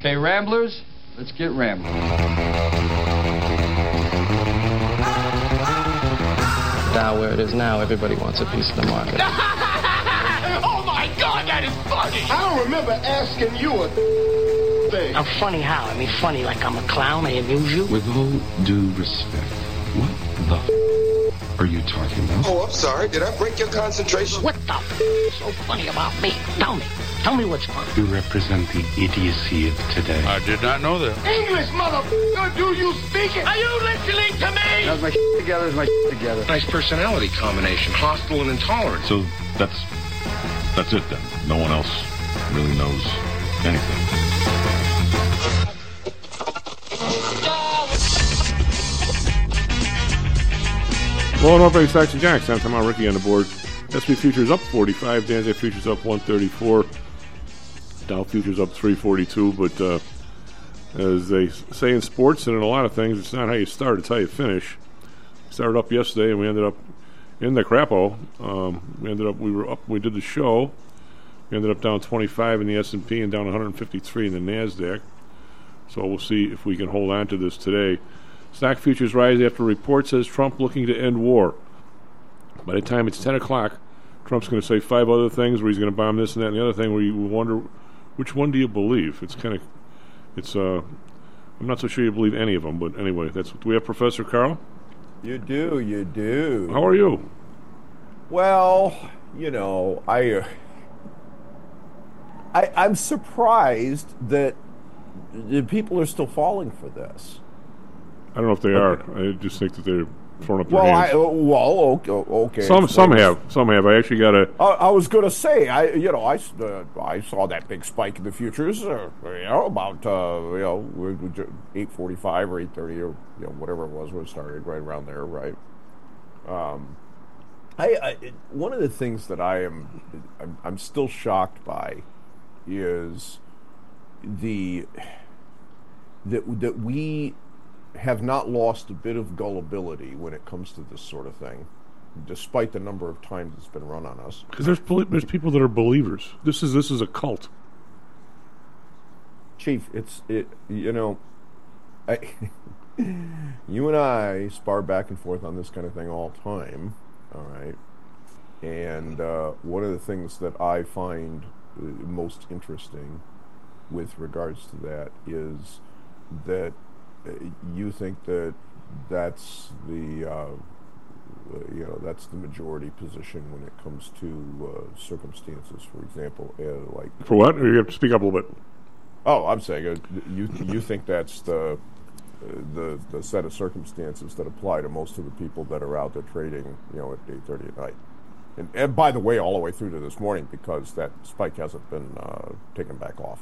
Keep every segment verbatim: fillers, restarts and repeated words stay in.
Okay, Ramblers, let's get rambling. Down where it is now, everybody wants a piece of the market. Oh my God, that is funny! I don't remember asking you a thing. I'm funny how? I mean funny like I'm a clown, I amuse you? With all due respect, what the f*** are you talking about? Oh, I'm sorry. Did I break your concentration? What the f*** is so funny about me? Tell me. Tell me what's funny. You represent the idiocy of today. I did not know that. English, motherfucker, do you speak it? Are you listening to me? How's my shit together? Is my shit together? Nice personality combination, hostile and intolerant. So that's that's it then. No one else really knows anything. Well, North Bay Stocks and Jacks. I'm Tom Ricky on the board. S and P futures up forty-five. Nasdaq futures up one thirty-four. Dow futures up three forty-two. But uh, as they say in sports and in a lot of things, it's not how you start, it's how you finish. We started up yesterday and we ended up in the crapo. Um, we ended up, we were up, we did the show. We ended up down twenty-five in the S and P and down one fifty-three in the Nasdaq. So we'll see if we can hold on to this today. Stock futures rise after a report says Trump looking to end war. By the time it's ten o'clock, Trump's going to say five other things where he's going to bomb this and that and the other thing where you wonder, which one do you believe? It's kind of, it's, uh, I'm not so sure you believe any of them, but anyway, that's, do we have Professor Carl? You do, you do. How are you? Well, you know, I, uh, I, I'm surprised that the people are still falling for this. I don't know if they okay. are. I just think that they're throwing up their well, hands. I, well, okay. okay. Some some have. Some have. I actually got a... I, I was going to say, I you know, I, uh, I saw that big spike in the futures, uh, you know, about, uh, you know, eight forty-five or eight thirty or, you know, whatever it was when it started, right around there, right? Um, I, I it, one of the things that I am, I'm, I'm still shocked by is the, that that we... have not lost a bit of gullibility when it comes to this sort of thing, despite the number of times it's been run on us. Because there's there's people that are believers. This is this is a cult. Chief, it's it. You know, I, you and I spar back and forth on this kind of thing all the time. All right, and uh, one of the things that I find uh, most interesting with regards to that is that. You think that that's the uh, you know that's the majority position when it comes to uh, circumstances, for example, uh, like for what? You have to speak up a little bit. Oh, I'm saying uh, you you think that's the uh, the the set of circumstances that apply to most of the people that are out there trading, you know, at eight thirty at night. And, and by the way, all the way through to this morning, because that spike hasn't been uh, taken back off.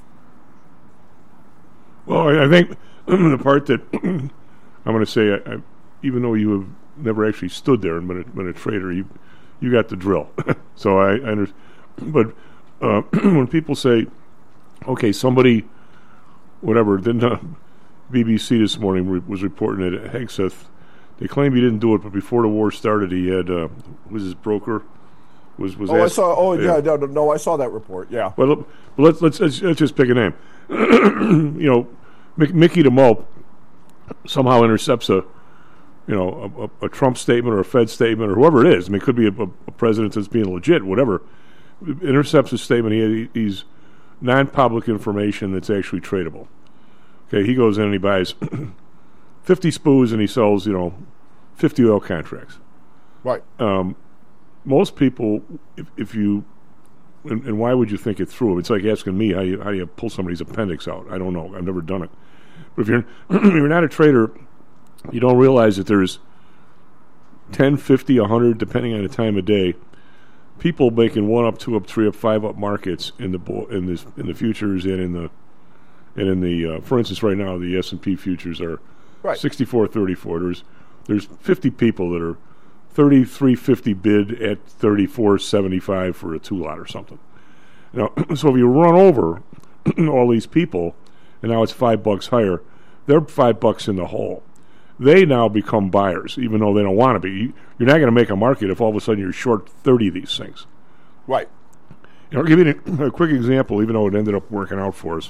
Well, I, I think the part that I'm going to say, I, I, even though you have never actually stood there and been a, been a trader, you you got the drill. So I, I understand. But uh, when people say, okay, somebody, whatever, then uh, B B C this morning re- was reporting that Hegseth, they claim he didn't do it, but before the war started, he had, uh, was his broker, was was. Oh, asked, I saw. Oh, yeah, yeah no, no, no, I saw that report. Yeah. Well, let's let's let's, let's just pick a name. You know, Mickey the Mope somehow intercepts a, you know, a, a Trump statement or a Fed statement or whoever it is. I mean, it could be a, a president that's being legit, whatever. Intercepts a statement. He he's non-public information that's actually tradable. Okay, he goes in and he buys fifty S P Us and he sells, you know, fifty oil contracts. Right. Um, most people, if, if you, and, and why would you think it through? It's like asking me how you how you pull somebody's appendix out. I don't know. I've never done it. But if you're if you're not a trader, you don't realize that there's ten, fifty, one hundred, depending on the time of day, people making one up, two up, three up, five up markets in the bo- in this in the futures and in the and in the uh, for instance, right now the S and P futures are right. sixty-four thirty-four. There's there's fifty people that are thirty-three fifty bid at thirty-four seventy-five for a two lot or something. Now, so if you run over all these people, and now it's five bucks higher, they're five bucks in the hole. They now become buyers, even though they don't want to be. You're not going to make a market if all of a sudden you're short thirty of these things. Right. You know, I'll give you a, a quick example, even though it ended up working out for us.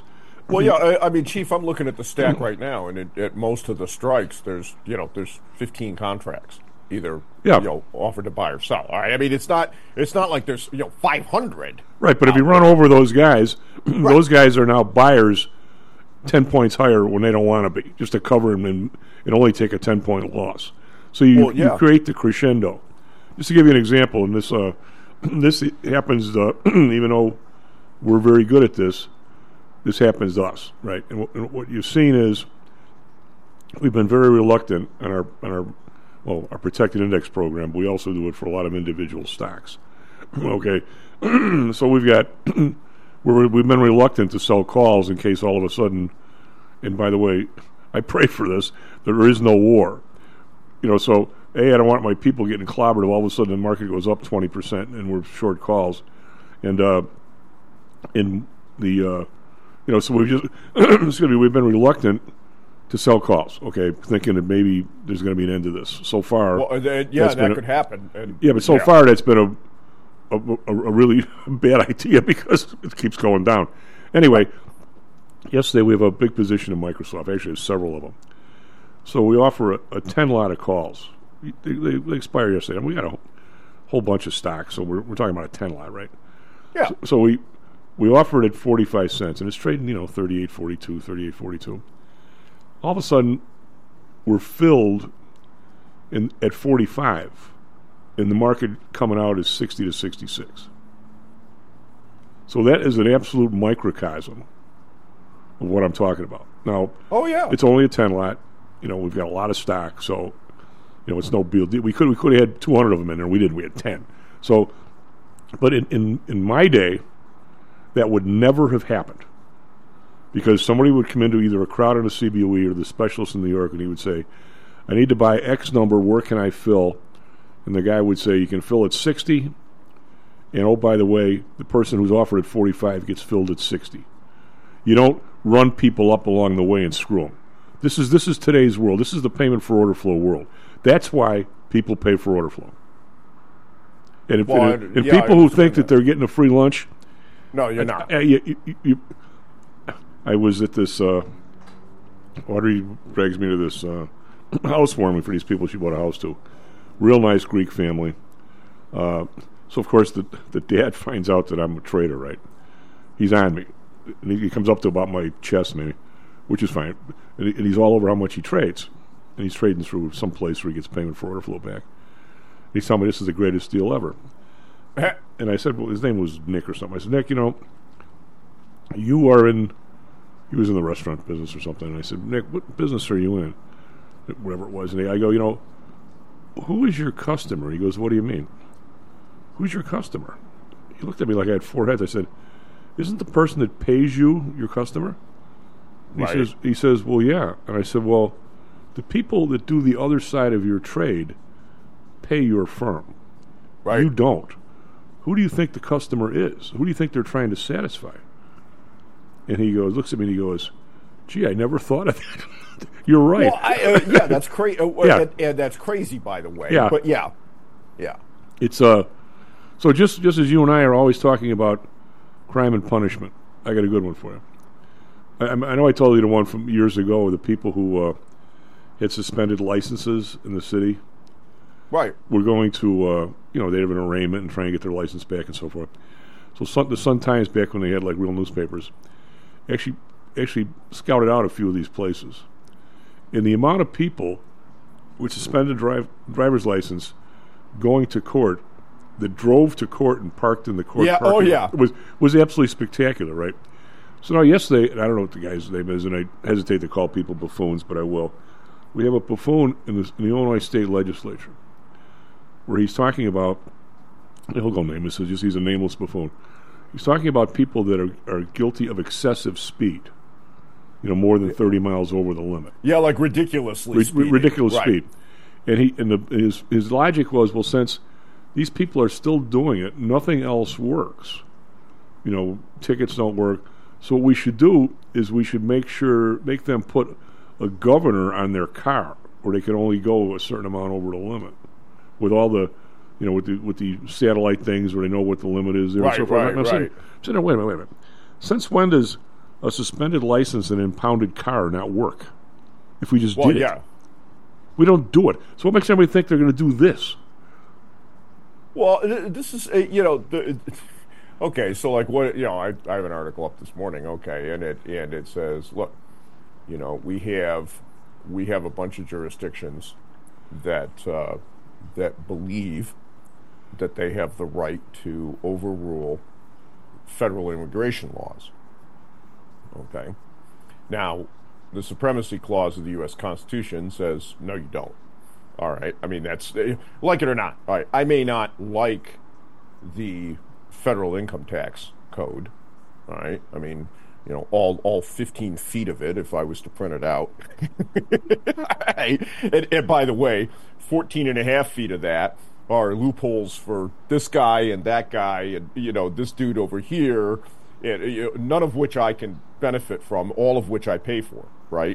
Well, yeah, I, I mean, Chief, I'm looking at the stack right now, and it, at most of the strikes, there's you know there's fifteen contracts either yeah. you know offered to buy or sell. All right, I mean, it's not it's not like there's you know five hundred. Right, but if you run over those guys, right. those guys are now buyers ten points higher when they don't want to be, just to cover them and, and only take a ten point loss. So you, well, yeah. you create the crescendo. Just to give you an example, and this uh, this happens uh, even though we're very good at this. This happens to us, right? And, w- and what you've seen is we've been very reluctant on our on our well our protected index program. But we also do it for a lot of individual stocks. Okay, so we've got we're, we've been reluctant to sell calls in case all of a sudden. And by the way, I pray for this. There is no war, you know. So a I don't want my people getting clobbered if all of a sudden the market goes up twenty percent and we're short calls, and uh, in the uh, You know, so we've just excuse me, we've been reluctant to sell calls. Okay, thinking that maybe there's going to be an end to this. So far, well, uh, yeah, that could a, happen. And, yeah, but so yeah. far that's been a, a a really bad idea because it keeps going down. Anyway, yesterday we have a big position in Microsoft. Actually, there's several of them. So we offer a, a ten lot of calls. They, they, they expire yesterday, and we got a whole bunch of stocks. So we're we're talking about a ten lot, right? Yeah. So, so we. We offered it forty-five cents, and it's trading, you know, thirty-eight forty-two, thirty-eight forty-two. All of a sudden, we're filled in at forty-five, and the market coming out is sixty to sixty-six. So that is an absolute microcosm of what I'm talking about. Now, oh yeah, it's only a ten lot. You know, we've got a lot of stock, so you know it's no big deal. We could we could have had two hundred of them in there. We didn't. We had ten. So, but in in, in my day. That would never have happened because somebody would come into either a crowd in a C B O E or the specialist in New York, and he would say, I need to buy X number, where can I fill? And the guy would say, you can fill at sixty, and oh, by the way, the person who's offered at forty-five gets filled at sixty. You don't run people up along the way and screw them. This is, this is today's world. This is the payment for order flow world. That's why people pay for order flow. And, if, well, and, and yeah, people who think that. that they're getting a free lunch, no, you're not. I, I, you, you, you, I was at this. Uh, Audrey drags me to this uh, housewarming for these people she bought a house to. Real nice Greek family. Uh, so of course the the dad finds out that I'm a trader. Right? He's on me, and he, he comes up to about my chest, maybe, which is fine. And, he, and he's all over how much he trades, and he's trading through some place where he gets payment for order flow back. He's telling me this is the greatest deal ever. And I said, well, his name was Nick or something. I said, Nick, you know, you are in, he was in the restaurant business or something. And I said, Nick, what business are you in? Whatever it was. And I go, you know, who is your customer? He goes, what do you mean? Who's your customer? He looked at me like I had four heads. I said, isn't the person that pays you your customer? He right. says, he says, well, yeah. And I said, well, the people that do the other side of your trade pay your firm. Right. You don't. Who do you think the customer is? Who do you think they're trying to satisfy? And he goes, looks at me and he goes, gee, I never thought of that. You're right. Well, I, uh, yeah, that's crazy. Uh, yeah. and, and that's crazy, by the way. Yeah. But yeah, yeah. It's uh, so just just as you and I are always talking about crime and punishment, I got a good one for you. I, I know I told you the one from years ago, the people who uh, had suspended licenses in the city. Right. We're going to, uh, you know, they have an arraignment and trying to get their license back and so forth. So Sun, the Sun-Times, back when they had like real newspapers, actually actually scouted out a few of these places. And the amount of people with suspended drive, driver's license going to court that drove to court and parked in the court yeah, parking oh yeah. was was absolutely spectacular, right? So now yesterday, and I don't know what the guy's name is, and I hesitate to call people buffoons, but I will. We have a buffoon in, this, in the Illinois State Legislature where he's talking about, he'll go nameless, so just he's a nameless buffoon. He's talking about people that are, are guilty of excessive speed, you know, more than thirty miles over the limit. Yeah, like ridiculously R- speeding. ridiculous right. speed. And he and the, his his logic was, well, since these people are still doing it, nothing else works. You know, tickets don't work. So what we should do is we should make sure, make them put a governor on their car where they can only go a certain amount over the limit. With all the, you know, with the with the satellite things where they know what the limit is there right, and so forth. Right, I'm right. saying, saying, wait a minute, wait a minute. Since when does a suspended license and impounded car not work if we just well, did yeah. it? We don't do it. So what makes everybody think they're going to do this? Well, this is, you know, the, okay, so like what, you know, I, I have an article up this morning, okay, and it and it says, look, you know, we have we have a bunch of jurisdictions that uh, that believe that they have the right to overrule federal immigration laws. Okay. Now, the supremacy clause of the U S Constitution says, no, you don't. All right. I mean, that's, like it or not. All right. I may not like the federal income tax code. All right. I mean, you know, all all fifteen feet of it, if I was to print it out. and, and by the way, fourteen and a half feet of that are loopholes for this guy and that guy and, you know, this dude over here, and, you know, none of which I can benefit from, all of which I pay for, right?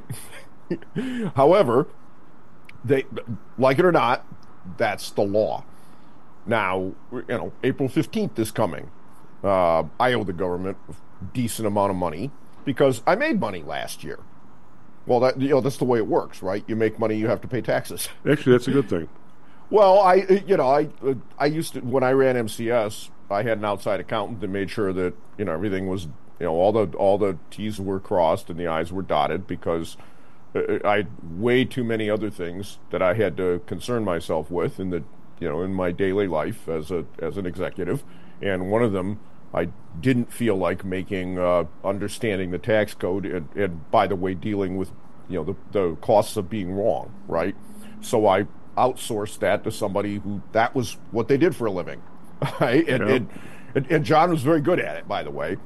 However, they, like it or not, that's the law. Now, you know, April fifteenth is coming. Uh, I owe the government a decent amount of money because I made money last year. Well, that, you know, that's the way it works, right? You make money, you have to pay taxes. Actually, that's a good thing. Well, I, you know, I, I used to, when I ran M C S, I had an outside accountant that made sure that, you know, everything was, you know, all the all the T's were crossed and the I's were dotted because I had way too many other things that I had to concern myself with in the, you know, in my daily life as a as an executive, and one of them I didn't feel like making uh, understanding the tax code and, and by the way dealing with, you know, the the costs of being wrong, right? So I outsourced that to somebody who that was what they did for a living, right? And, yeah. and, and, and John was very good at it, by the way.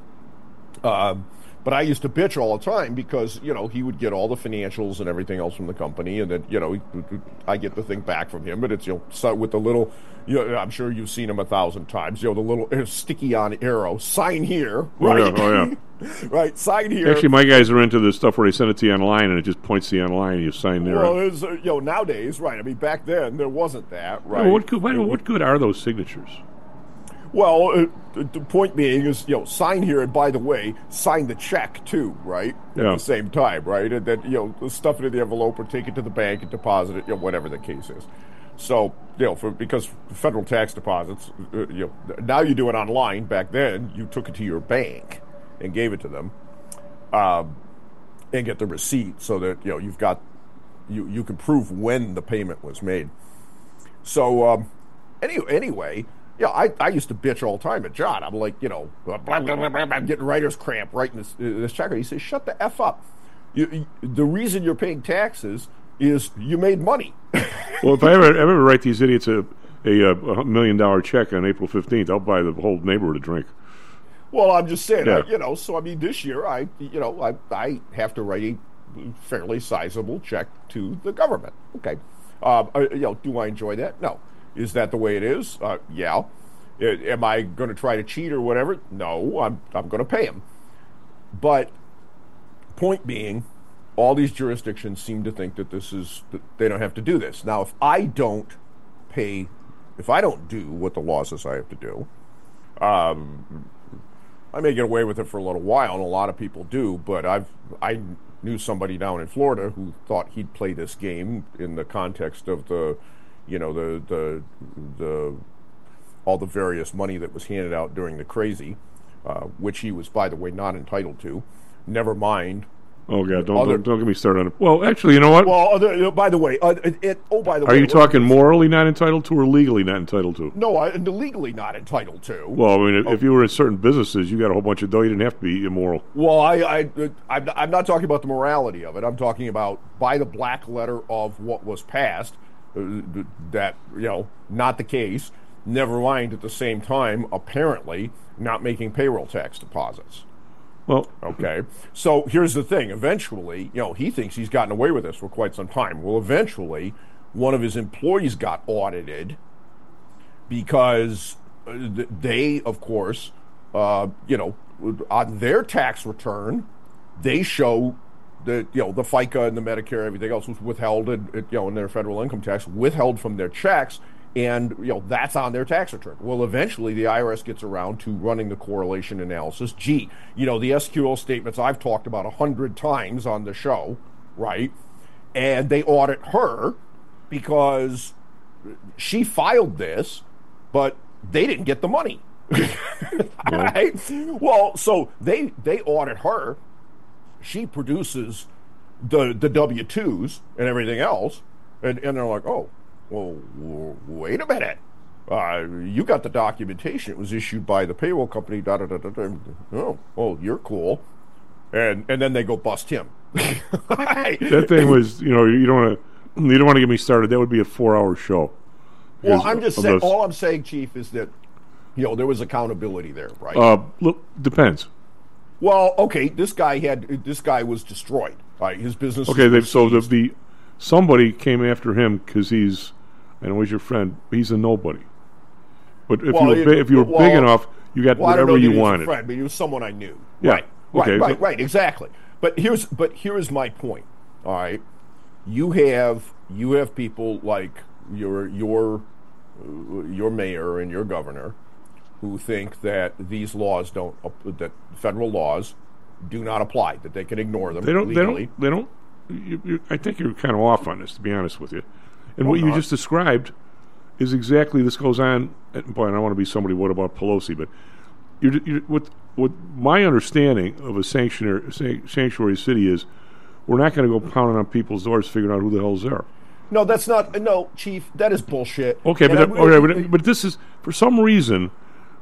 Um, But I used to bitch all the time because, you know, he would get all the financials and everything else from the company, and then, you know, I get the thing back from him, but it's, you know, with the little, you know, I'm sure you've seen him a thousand times, you know, the little sticky on arrow, sign here, right? Oh, yeah. Oh, yeah. Right, sign here. Actually, my guys are into the stuff where they send it to you online, and it just points to you online, and you sign there. Well, it was, uh, you know, nowadays, right, I mean, back then, there wasn't that, right? Well, what good, what, what good are those signatures? Well, uh, the point being is, you know, sign here, and by the way, sign the check too, right? At yeah. the same time, right? And then, you know, stuff it in the envelope or take it to the bank and deposit it, you know, whatever the case is. So, you know, for because federal tax deposits, uh, you know, now you do it online. Back then, you took it to your bank and gave it to them, um, and get the receipt so that, you know, you've got you you can prove when the payment was made. So, um, anyway, anyway. Yeah, I, I used to bitch all the time at John. I'm like, you know, blah, blah, blah, blah, I'm getting writer's cramp writing this, uh, this check. He says, shut the F up. You, you, the reason you're paying taxes is you made money. Well, if I ever, ever write these idiots a, a, a million dollar check on April fifteenth, I'll buy the whole neighborhood a drink. Well, I'm just saying, yeah. I, you know, so I mean, this year, I, you know, I, I have to write a fairly sizable check to the government. Okay. Um, uh, you know, do I enjoy that? No. Is that the way it is? Uh, yeah. I, am I going to try to cheat or whatever? No, I'm I'm going to pay them. But point being, all these jurisdictions seem to think that this is that they don't have to do this. Now, if I don't pay, if I don't do what the law says I have to do, um, I may get away with it for a little while, and a lot of people do. But I've I knew somebody down in Florida who thought he'd play this game in the context of the. You know, the, the the all the various money that was handed out during the crazy, uh, which he was, by the way, not entitled to. Never mind. Oh, God, don't, other, don't, don't get me started on it. Well, actually, you know what? Well, other, by the way, uh, it, it, oh, by the Are way. Are you talking morally not entitled to or legally not entitled to? No, I, legally not entitled to. Well, I mean, if, oh. if you were in certain businesses, you got a whole bunch of dough, you didn't have to be immoral. Well, I, I, I'm, I'm not talking about the morality of it. I'm talking about by the black letter of what was passed. Uh, that, you know, not the case. Never mind, at the same time, apparently not making payroll tax deposits. Well, okay. So here's the thing. Eventually, you know, he thinks he's gotten away with this for quite some time. Well, eventually, one of his employees got audited because they, of course, uh, you know, on their tax return, they show the, you know, the FICA and the Medicare, everything else was withheld, and, you know, in their federal income tax, withheld from their checks, And, you know, that's on their tax return. Well, eventually the I R S gets around to running the correlation analysis. Gee, you know, the S Q L statements I've talked about a hundred times on the show, right? And they audit her because she filed this, but they didn't get the money. Right? Well, so they they audit her. She produces the the W two's and everything else, and, and they're like, oh, well, w- wait a minute. Uh, you got the documentation. It was issued by the payroll company. Da, da, da, da, da. Oh, well, you're cool. And and then they go bust him. That thing was, you know, you don't want to you don't want to get me started. That would be a four-hour show. Well, I'm just saying. Those. All I'm saying, Chief, is that you know there was accountability there, right? Uh, look, depends. Well, okay, this guy had this guy was destroyed. Right, his business. Okay, they, so the, the somebody came after him because he's, I know he's your friend. He's a nobody. But if well, you were, bi- if you were well, big enough, you got well, whatever I don't know you that he was wanted. A friend, but he was someone I knew. Yeah. Right. Okay, Right. Right. so, Right. Exactly. But here's but here's my point. All right, you have you have people like your your uh, your mayor and your governor who think that these laws don't uh, that federal laws do not apply, that they can ignore them They don't. legally. They don't. They don't. You, you, I think you're kind of off on this, to be honest with you. And Well, what you not. just described is exactly this goes on. And boy, I don't want to be somebody. What about Pelosi? But you're, you're, what what my understanding of a sanctuary sanctuary city is, we're not going to go pounding on people's doors figuring out who the hell's there. No, that's not. No, Chief, that is bullshit. Okay, And but, I that, really- okay, but but this is for some reason,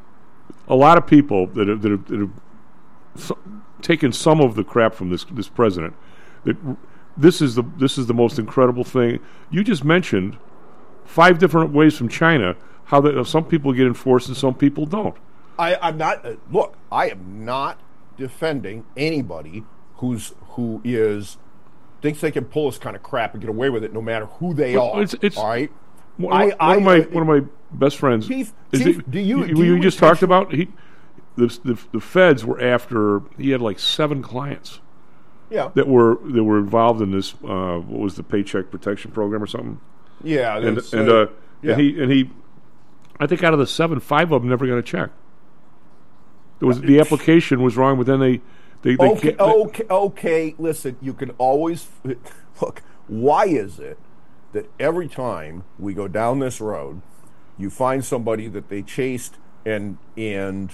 a lot of people that have, that have, that have so, taken some of the crap from this this president. That this is the this is the most incredible thing. You just mentioned five different ways from China how that some people get enforced and some people don't. I, I'm not. Uh, look, I am not defending anybody who's who is thinks they can pull this kind of crap and get away with it, no matter who they Well, are. it's- it's- all right. One, I, one I, of my uh, one of my best friends. Chief, is Chief, it- do you- You, do you you just talked intention- about he. The, the the feds were after. He had like seven clients Yeah. that were that were involved in this. Uh, what was the Paycheck Protection Program or something? Yeah. And that's, and uh, uh, yeah. and he and he. I think out of the seven, five of them never got a check. There was the application was wrong, but then they they, they okay, can't- they- okay, okay. Listen, you can always look. Why is it that every time we go down this road, you find somebody that they chased and and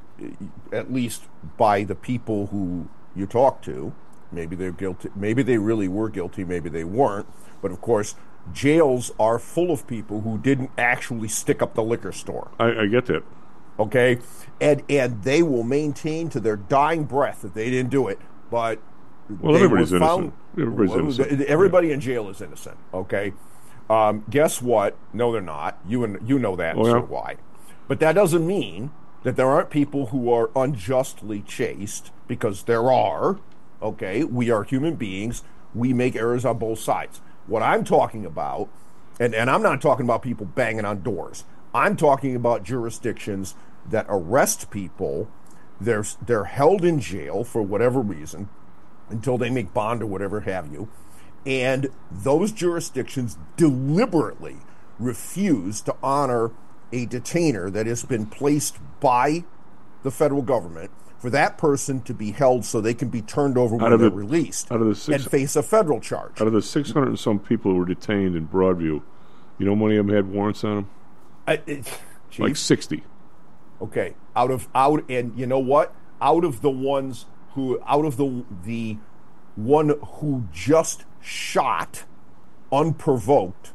at least by the people who you talk to, maybe they're guilty, maybe they really were guilty, maybe they weren't. But of course, jails are full of people who didn't actually stick up the liquor store. I, I get that. Okay, and and they will maintain to their dying breath that they didn't do it, but Well, they everybody's were found, innocent. Everybody's well, innocent. Everybody in jail is innocent. Okay, um, guess what? No, they're not. You and you know that. Oh, and so yeah. do I. But that doesn't mean that there aren't people who are unjustly chased, because there are. Okay, we are human beings. We make errors on both sides. What I'm talking about, and, and I'm not talking about people banging on doors. I'm talking about jurisdictions that arrest people. They're, they're held in jail for whatever reason until they make bond or whatever have you. And those jurisdictions deliberately refuse to honor a detainer that has been placed by the federal government for that person to be held so they can be turned over when of they're the- released out of the six- and face a federal charge. Out of the six hundred and some people who were detained in Broadview, you know how many of them had warrants on them? I- it- Chief, Like sixty. okay, out of out, and you know what? Out of the ones who, out of the the one who just shot unprovoked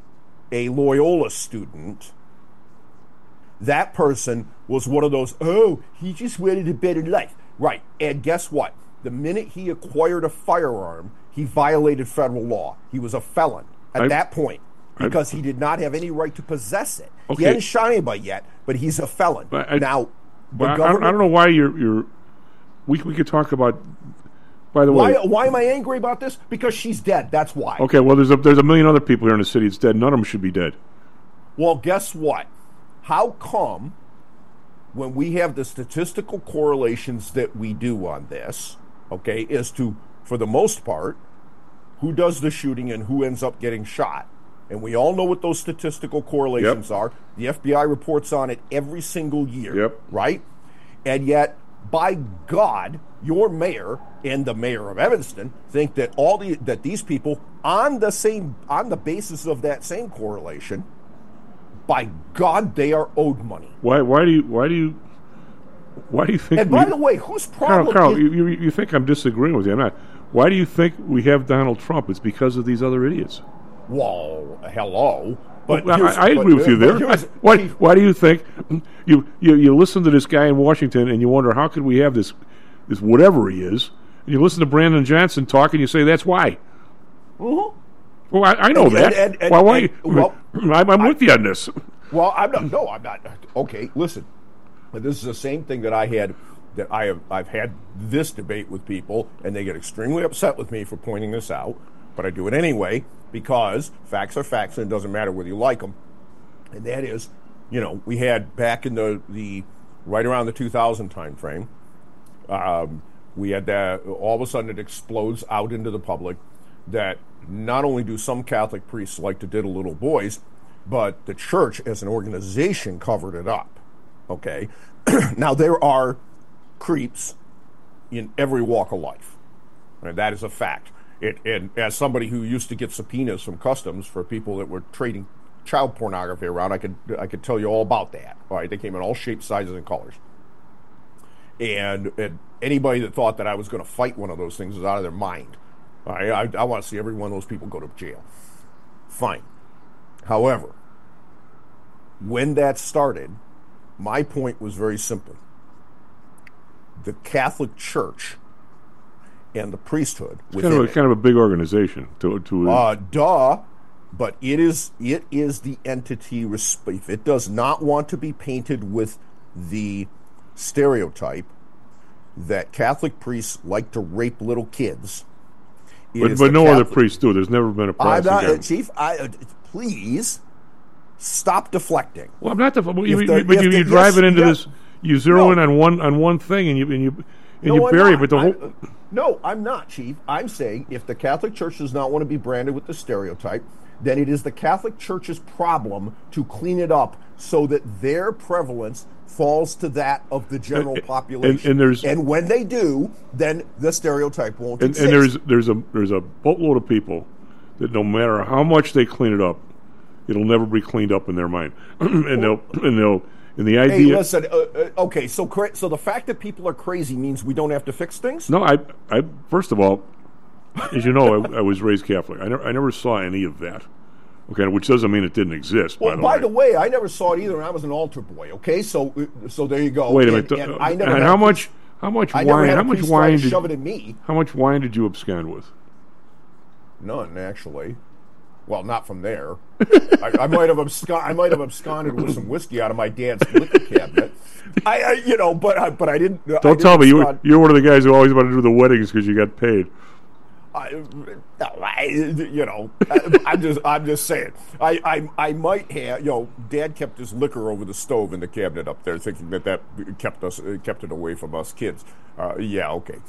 a Loyola student, that person was one of those, oh, he just wanted a better life. Right. And guess what? The minute he acquired a firearm, he violated federal law. He was a felon at I- that point because he did not have any right to possess it. Okay. He hadn't shot anybody yet, but he's a felon. But I- now, the But I, I, don't, government, I don't know why you're. you're we we could talk about. By the why, way, why am I angry about this? Because she's dead. That's why. okay. Well, there's a there's a million other people here in the city that's dead. None of them should be dead. Well, guess what? How come when we have the statistical correlations that we do on this, okay, as to, for the most part, who does the shooting and who ends up getting shot, and we all know what those statistical correlations Yep. are. The F B I reports on it every single year, Yep. right? And yet, by God, your mayor and the mayor of Evanston think that all the that these people, on the same on the basis of that same correlation, by God, they are owed money. Why? Why do you? Why do you? Why do you think? And by we, the way, whose Carl, problem? Carl, is, you, you you think I'm disagreeing with you? I'm not. Why do you think we have Donald Trump? It's because of these other idiots. Well, hello. But Well, here's- I, I agree but- with you but there. here's- Why? Why do you think you, you you listen to this guy in Washington and you wonder how could we have this this whatever he is? And you listen to Brandon Johnson talk and you say that's why. Mm-hmm. Well, I, I know And- that. and- and- why? Why? and- well, I'm, I'm with you on this. Well, I'm not. No, I'm not. Okay, listen. This is the same thing that I had. That I have. I've had this debate with people, and they get extremely upset with me for pointing this out. But I do it anyway because facts are facts, and it doesn't matter whether you like them. And that is, you know, we had back in the the right around the two thousand time frame. Um, we had that. All of a sudden, it explodes out into the public that not only do some Catholic priests like to diddle little boys, but the church as an organization covered it up. Okay? Now, there are creeps in every walk of life. And that is a fact. It, and as somebody who used to get subpoenas from customs for people that were trading child pornography around, I could I could tell you all about that. All right, they came in all shapes, sizes, and colors. And, and anybody that thought that I was going to fight one of those things is out of their mind. All right, I, I want to see every one of those people go to jail. Fine. However, when that started, my point was very simple. The Catholic Church and the priesthood It's kind of, a, it, kind of a big organization. To, to uh, duh, but it is it is the entity. If it does not want to be painted with the stereotype that Catholic priests like to rape little kids, it but is but the no Catholic, other priests do. There's never been a I'm not, precedent. Chief. I, uh, please stop deflecting. Well, I'm not. Def- you, you, the- but if you, the- you drive yes, it into yes. this. You zero No. in on one on one thing, and you and you and No, you I'm bury it. not. But the I- whole. no, I'm not, Chief. I'm saying if the Catholic Church does not want to be branded with the stereotype, then it is the Catholic Church's problem to clean it up so that their prevalence falls to that of the general And- population. and- and there's- and when they do, then the stereotype won't And, exist. and there's there's a there's a boatload of people that no matter how much they clean it up, it'll never be cleaned up in their mind, and they'll and they'll and the Hey, idea. listen. Uh, uh, okay, so cra- so the fact that people are crazy means we don't have to fix things. No, I I first of all, as you know, I, I was raised Catholic. I never I never saw any of that. Okay, which doesn't mean it didn't exist. Well, by the by way. the way, I never saw it either, and I was an altar boy. Okay, so uh, so there you go. Wait a And- minute. and uh, I never and had how a much? priest- How much I never wine? had How a much priest try wine to did? shove it in me. How much wine did you abscond with? None, actually. Well, not from there. I, I might have abscond, I might have absconded with some whiskey out of my dad's liquor cabinet. I, I you know, but I, but I didn't. I Don't didn't tell me you were, abscond- you're one of the guys who always wanted to do the weddings because you got paid. I, no, I, you know, I, I'm just, I'm just saying. I, I, I might have, you know, Dad kept his liquor over the stove in the cabinet up there, thinking that that kept us, kept it away from us kids. Uh, yeah, okay.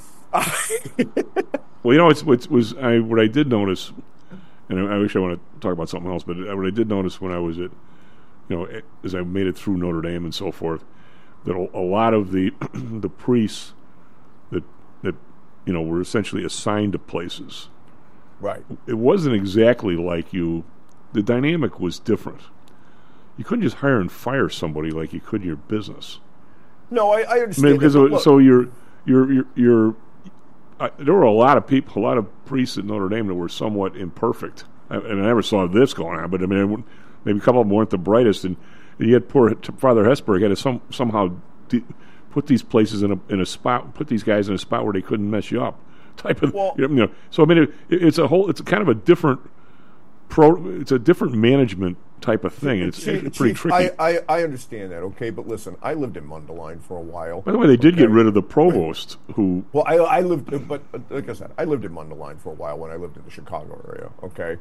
Well, you know, it's, it's was I what I did notice, and I wish I want to talk about something else, but what I did notice when I was at, you know, as I made it through Notre Dame and so forth, that a, a lot of the the priests that that you know were essentially assigned to places. Right. It wasn't exactly like you. The dynamic was different. You couldn't just hire and fire somebody like you could in your business. No, I, I I understand. mean, because that, it but was- look, so you're you're you're. you're I, there were a lot of people, a lot of priests at Notre Dame that were somewhat imperfect, I, and I never saw this going on. But I mean, maybe a couple of them weren't the brightest, and, and yet poor Father Hesburgh had to some, somehow de- put these places in a in a spot, put these guys in a spot where they couldn't mess you up, type of. Well, you know, so I mean, it, it's a whole, it's a kind of a different pro, it's a different management type of thing. It's, Chief, it's pretty Chief, tricky. I, I, I understand that, okay, but listen, I lived in Mundelein for a while. By the way, they did okay? get rid of the provost who. Well, I, I lived, but like I said, I lived in Mundelein for a while when I lived in the Chicago area. Okay,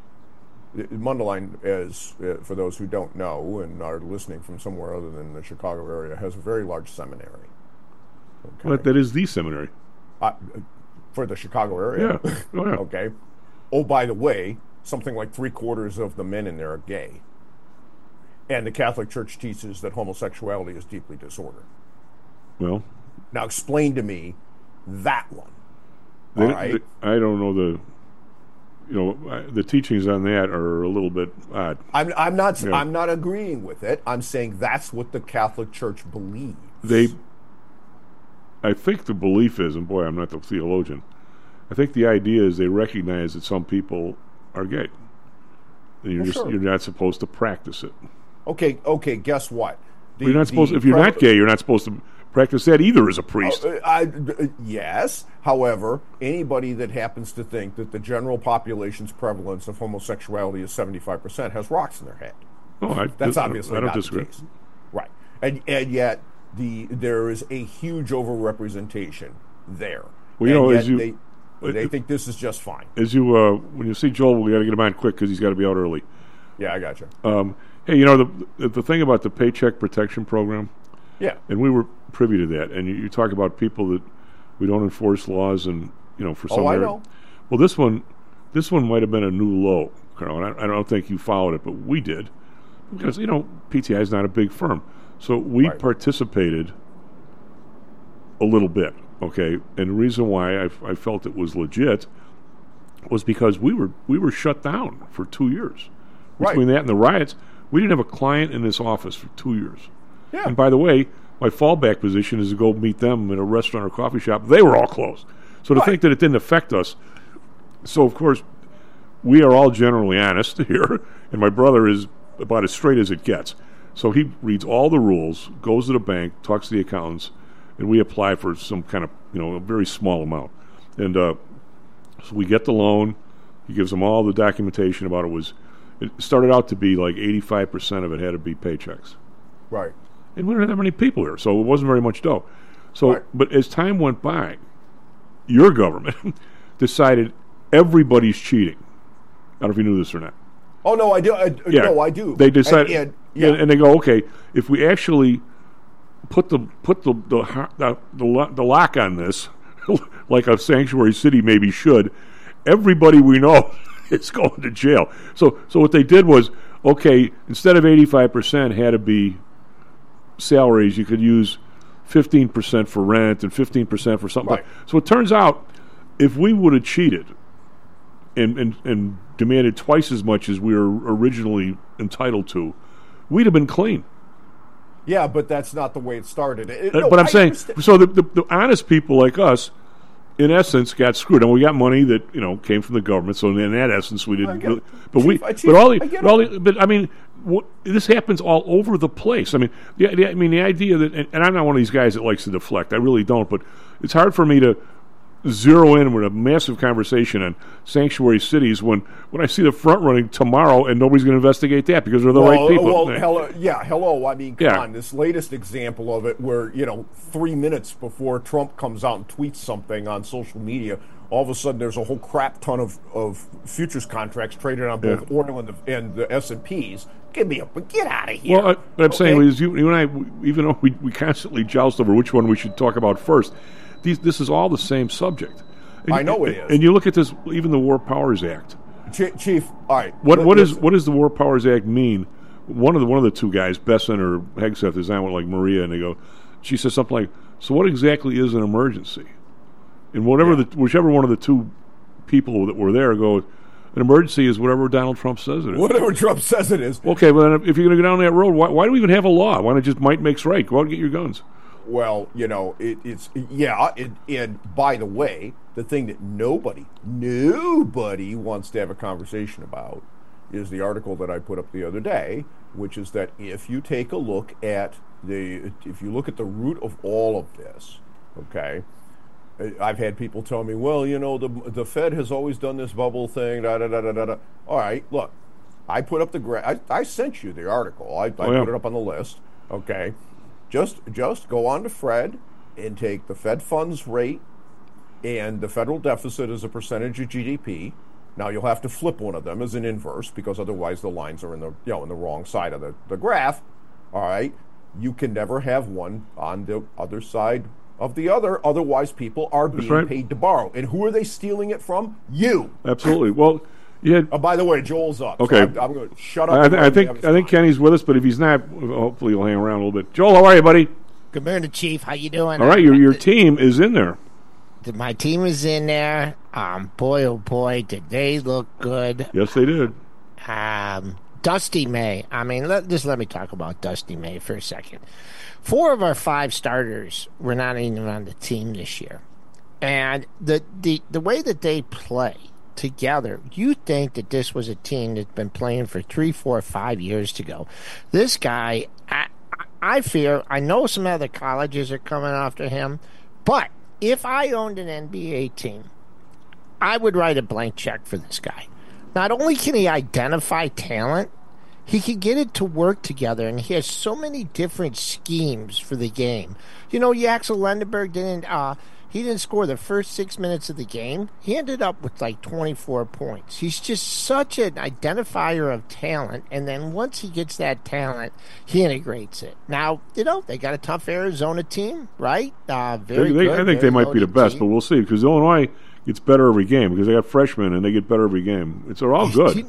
Mundelein, as uh, for those who don't know and are listening from somewhere other than the Chicago area, has a very large seminary. Okay, But that is the seminary. uh, for the Chicago area. Yeah. Oh, yeah. Okay. Oh, by the way, something like three quarters of the men in there are gay. And the Catholic Church teaches that homosexuality is deeply disordered. Well, now explain to me that one. They, All right. they, I don't know the, you know, I, the teachings on that are a little bit odd. I'm, I'm not. Yeah. I'm not agreeing with it. I'm saying that's what the Catholic Church believes. They, I think the belief is, and boy, I'm not the theologian. I think the idea is they recognize that some people are gay, and you're well, just sure. you're not supposed to practice it. Okay. Okay. Guess what? The, well, you're not supposed. If you're pre- not gay, you're not supposed to practice that either as a priest. Uh, I, uh, yes. However, anybody that happens to think that the general population's prevalence of homosexuality is seventy-five percent has rocks in their head. Oh, I, That's I, obviously I don't not disagree. the case. Right. And and yet the there is a huge overrepresentation there. Well, you and know, yet as you, they, they think this is just fine. As you, uh, when you see Joel, we got to get him on quick because he's got to be out early. Yeah, I got you. Um, hey, you know the the thing about the Paycheck Protection Program. Yeah. And we were privy to that. And you, you talk about people that we don't enforce laws, and you know, for some. Oh, I area. know. Well, this one, this one might have been a new low, Carl. And I, I don't think you followed it, but we did because you know P T I is not a big firm, so we right. participated a little bit. Okay, and the reason why I, I felt it was legit was because we were we were shut down for two years. Between right. that and the riots, we didn't have a client in this office for two years. Yeah. And by the way, my fallback position is to go meet them in a restaurant or coffee shop. They were all closed. So to right. think that it didn't affect us, so of course, we are all generally honest here, and my brother is about as straight as it gets. So he reads all the rules, goes to the bank, talks to the accountants, and we apply for some kind of, you know, a very small amount. And uh, so we get the loan. He gives them all the documentation about it. Was it started out to be like eighty-five percent of it had to be paychecks. Right. And we didn't have many people here, so it wasn't very much dough. So, right. But as time went by, your government decided everybody's cheating. I don't know if you knew this or not. Oh, no, I do. I, yeah. No, I do. They decided, and, and, yeah. and, and they go, okay, if we actually put the put the the the, the, the lock on this, like a sanctuary city maybe should, everybody we know is going to jail. So, so what they did was, okay, instead of eighty-five percent had to be salaries, you could use fifteen percent for rent and fifteen percent for something. Right. So it turns out, if we would have cheated and, and, and demanded twice as much as we were originally entitled to, we'd have been clean. Yeah, but that's not the way it started. It, Uh, no, but I'm I saying, understand. so the, the, the honest people like us, in essence, got screwed. And we got money that, you know, came from the government. So in that essence, we didn't. I get Really, it. but Chief, we, I- Chief, but all, the, I get but, all it. the, but I mean, what, this happens all over the place. I mean, the, the, I mean, the idea that, and, and I'm not one of these guys that likes to deflect. I really don't. But it's hard for me to zero in with a massive conversation on sanctuary cities when, when I see the front running tomorrow and nobody's going to investigate that because they're the well, right people. Well, hello, yeah, hello. I mean, come Yeah. on. This latest example of it, where you know, three minutes before Trump comes out and tweets something on social media, all of a sudden there's a whole crap ton of, of futures contracts traded on both Yeah. oil and the, and the S and Ps. Give me a get out of here. Well, I, what I'm Okay? saying is, you, you and I, we, even though we, we constantly joust over which one we should talk about first, these, this is all the same subject. And, I know it and, is. And you look at this, even the War Powers Act. Ch- Chief, all right. What li- what is listen. what does the War Powers Act mean? One of the one of the two guys, Besson or Hegseth, is on with like Maria, and they go. She says something like, "So what exactly is an emergency?" And whatever Yeah. the whichever one of the two people that were there go, an emergency is whatever Donald Trump says it is. Whatever Trump says it is. Okay, well then if you're going to go down that road, why, why do we even have a law? Why not just might makes right? Go out and get your guns. Well, you know, it, it's yeah, it, and by the way, the thing that nobody, nobody wants to have a conversation about is the article that I put up the other day, which is that if you take a look at the, if you look at the root of all of this, okay, I've had people tell me, well, you know, the the Fed has always done this bubble thing, da da da da da. da. All right, look, I put up the gra- I, I sent you the article. I, I Oh, yeah. put it up on the list. Okay, just just go on to Fred and take the Fed funds rate and the federal deficit as a percentage of G D P. Now you'll have to flip one of them as an inverse because otherwise the lines are in the you know in the wrong side of the, the graph. All right, you can never have one on the other side of the other. Otherwise, people are being right. paid to borrow. And who are they stealing it from? You. Absolutely. Well, Yeah. Oh, by the way, Joel's up. Okay. So I'm, I'm going to shut up. I, and th- let I him think have his I think time. Kenny's with us, but if he's not, hopefully he'll hang around a little bit. Joel, how are you, buddy? Good morning, Chief. How you doing? All right, your your team is in there. My team is in there. Um, boy, oh boy, did they look good. Yes, they did. Um, Dusty May. I mean, let, just let me talk about Dusty May for a second. Four of our five starters were not even on the team this year. And the, the, the way that they play together, you think that this was a team that's been playing for three, four, five years to go. This guy, I, I fear, I know some other colleges are coming after him, but if I owned an N B A team, I would write a blank check for this guy. Not only can he identify talent, he can get it to work together, and he has so many different schemes for the game. You know, Axel Lendenberg didn't uh, he didn't score the first six minutes of the game. He ended up with like twenty-four points. He's just such an identifier of talent, and then once he gets that talent, he integrates it. Now, you know, they got a tough Arizona team, right? Uh, very They- they- good. I think they very might be the loaded best, team. but we'll see because Illinois gets better every game because they got freshmen and they get better every game. It's they're all good.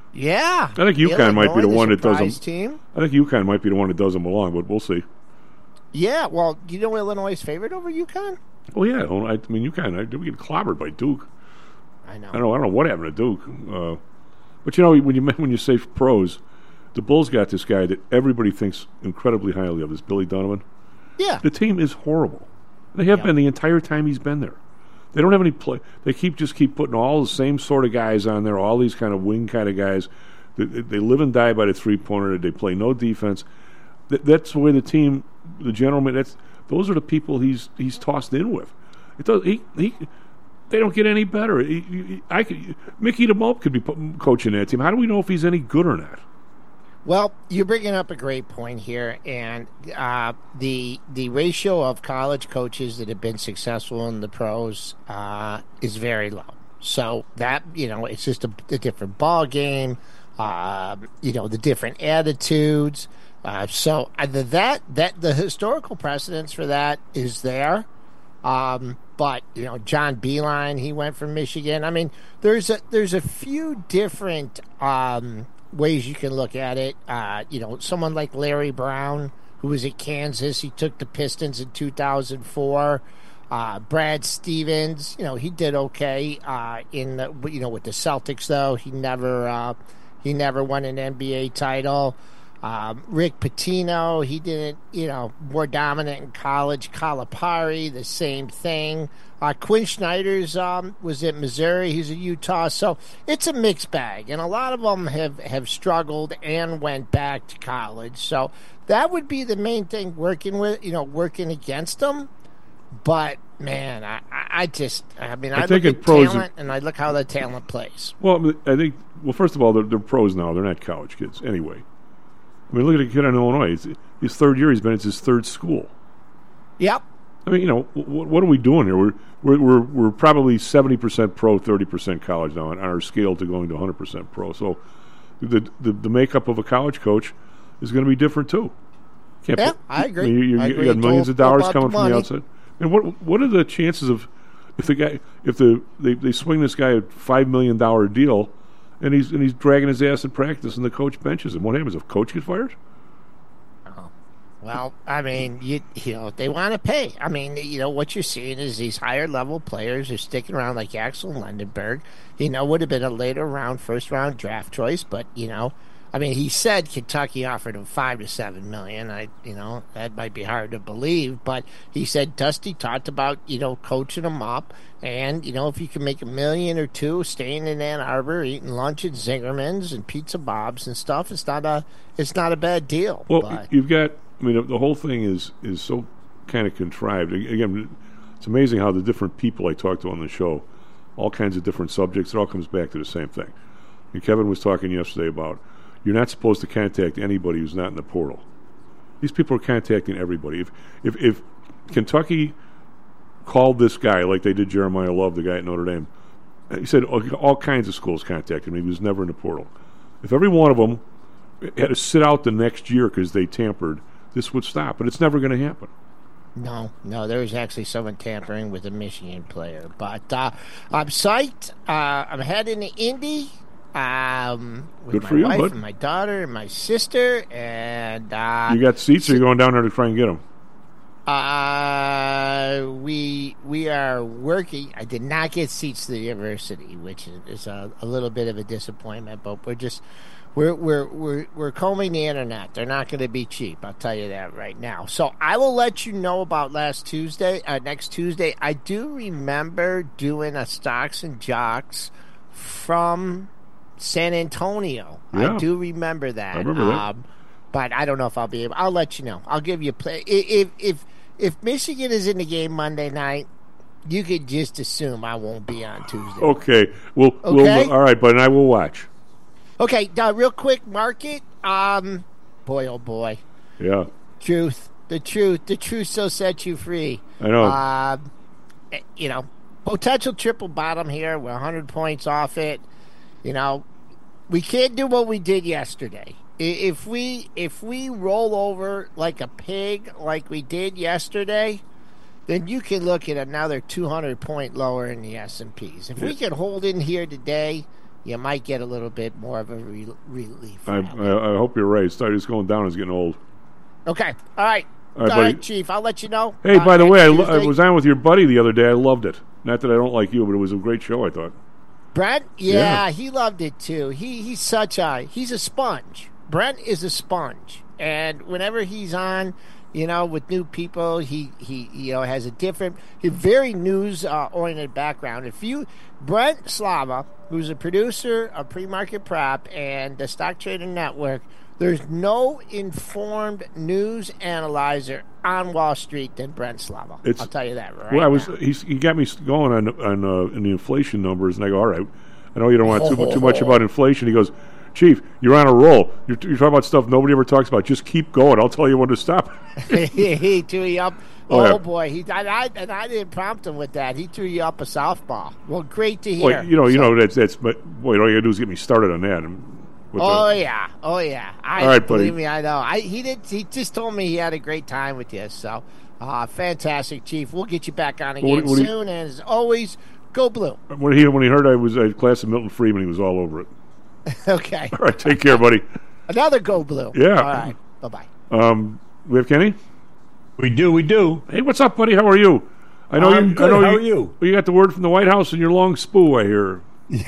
Yeah. I think UConn might be the Illinois, one that does them. surprise team. I think UConn might be the one that does them along, but we'll see. Yeah, well, you know Illinois is favored over UConn? Well, yeah, I I mean UConn. I, we get clobbered by Duke. I know. I don't know. I don't know what happened to Duke. Uh, but you know, when you when you say pros, the Bulls got this guy that everybody thinks incredibly highly of. This Billy Donovan. Yeah. The team is horrible. They have Yep. been the entire time he's been there. They don't have any play. They keep just keep putting all the same sort of guys on there. All these kind of wing kind of guys. They, they live and die by the three pointer. They play no defense. That, that's the way the team, the gentleman. That's those are the people he's he's tossed in with. It does. He, he they don't get any better. He, he, I could, Mickey DeMulp could be pu- coaching that team. How do we know if he's any good or not? Well, you're bringing up a great point here, and uh, the the ratio of college coaches that have been successful in the pros uh, is very low. So that, you know, it's just a, a different ball game. Uh, you know, the different attitudes. Uh, so either that that the historical precedence for that is there. Um, but you know, John Beeline, he went from Michigan. I mean, there's a there's a few different um, ways you can look at it. Uh, you know, someone like Larry Brown, who was at Kansas, he took the Pistons in two thousand four. Uh, Brad Stevens, you know, he did okay uh, in the, you know, with the Celtics though. He never uh, he never won an N B A title. Um, Rick Pitino, he didn't, you know, more dominant in college. Calipari, the same thing. Uh, Quinn Snyder's um, was at Missouri. He's at Utah. So it's a mixed bag. And a lot of them have, have struggled and went back to college. So that would be the main thing working with, you know, working against them. But, man, I, I just, I mean, I, I look think at in pros talent and I look how the talent plays. Well, I think. Well, first of all, they're, they're pros now. They're not college kids anyway. I mean, look at a kid in Illinois. It's, his third year, he's been. It's his third school. Yep. I mean, you know, what, what are we doing here? We're we're we're, we're probably seventy percent pro, thirty percent college now on our scale to going to one hundred percent pro. So, the, the the makeup of a college coach is going to be different too. Can't Yeah, put, I agree. I mean, you, you, I you agree. got millions It's of all dollars about coming the from the money. outside. And what what are the chances of if the guy if the they, they swing this guy a five million dollar deal, and he's and he's dragging his ass in practice, and the coach benches him? What happens if coach gets fired? Well, I mean, you you know, they want to pay. I mean, you know, what you're seeing is these higher level players are sticking around like Axel Lendenberg. You know, would have been a later round, first round draft choice, but you know, I mean, he said Kentucky offered him five to seven million. I, you know, that might be hard to believe, but he said Dusty talked about, you know, coaching him up, and you know, if you can make a million or two staying in Ann Arbor, eating lunch at Zingerman's and Pizza Bob's and stuff, it's not a, it's not a bad deal. Well, but. you've got. I mean, the whole thing is is so kind of contrived. Again, it's amazing how the different people I talk to on the show, all kinds of different subjects, it all comes back to the same thing. And Kevin was talking yesterday about you're not supposed to contact anybody who's not in the portal. These people are contacting everybody. If if, if Kentucky called this guy like they did Jeremiah Love, the guy at Notre Dame, he said all, all kinds of schools contacted him. He was never in the portal. If every one of them had to sit out the next year because they tampered, this would stop, but it's never going to happen. No, no, there was actually someone tampering with a Michigan player. But uh, I'm psyched. Uh, I'm heading to Indy. Um, with Good my for you, wife bud. and my daughter and my sister, and uh, You got seats, or you going down there to try and get them? Uh, we we are working. I did not get seats to the university, which is, is a, a little bit of a disappointment. But we're just we're we're we're we're combing the internet. They're not going to be cheap. I'll tell you that right now. So I will let you know about last Tuesday. Uh, next Tuesday, I do remember doing a Stocks and Jocks from San Antonio. Yeah. I do remember that. I remember that. Um, but I don't know if I'll be able. I'll let you know. I'll give you a play if if. If Michigan is in the game Monday night, you could just assume I won't be on Tuesday. Okay. Well, Okay? We'll, all right, but I will watch. Okay, now real quick, market. Um, boy, oh boy, Yeah. truth, the truth, the truth shall set you free. I know. Um, eh, you know, potential triple bottom here. We're one hundred points off it. You know, we can't do what we did yesterday. If we if we roll over like a pig like we did yesterday, then you can look at another two hundred point lower in the S and Ps. If we can hold in here today, you might get a little bit more of a re- relief. I, I, I hope you're right. Study's going down. It's getting old. Okay. All right. All right, All right, buddy. Chief. I'll let you know. Hey, Uh, by the next way, I, lo- Tuesday. I was on with your buddy the other day. I loved it. Not that I don't like you, but it was a great show, I thought. Brent? Yeah, Yeah. he loved it too. He he's such a he's a sponge. Brent is a sponge, and whenever he's on, you know, with new people, he he you know has a different, a very news uh, oriented background. If you Brent Slava, who's a producer of Pre-Market Prop and the Stock Trader Network, there's no informed news analyzer on Wall Street than Brent Slava. It's- I'll tell you that right Well, I was now. he's, he got me going on on uh, in the inflation numbers, and I go, all right. I know you don't want too too much about inflation. He goes, Chief, you're on a roll. You're, you're talking about stuff nobody ever talks about. Just keep going. I'll tell you when to stop. He threw you up. Oh, Oh, yeah. boy, he and I, and I didn't prompt him with that. He threw you up a softball. Well, great to hear. Well, you know, you So- know that's that's. But boy, all you gotta do is get me started on that. And with Oh the- yeah, oh yeah. I, All right, buddy. believe me, I know. I he did. He just told me he had a great time with you. So, uh, fantastic, Chief. We'll get you back on again What- what do you- soon. And as always, go blue. when he when he heard I was a class of Milton Friedman, he was all over it. Okay. All right, take care, buddy. Another go blue. Yeah. All right. Bye bye. Um, we have Kenny. We do, we do. Hey, what's up, buddy? How are you? I know I'm you. good. I know How you, are you? Well, you got the word from the White House in your long spoo. I hear.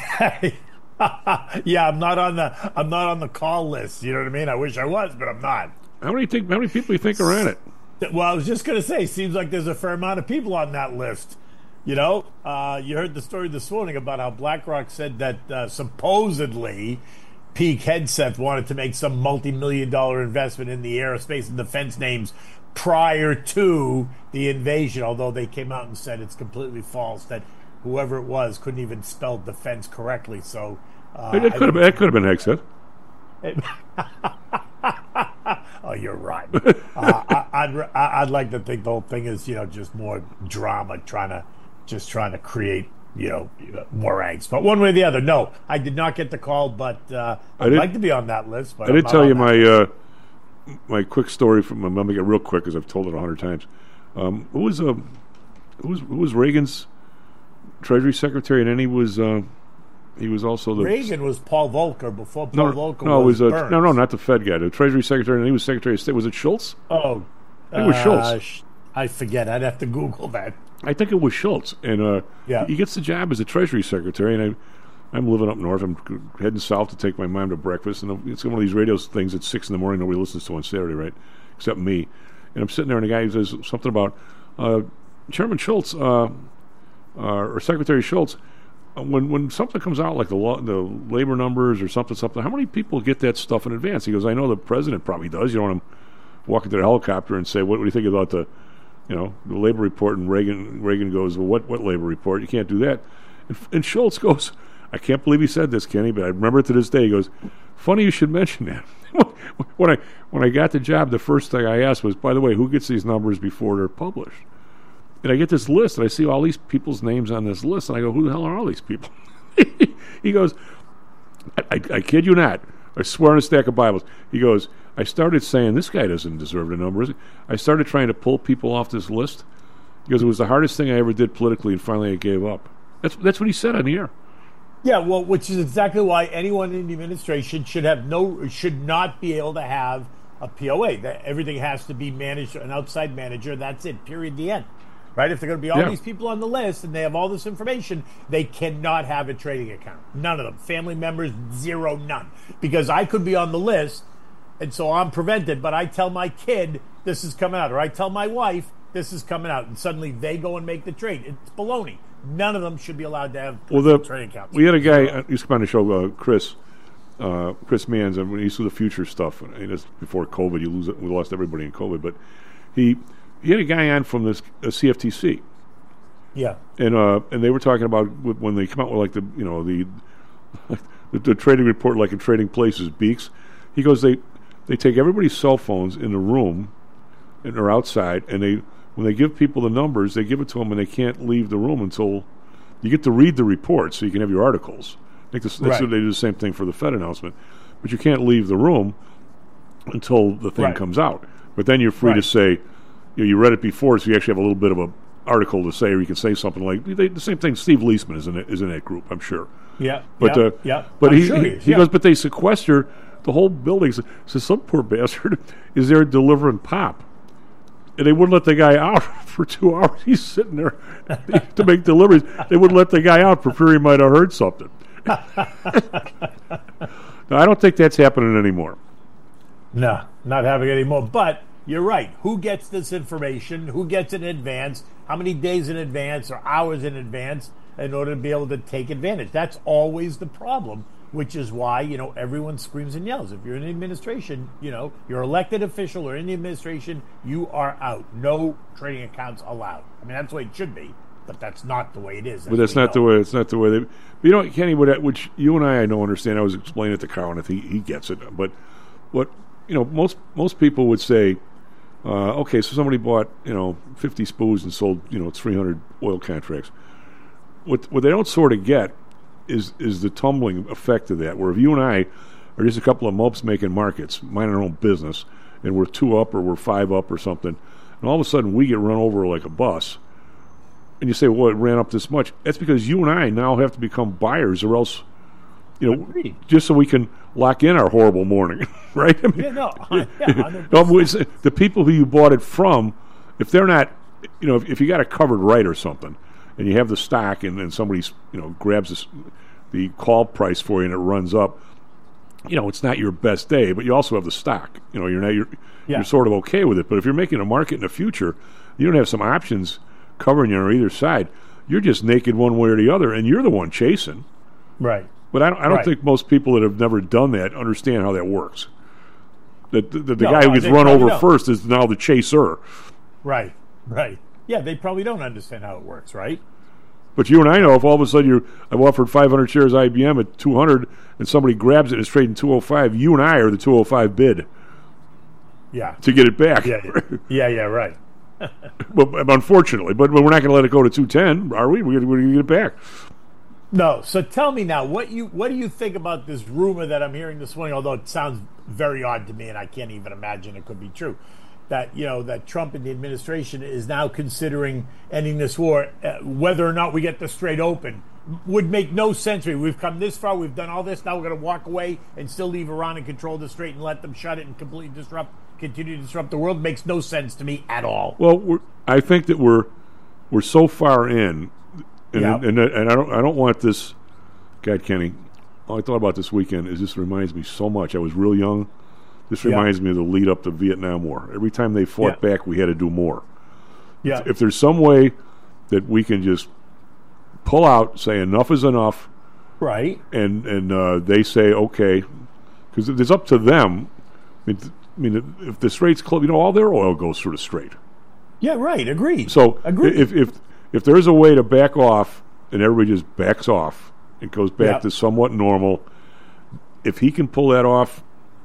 Yeah, I'm not on the I'm not on the call list. You know what I mean? I wish I was, but I'm not. How many think? How many people you think are on it? Well, I was just going to say, seems like there's a fair amount of people on that list. You know, uh, you heard the story this morning about how BlackRock said that uh, supposedly Peak Hegseth wanted to make some multi-million dollar investment in the aerospace and defense names prior to the invasion, although they came out and said it's completely false, that whoever it was couldn't even spell defense correctly. So uh, It, it could have. That could have been Hegseth. Oh, you're right. uh, I, I'd I'd like to think the whole thing is, you know, just more drama, trying to just trying to create, you know, more angst. But one way or the other, no, I did not get the call, but uh, I I'd did- like to be on that list. But I I'm did not tell on you that. my uh, my quick story from. I'm gonna make it real quick because I've told it a hundred times. Um, who was uh, who was who was Reagan's Treasury Secretary, and then he was uh, he was also the Reagan was Paul Volcker before Paul no Volcker no it was, was uh, Burns. no no not the Fed guy, the Treasury Secretary, and he was Secretary of State. Was it Schultz? Oh, I think it was uh, Schultz. sh- I forget. I'd have to Google that. I think it was Schultz, and uh, Yeah. he gets the job as a Treasury Secretary, and I, I'm living up north. I'm heading south to take my mom to breakfast, and it's one of these radio things at six in the morning nobody listens to on Saturday, right? Except me. And I'm sitting there, and the guy says something about uh, Chairman Schultz uh, uh, or Secretary Schultz. uh, When when something comes out like the law, the labor numbers or something something, how many people get that stuff in advance? He goes, I know the president probably does. You don't want him walking to the helicopter and say, "What, what do you think about the?" You know, the labor report, and Reagan Reagan goes, well, what, what labor report? You can't do that. And, and Schultz goes, I can't believe he said this, Kenny, but I remember it to this day. He goes, funny you should mention that. when I when I got the job, the first thing I asked was, by the way, who gets these numbers before they're published? And I get this list, and I see all these people's names on this list, and I go, who the hell are all these people? He goes, I, I, I kid you not. I swear on a stack of Bibles. He goes, I started saying, this guy doesn't deserve the numbers. I started trying to pull people off this list because it was the hardest thing I ever did politically, and finally I gave up. That's that's what he said on the air. Yeah, well, which is exactly why anyone in the administration should have no, should not be able to have a P O A. That everything has to be managed, an outside manager. That's it. Period. The end. Right? If they're going to be all Yeah. these people on the list and they have all this information, they cannot have a trading account. None of them. Family members, zero, none. Because I could be on the list, and so I'm prevented. But I tell my kid this is coming out, or I tell my wife this is coming out, and suddenly they go and make the trade. It's baloney. None of them should be allowed to have Well, the, trading accounts. we had a guy uh, used to come on the show, uh, Chris, uh, Chris Manns, and when he used to do the future stuff. And it's before COVID, you lose it. We lost everybody in COVID, but he he had a guy on from this uh, C F T C. Yeah, and uh, and they were talking about when they come out with like the you know the the, the trading report, like in Trading Places, Beeks. He goes, they they take everybody's cell phones in the room and they're outside, and they when they give people the numbers, they give it to them, and they can't leave the room until you get to read the report, so you can have your articles. I think this, that's Right. what they do the same thing for the Fed announcement, but you can't leave the room until the thing Right. comes out. But then you're free to Right. say, you know, you read it before, so you actually have a little bit of a article to say, or you can say something like they, the same thing. Steve Leisman is in it, is in that group, I'm sure. yeah, But yeah, uh, yeah. but I'm he sure he, is, he yeah. goes, but they sequester the whole building. So, so some poor bastard is there delivering pop, and they wouldn't let the guy out for two hours. He's sitting there to make deliveries. They wouldn't let the guy out for fear he might have heard something. Now, I don't think that's happening anymore. No, not having any more. But you're right. Who gets this information? Who gets it in advance? How many days in advance or hours in advance in order to be able to take advantage? That's always the problem, which is why, you know, everyone screams and yells. If you're in the administration, you know, you're elected official or in the administration, you are out. No trading accounts allowed. I mean, that's the way it should be, but that's not the way it is. But that's not the way. It's not the way they. But you know, Kenny, what, which you and I, I know, understand. I was explaining it to Carl, and he he gets it. But what you know, most most people would say, uh, okay, so somebody bought you know fifty S P Ys and sold you know three hundred oil contracts. What what they don't sort of get is is the tumbling effect of that. Where if you and I are just a couple of mopes making markets, minding our own business, and we're two up or we're five up or something, and all of a sudden we get run over like a bus. And you say, well, it ran up this much. That's because you and I now have to become buyers, or else, you know, Agreed. just so we can lock in our horrible morning, right? I mean, Yeah, no. Yeah, no, it's, the people who you bought it from, if they're not, you know, if, if you got it covered right or something, and you have the stock, and then somebody, you know, grabs this, the call price for you, and it runs up, you know, it's not your best day, but you also have the stock. You know, you're not, you're, Yeah. you're sort of okay with it. But if you're making a market in the future, you don't have some options covering you on either side. You're just naked one way or the other, and you're the one chasing. Right. But I don't, I don't Right. think most people that have never done that understand how that works. That the, the, the No, guy who uh, gets they run probably over don't. first is now the chaser. Right. Right. Yeah, they probably don't understand how it works, right? But you and I know if all of a sudden you're, I've offered five hundred shares I B M at two hundred, and somebody grabs it and is trading two oh five, you and I are the two oh five bid Yeah. to get it back. Yeah. Yeah. Yeah. Yeah. Right. But unfortunately, but, but we're not going to let it go to two ten, are we? We're going to get it back. No. So tell me now, what you what do you think about this rumor that I'm hearing this morning? Although it sounds very odd to me, and I can't even imagine it could be true. That you know that Trump and the administration is now considering ending this war, uh, whether or not we get the Strait open would make no sense to me. We've come this far, we've done all this. Now we're going to walk away and still leave Iran and control the Strait and let them shut it and completely disrupt, continue to disrupt the world. Makes no sense to me at all. Well, we're, I think that we're we're so far in, and Yeah. and, and I don't I don't want this. God, Kenny, all I thought about this weekend is this reminds me so much. I was real young. This Yeah. reminds me of the lead up to the Vietnam War. Every time they fought Yeah. back, we had to do more. Yeah. If, if there's some way that we can just pull out, say enough is enough, Right. and and uh, they say okay, because it's up to them. I mean, th- I mean, if the Strait's closed, you know, all their oil goes through the Strait. Yeah. Right. Agreed. So Agreed. if if if there is a way to back off and everybody just backs off and goes back Yep. to somewhat normal, if he can pull that off,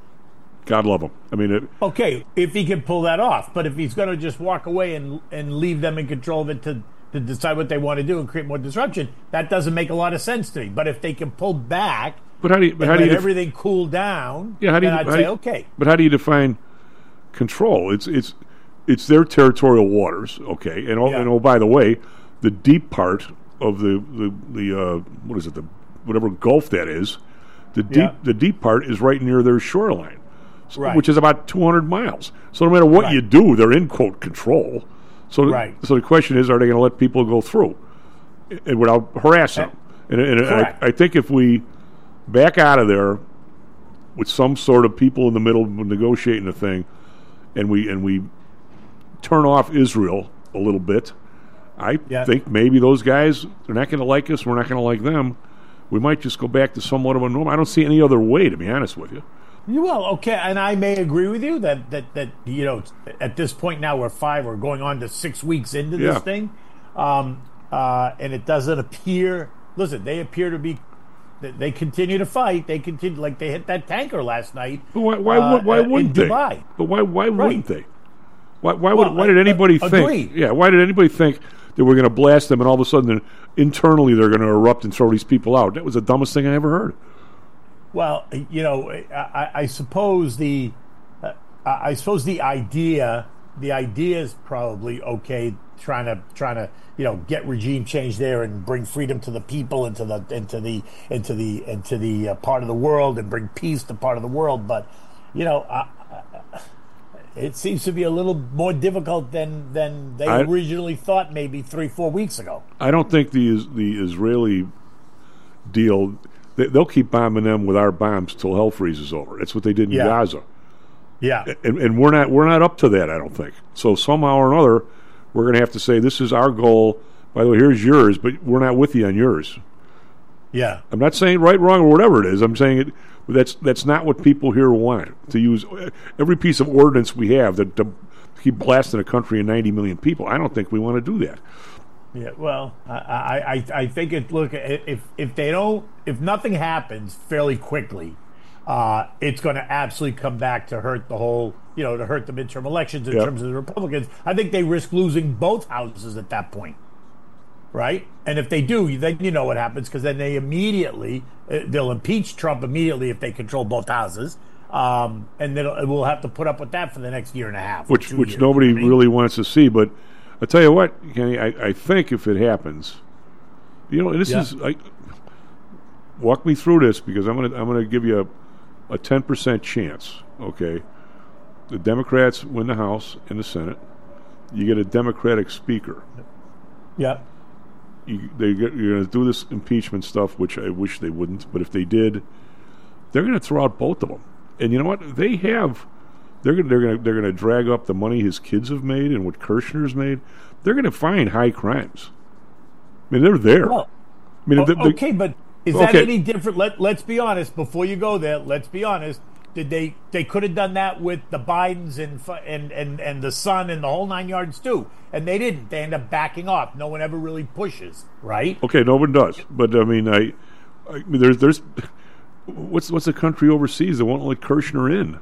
God love him. I mean, it, Okay, if he can pull that off, but if he's going to just walk away and and leave them in control of it to, to decide what they want to do and create more disruption, that doesn't make a lot of sense to me. But if they can pull back but how do you? But and how do let you? def- everything cool down, yeah, how do you? then I'd how do say you- okay. But how do you define control? It's it's it's their territorial waters, okay. And oh, Yeah. and oh, by the way, the deep part of the the the uh, what is it? The whatever Gulf that is. The deep Yeah. the deep part is right near their shoreline, so- Right. which is about two hundred miles. So no matter what Right. you do, they're in quote control. So Right. so the question is, are they going to let people go through and without harassing them? And, and I, Correct. I think if we back out of there with some sort of people in the middle negotiating the thing, and we and we turn off Israel a little bit, I Yeah. think maybe those guys, they're not going to like us, we're not going to like them. We might just go back to somewhat of a norm. I don't see any other way, to be honest with you. You will, okay, and I may agree with you that, that, that you know, at this point now we're five, we're going on to six weeks into this Yeah. thing, um, uh, and it doesn't appear, listen, they appear to be, they- they continue to fight, they continue, like they hit that tanker last night. But why, why, uh, why, why in wouldn't they? Dubai. But why, why Right. wouldn't they? Why, why, Well, would, why did anybody uh, think? agreed. Yeah, why did anybody think that we're going to blast them and all of a sudden internally they're going to erupt and throw these people out? That was the dumbest thing I ever heard. Well, you know, I, I suppose the, uh, I suppose the idea, the idea is probably okay. Trying to, trying to, you know, get regime change there and bring freedom to the people into the, into the, into the, into the uh, part of the world and bring peace to part of the world. But, you know, I, I, it seems to be a little more difficult than than they I- originally thought. Maybe three, four weeks ago. I don't think the the Israeli deal. They, they'll keep bombing them with our bombs till hell freezes over. That's what they did in Yeah. Gaza, Yeah. and, and we're not we're not up to that. I don't think so. Somehow or another, we're going to have to say this is our goal. By the way, here's yours, but we're not with you on yours. Yeah. I'm not saying right, wrong, or whatever it is. I'm saying it. That's that's not what people here want. To use every piece of ordinance we have that to keep blasting a country of ninety million people. I don't think we want to do that. Yeah, well, I, I, I- I think it. Look, if if they don't, if nothing happens fairly quickly, uh, it's going to absolutely come back to hurt the whole. You know, to hurt the midterm elections in Yep. terms of the Republicans. I think they risk losing both houses at that point, right? And if they do, then you know what happens because then they immediately uh, they'll impeach Trump immediately if they control both houses, um, and then we'll have to put up with that for the next year and a half, or Which two which years, nobody you know what I mean? really wants to see. But I tell you what, Kenny, I, I think if it happens, you know, this Yeah. is like walk me through this because I'm gonna I'm gonna give you a a ten percent chance. Okay, the Democrats win the House and the Senate. You get a Democratic speaker. Yeah. You, they get, you're going to do this impeachment stuff, which I wish they wouldn't. But if they did, they're going to throw out both of them. And you know what? They have. They're going. They're going. They're going to drag up the money his kids have made and what Kirshner's made. They're going to find high crimes. I mean, they're there. Well, I mean, O- they- they- okay, but is that Okay. any different? Let Let's be honest. Before you go there, let's be honest. Did they? They could have done that with the Bidens and fu- and and and the son and the whole nine yards too, and they didn't. They end up backing off. No one ever really pushes, right? Okay, no one does. But I mean, I, I mean, there's there's what's what's a country overseas that won't let Kirshner in?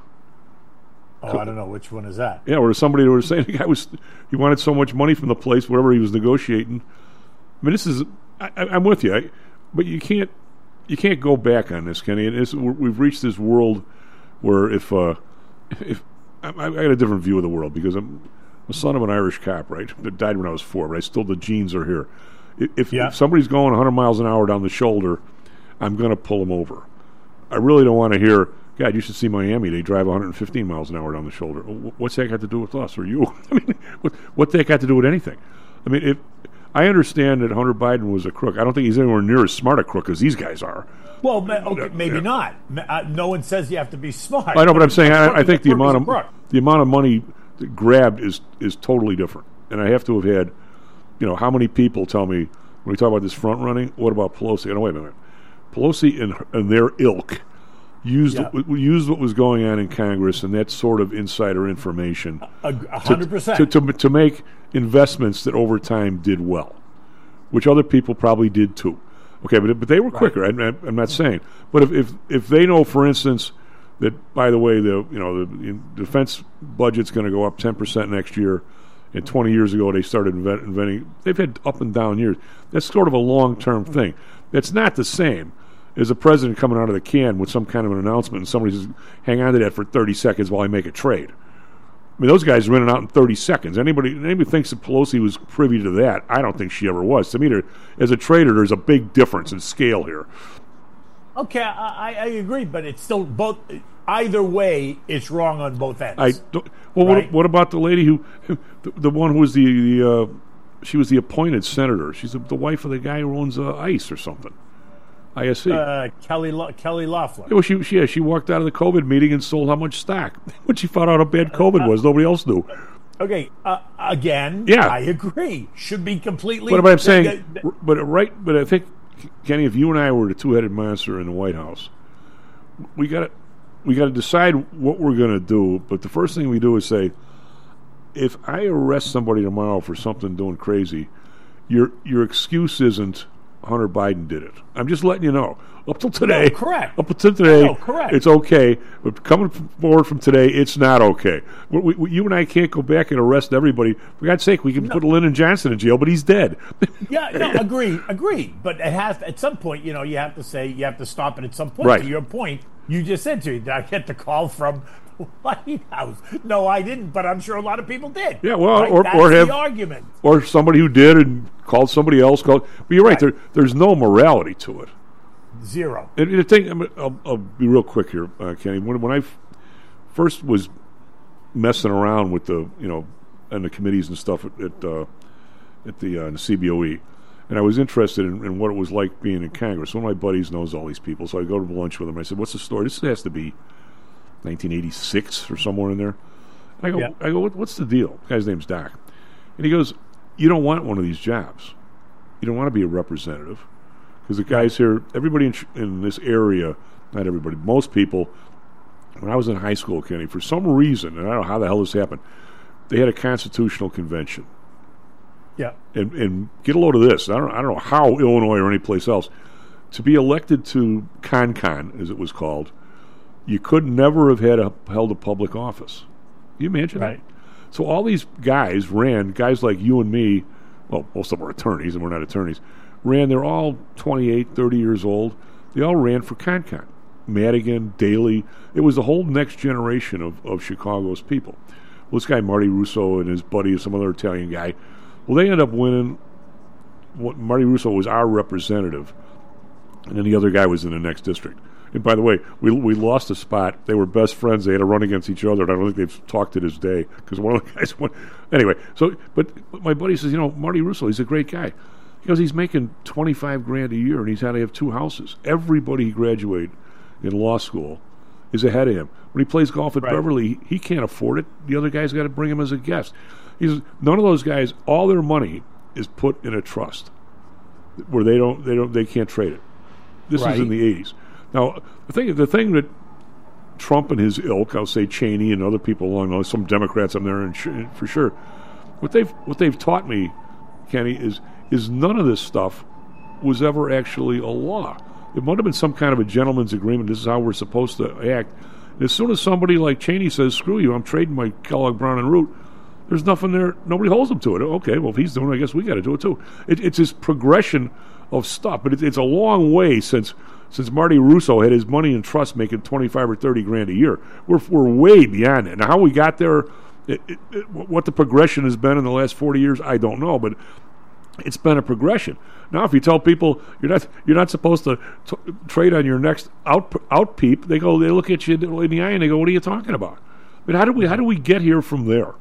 Oh, I don't know which one is that. Yeah, or somebody was saying the guy was he wanted so much money from the place, whatever he was negotiating. I mean, this is I, I- I'm with you, I, but you can't you can't go back on this, Kenny. And it's, we're- we've reached this world where if uh, if I, I got a different view of the world because I'm the son of an Irish cop, right? That died when I was four, but I still the genes are here. If, if, Yeah. if somebody's going one hundred miles an hour down the shoulder, I'm going to pull them over. I really don't want to hear, God, you should see Miami. They drive one hundred fifteen miles an hour down the shoulder. Wh- What's that got to do with us or you? I mean, what, what's that got to do with anything? I mean, if I understand that Hunter Biden was a crook, I don't think he's anywhere near as smart a crook as these guys are. Well, ma- okay, maybe Yeah. not. Ma- uh, No one says you have to be smart. I know, but I'm saying A I, crook I is a think the crook is amount a of crook. the amount of money that grabbed is is totally different. And I have to have had, you know, how many people tell me when we talk about this front running? What about Pelosi? I know, wait a minute. Pelosi and, her- and their ilk used Yeah. w- used what was going on in Congress and that sort of insider information A a hundred percent. to, to to make investments that over time did well, which other people probably did too. Okay, but but they were quicker. I'm, I'm I'm not saying, but if, if if they know, for instance, that by the way, the you know the defense budget's going to go up ten percent next year, and twenty years ago they started invent, inventing. They've had up and down years. That's sort of a long term thing. It's not the same as a president coming out of the can with some kind of an announcement, and somebody says, "Hang on to that for thirty seconds while I make a trade." I mean, those guys are in and out in thirty seconds. Anybody anybody thinks that Pelosi was privy to that? I don't think she ever was. To me, there, as a trader, there's a big difference in scale here. Okay, I, I agree, but it's still both. Either way, it's wrong on both ends. I don't, well, right? what, what about the lady who, the, the one who was the, the uh, she was the appointed senator. She's the, the wife of the guy who owns uh, ICE or something. I S C. Uh, Kelly Lo- Kelly Loeffler. Yeah, well, she, she, yeah, she walked out of the COVID meeting and sold how much stock when she found out how bad COVID was. Nobody else knew. Okay, uh, again, yeah. I agree. Should be completely. But, but I'm saying, th- th- th- but right, but I think, Kenny, if you and I were the two-headed monster in the White House, we got to we got to decide what we're going to do. But the first thing we do is say, if I arrest somebody tomorrow for something doing crazy, your your excuse isn't Hunter Biden did it. I'm just letting you know. Up till today, no, correct. Up until today, no, correct. It's okay. But coming forward from today, it's not okay. We, we, you and I can't go back and arrest everybody. For God's sake, we can no. put Lyndon Johnson in jail, but he's dead. Yeah, no, agree, agree. But it has at some point, you know, you have to say you have to stop it at some point. Right. To your point, you just said to me, did I get the call from the White House? No, I didn't, but I'm sure a lot of people did. Yeah, well, right? or That's or have the argument, or somebody who did and called somebody else. Called, but you're right. right. There, there's no morality to it. Zero. And the thing, I mean, I'll, I'll be real quick here, uh, Kenny. When when I f- first was messing around with the, you know, and the committees and stuff at at, uh, at the, uh, the C B O E, and I was interested in, in what it was like being in Congress. One of my buddies knows all these people, so I go to lunch with him. I said, "What's the story?" This has to be nineteen eighty-six or somewhere in there. And I go, yeah. I go, what, "What's the deal?" The guy's name's Doc, and he goes, "You don't want one of these jobs. You don't want to be a representative." Because the guys here, everybody in, in this area, not everybody, most people, when I was in high school, Kenny, for some reason, and I don't know how the hell this happened, they had a constitutional convention. Yeah. And and get a load of this. I don't I don't know how Illinois or any place else, to be elected to CONCON, as it was called, you could never have had a, held a public office. Can you imagine right. that? So all these guys ran, guys like you and me, well, most of them are attorneys, and we're not attorneys, ran, they're all twenty-eight, thirty years old. They all ran for CONCON. Madigan, Daley. It was the whole next generation of, of Chicago's people. Well, this guy, Marty Russo, and his buddy, some other Italian guy, well, they ended up winning. What, Marty Russo was our representative, and then the other guy was in the next district. And by the way, we we lost a spot. They were best friends. They had to run against each other, and I don't think they've talked to this day because one of the guys went. Anyway, so, but, but my buddy says, you know, Marty Russo, he's a great guy. He goes, he's making twenty-five grand a year, and he's had to have two houses. Everybody he graduated in law school is ahead of him. When he plays golf at right. Beverly, he, he can't afford it. The other guy's got to bring him as a guest. He says, none of those guys, all their money is put in a trust where they don't, they don't, they can't trade it. This right. is in the eighties. Now, the thing, the thing that Trump and his ilk, I'll say Cheney and other people along those, some Democrats on there, and sh- for sure, what they've what they've taught me, Kenny, is is none of this stuff was ever actually a law. It might have been some kind of a gentleman's agreement. This is how we're supposed to act. And as soon as somebody like Cheney says, "Screw you, I'm trading my Kellogg Brown and Root," there's nothing there. Nobody holds them to it. Okay, well, if he's doing it, I guess we got to do it too. It, it's this progression of stuff, but it, it's a long way since since Marty Russo had his money in trust making twenty-five or thirty grand a year. We're we're way beyond it. Now, how we got there, it, it, it, what the progression has been in the last forty years, I don't know, but it's been a progression. Now, if you tell people you're not you're not supposed to t- trade on your next out out peep, they go they look at you in the eye and they go, "What are you talking about?" I mean, how did we how do we get here from there?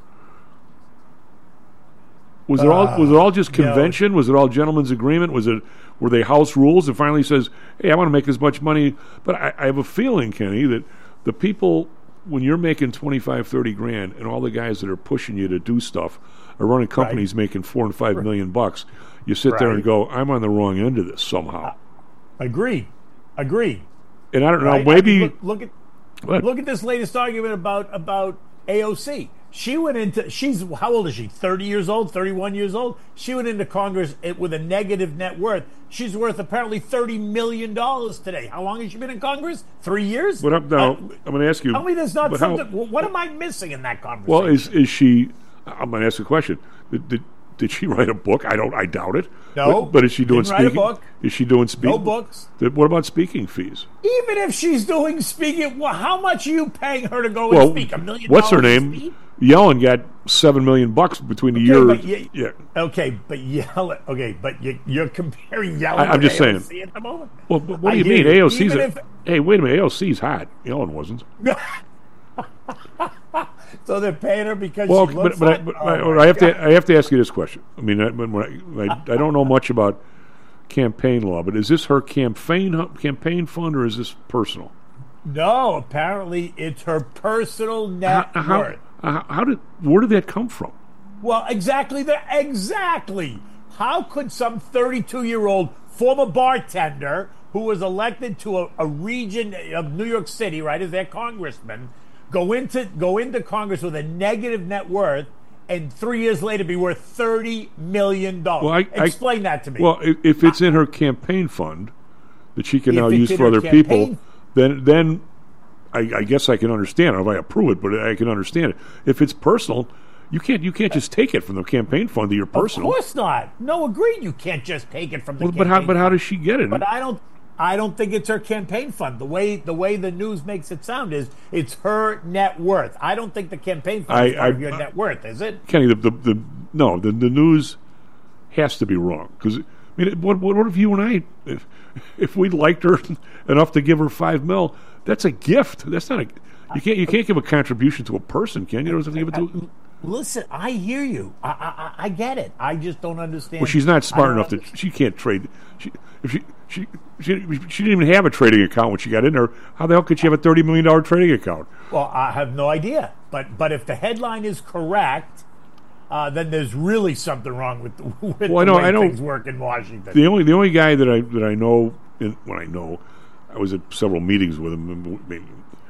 Was it all uh, was it all just convention? No. Was it all gentleman's agreement? Was it were they house rules? And finally says, "Hey, I want to make as much money." But I, I have a feeling, Kenny, that the people when you're making twenty-five, thirty grand, and all the guys that are pushing you to do stuff are running companies right. making four and five right. million bucks, you sit right. there and go, "I'm on the wrong end of this somehow." Uh, agree, agree. And I don't right? know. Maybe I mean, look, look at look at this latest argument about about A O C. She went into, she's, how old is she? thirty years old, thirty-one years old? She went into Congress with a negative net worth. She's worth apparently thirty million dollars today. How long has she been in Congress? Three years? But now, uh, I'm going to ask you. Tell me there's not something, how, what am I missing in that conversation? Well, is is she, I'm going to ask a question. Did, did, did she write a book? I don't, I doubt it. No. But, but is she doing didn't speaking? Write a book. Is she doing speaking? No books. What about speaking fees? Even if she's doing speaking, well, how much are you paying her to go well, and speak? A million what's her dollars name? Speak? Yellen got seven million bucks between the okay, years. But yeah. Okay, but Yellen. Okay, but you, you're comparing Yellen. I, I'm to just A O C saying. At the moment. Well, but what I do you mean? you. A O C's. A, if, hey, wait a minute. A O C's hot. Yellen wasn't. So they're paying her because well, she but looks but, I, hot? but Oh I, I have God. to I have to ask you this question. I mean, I, when I, I, I don't know much about campaign law, but is this her campaign campaign fund or is this personal? No, apparently it's her personal net how, how, worth. How, how did where did that come from? Well, exactly the exactly. How could some thirty-two-year-old former bartender who was elected to a, a region of New York City, right, as their congressman, go into go into Congress with a negative net worth, and three years later be worth thirty million dollars? Well, I, Explain I, that to me. Well, if, if it's in her campaign fund that she can If now it's use in for her other campaign- people, then then I, I guess I can understand it. If I approve it, but I can understand it. If it's personal, you can't you can't just take it from the campaign fund that you're personal. Of course not. No, agreed. You can't just take it from the Well, campaign but how but how fund. does she get it? But I don't. I don't think it's her campaign fund. The way the way the news makes it sound is it's her net worth. I don't think the campaign fund I- is part I- of your net worth, is it? Kenny, the, the, the no, the, the news has to be wrong because I mean, what, what what if you and I, if, if we liked her enough to give her five mil, that's a gift. That's not a you can't you can't give a contribution to a person, can you? You don't have to give it to. Listen, I hear you. I, I I get it. I just don't understand. Well, she's not I smart don't enough to. understand. She can't trade. She if she she she she didn't even have a trading account when she got in there. How the hell could she have a thirty million dollar trading account? Well, I have no idea. But but if the headline is correct, uh, then there's really something wrong with, with Well, I the know- way I know- things work in Washington. The only the only guy that I that I know in, when I know, I was at several meetings with him. Maybe,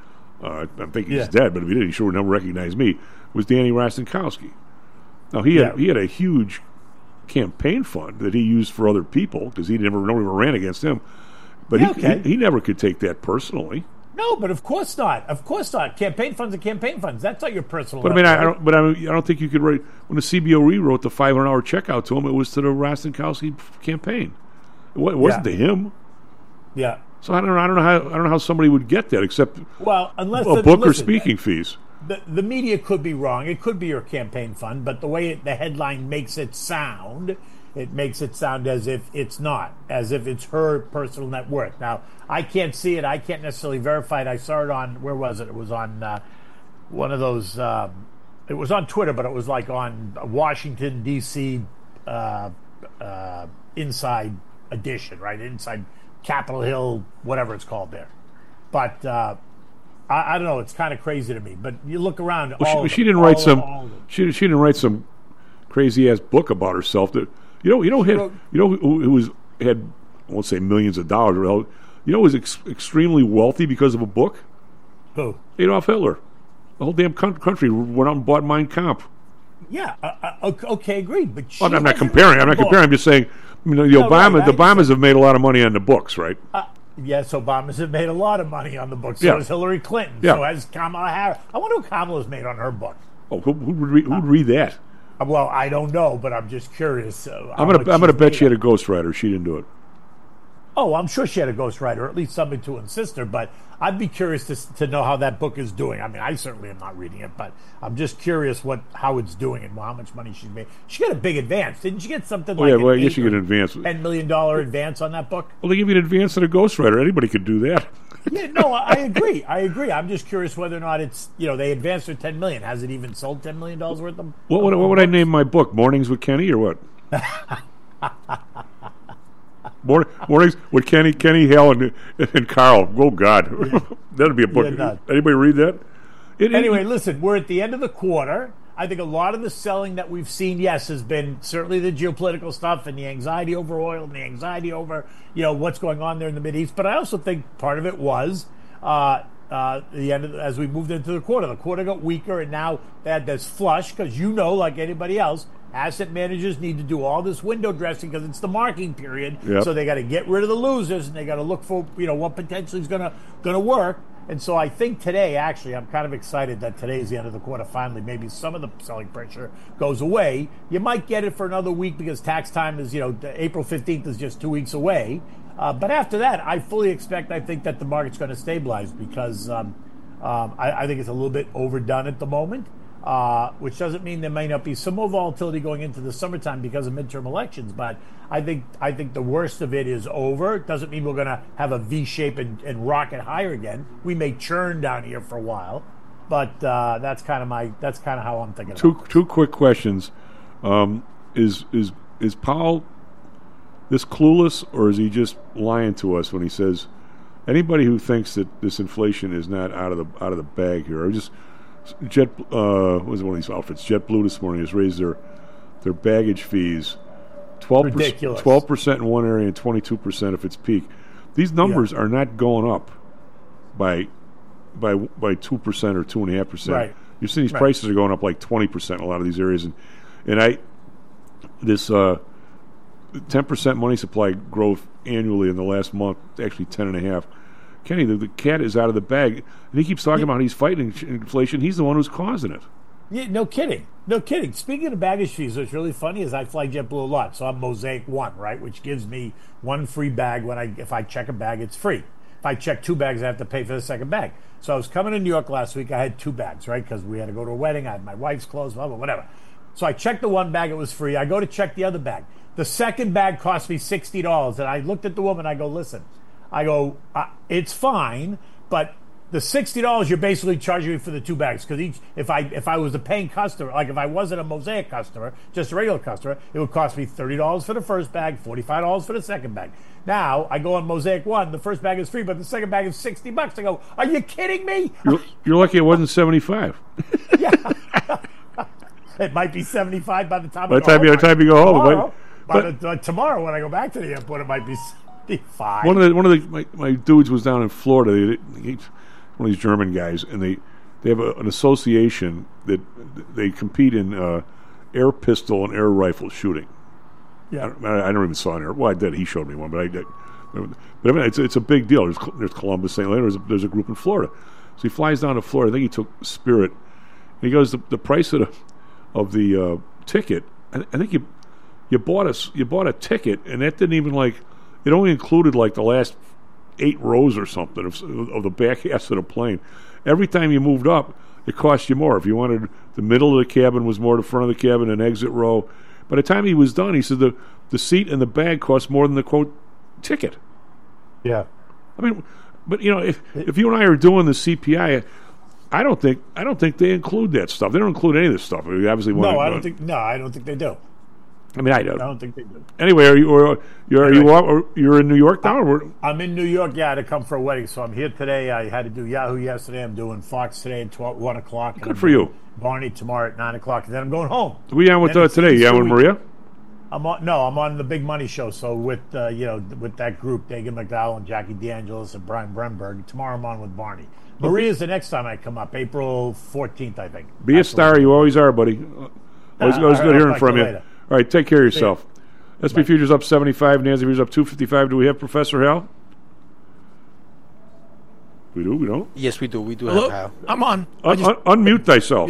uh, I think he's Yeah. dead, but if he did, he sure would never recognize me. Was Danny Rostenkowski. Now he had Yeah. he had a huge campaign fund that he used for other people because he never nobody ever ran against him, but Yeah, he, okay. he he never could take that personally. No, but of course not. Of course not. Campaign funds are campaign funds. That's not your personal. But I mean, I, I net worth. don't. But I, mean, I don't think you could write when the C B O rewrote the five hundred dollar check out to him. It was to the Rostenkowski campaign. It, wa- it wasn't Yeah. to him. Yeah. So I don't. know- I don't know how. I don't know how somebody would get that except Well, unless a the, book or listen, speaking fees. The, the media could be wrong. It could be your campaign fund, but the way it, the headline makes it sound, it makes it sound as if it's not, as if it's her personal net worth. Now, I can't see it. I can't necessarily verify it. I saw it on, where was it? It was on uh, one of those, um, it was on Twitter, but it was like on Washington, D C uh, uh, Inside Edition, right? Inside Capitol Hill, whatever it's called there. But, uh, I, I don't know. It's kind of crazy to me. But you look around. Well, all she, of she them, didn't all write of- some. all of them. She she didn't write some crazy ass book about herself. That you know you know hit, wrote- you know who, who was had I won't say millions of dollars. Well, you know was ex- extremely wealthy because of a book. Who? Adolf Hitler. The whole damn coun- country went out and bought Mein Kampf. Yeah. Uh, uh, okay, okay, agreed. But she Well, I'm not hasn't comparing. written I'm a not book. comparing. I'm just saying. You know, the No, Obama, right, the I Obamas understand. have made a lot of money on the books, right? Uh, yes, Obama's have made a lot of money on the book. So Yeah. has Hillary Clinton. Yeah. So has Kamala Harris. I wonder what Kamala's made on her book. Oh, who, who would read, who'd read that? Uh, Well, I don't know, but I'm just curious. Uh, I'm gonna I'm gonna bet she had a ghostwriter. She didn't do it. Oh, I'm sure she had a ghostwriter, or at least somebody to assist her. But I'd be curious to to know how that book is doing. I mean, I certainly am not reading it, but I'm just curious what how it's doing and how much money she's made. She got a big advance, didn't she? Get something Oh like yeah, an well I guess eight you or get an advance. ten million dollar advance on that book. Well, they give you an advance and a ghostwriter. Anybody could do that. Yeah, no, I I agree. I agree. I'm just curious whether or not it's, you know, they advanced her ten million. Has it even sold ten million dollars worth of? What would, of what would I books? name my book? Mornings with Kenny or what? Morning, mornings with Kenny, Kenny, Hal, and, and Carl. Oh God, that'd be a book. You're nuts. Anybody read that? It, it- Anyway, listen, we're at the end of the quarter. I think a lot of the selling that we've seen, yes, has been certainly the geopolitical stuff and the anxiety over oil and the anxiety over, you know, what's going on there in the Mideast. But I also think part of it was uh, uh, the end of the, as we moved into the quarter. The quarter got weaker, and now they had this flush because, you know, like anybody else, asset managers need to do all this window dressing because it's the marking period. Yep. So they got to get rid of the losers and they got to look for, you know, what potentially is going to going to work. And so I think today, actually, I'm kind of excited that today is the end of the quarter. Finally, maybe some of the selling pressure goes away. You might get it for another week because tax time is, you know, April fifteenth is just two weeks away. Uh, but after that, I fully expect, I think that the market's going to stabilize because um, um, I, I think it's a little bit overdone at the moment. uh, which doesn't mean there may not be some more volatility going into the summertime because of midterm elections. But I think I think the worst of it is over. It doesn't mean we're going to have a V shape and, and rocket higher again. We may churn down here for a while, but uh, that's kind of my that's kind of how I'm thinking. Two about two quick questions: um, Is is is Powell this clueless, or is he just lying to us when he says anybody who thinks that this inflation is not out of the out of the bag here? Or just Jet uh, what was it, one of these outfits? JetBlue this morning has raised their their baggage fees twelve ridiculous twelve percent in one area and twenty two percent if it's peak. These numbers yeah. are not going up by by by two percent or two and a half percent. Right. You're seeing these right. prices are going up like twenty percent in a lot of these areas, and and I this uh, ten percent money supply growth annually in the last month, actually ten and a half. Kenny, the, the cat is out of the bag, and he keeps talking yeah. about he's fighting inflation. He's the one who's causing it. Yeah, no kidding, no kidding. Speaking of baggage fees, what's really funny is I fly JetBlue a lot, so I'm Mosaic One, right, which gives me one free bag when I if I check a bag, it's free. If I check two bags, I have to pay for the second bag. So I was coming to New York last week. I had two bags, right, because we had to go to a wedding. I had my wife's clothes, blah blah, whatever. So I checked the one bag; it was free. I go to check the other bag. The second bag cost me sixty dollars, and I looked at the woman. I go, listen. I go, uh, it's fine, but the sixty dollars you're basically charging me for the two bags because each, if I if I was a paying customer, like if I wasn't a Mosaic customer, just a regular customer, it would cost me thirty dollars for the first bag, forty-five dollars for the second bag. Now I go on Mosaic One, the first bag is free, but the second bag is sixty bucks. I go, are you kidding me? You're, you're lucky it wasn't seventy-five. Yeah, it might be seventy-five by the time. By the time, you, time you go home, tomorrow, but, by the, uh, tomorrow when I go back to the airport, it might be. Five. One of the one of the my, my dudes was down in Florida. They, they, one of these German guys, and they they have a, an association that they compete in uh, air pistol and air rifle shooting. Yeah, I, I never even saw an air. Well, I did. He showed me one, but I did. But I mean, it's it's a big deal. There's, there's Columbus, Saint Helena. There's a, there's a group in Florida. So he flies down to Florida. I think he took Spirit. And he goes, the, the price of the of the uh, ticket. I, I think you you bought a you bought a ticket, and that didn't even like. It only included like the last eight rows or something of, of the back half of the plane. Every time you moved up, it cost you more. If you wanted the middle of the cabin was more the front of the cabin, an exit row. By the time he was done, he said the, the seat and the bag cost more than the quote ticket. Yeah, I mean, but you know, if if you and I are doing the C P I, I don't think I don't think they include that stuff. They don't include any of this stuff. We obviously want no, to, I don't think. No, I don't think they do. I mean, I don't. I don't think they do. Anyway, are you or you're are you or you're in New York now? Or I'm in New York. Yeah, to come for a wedding, so I'm here today. I had to do Yahoo yesterday. I'm doing Fox today at twelve, one o'clock. Good for you. Barney tomorrow at nine o'clock, and then I'm going home. Who are you on with uh, today? You on with Maria? I'm on. No, I'm on the Big Money Show. So with uh, you know with that group, Dagan McDowell and Jackie DeAngelis and Brian Bremberg. Tomorrow I'm on with Barney. Maria's the next time I come up, April fourteenth, I think. Be a star. You always are, buddy. Always, uh, always right, good I'll hearing from you. Later. All right, take care of yourself. S and P Bye. Futures up seventy-five. Nasdaq Futures up two fifty-five. Do we have Professor Hal? We do. We don't. Yes, we do. We do Hello? have Hal. I'm on. Un- just... un- unmute thyself.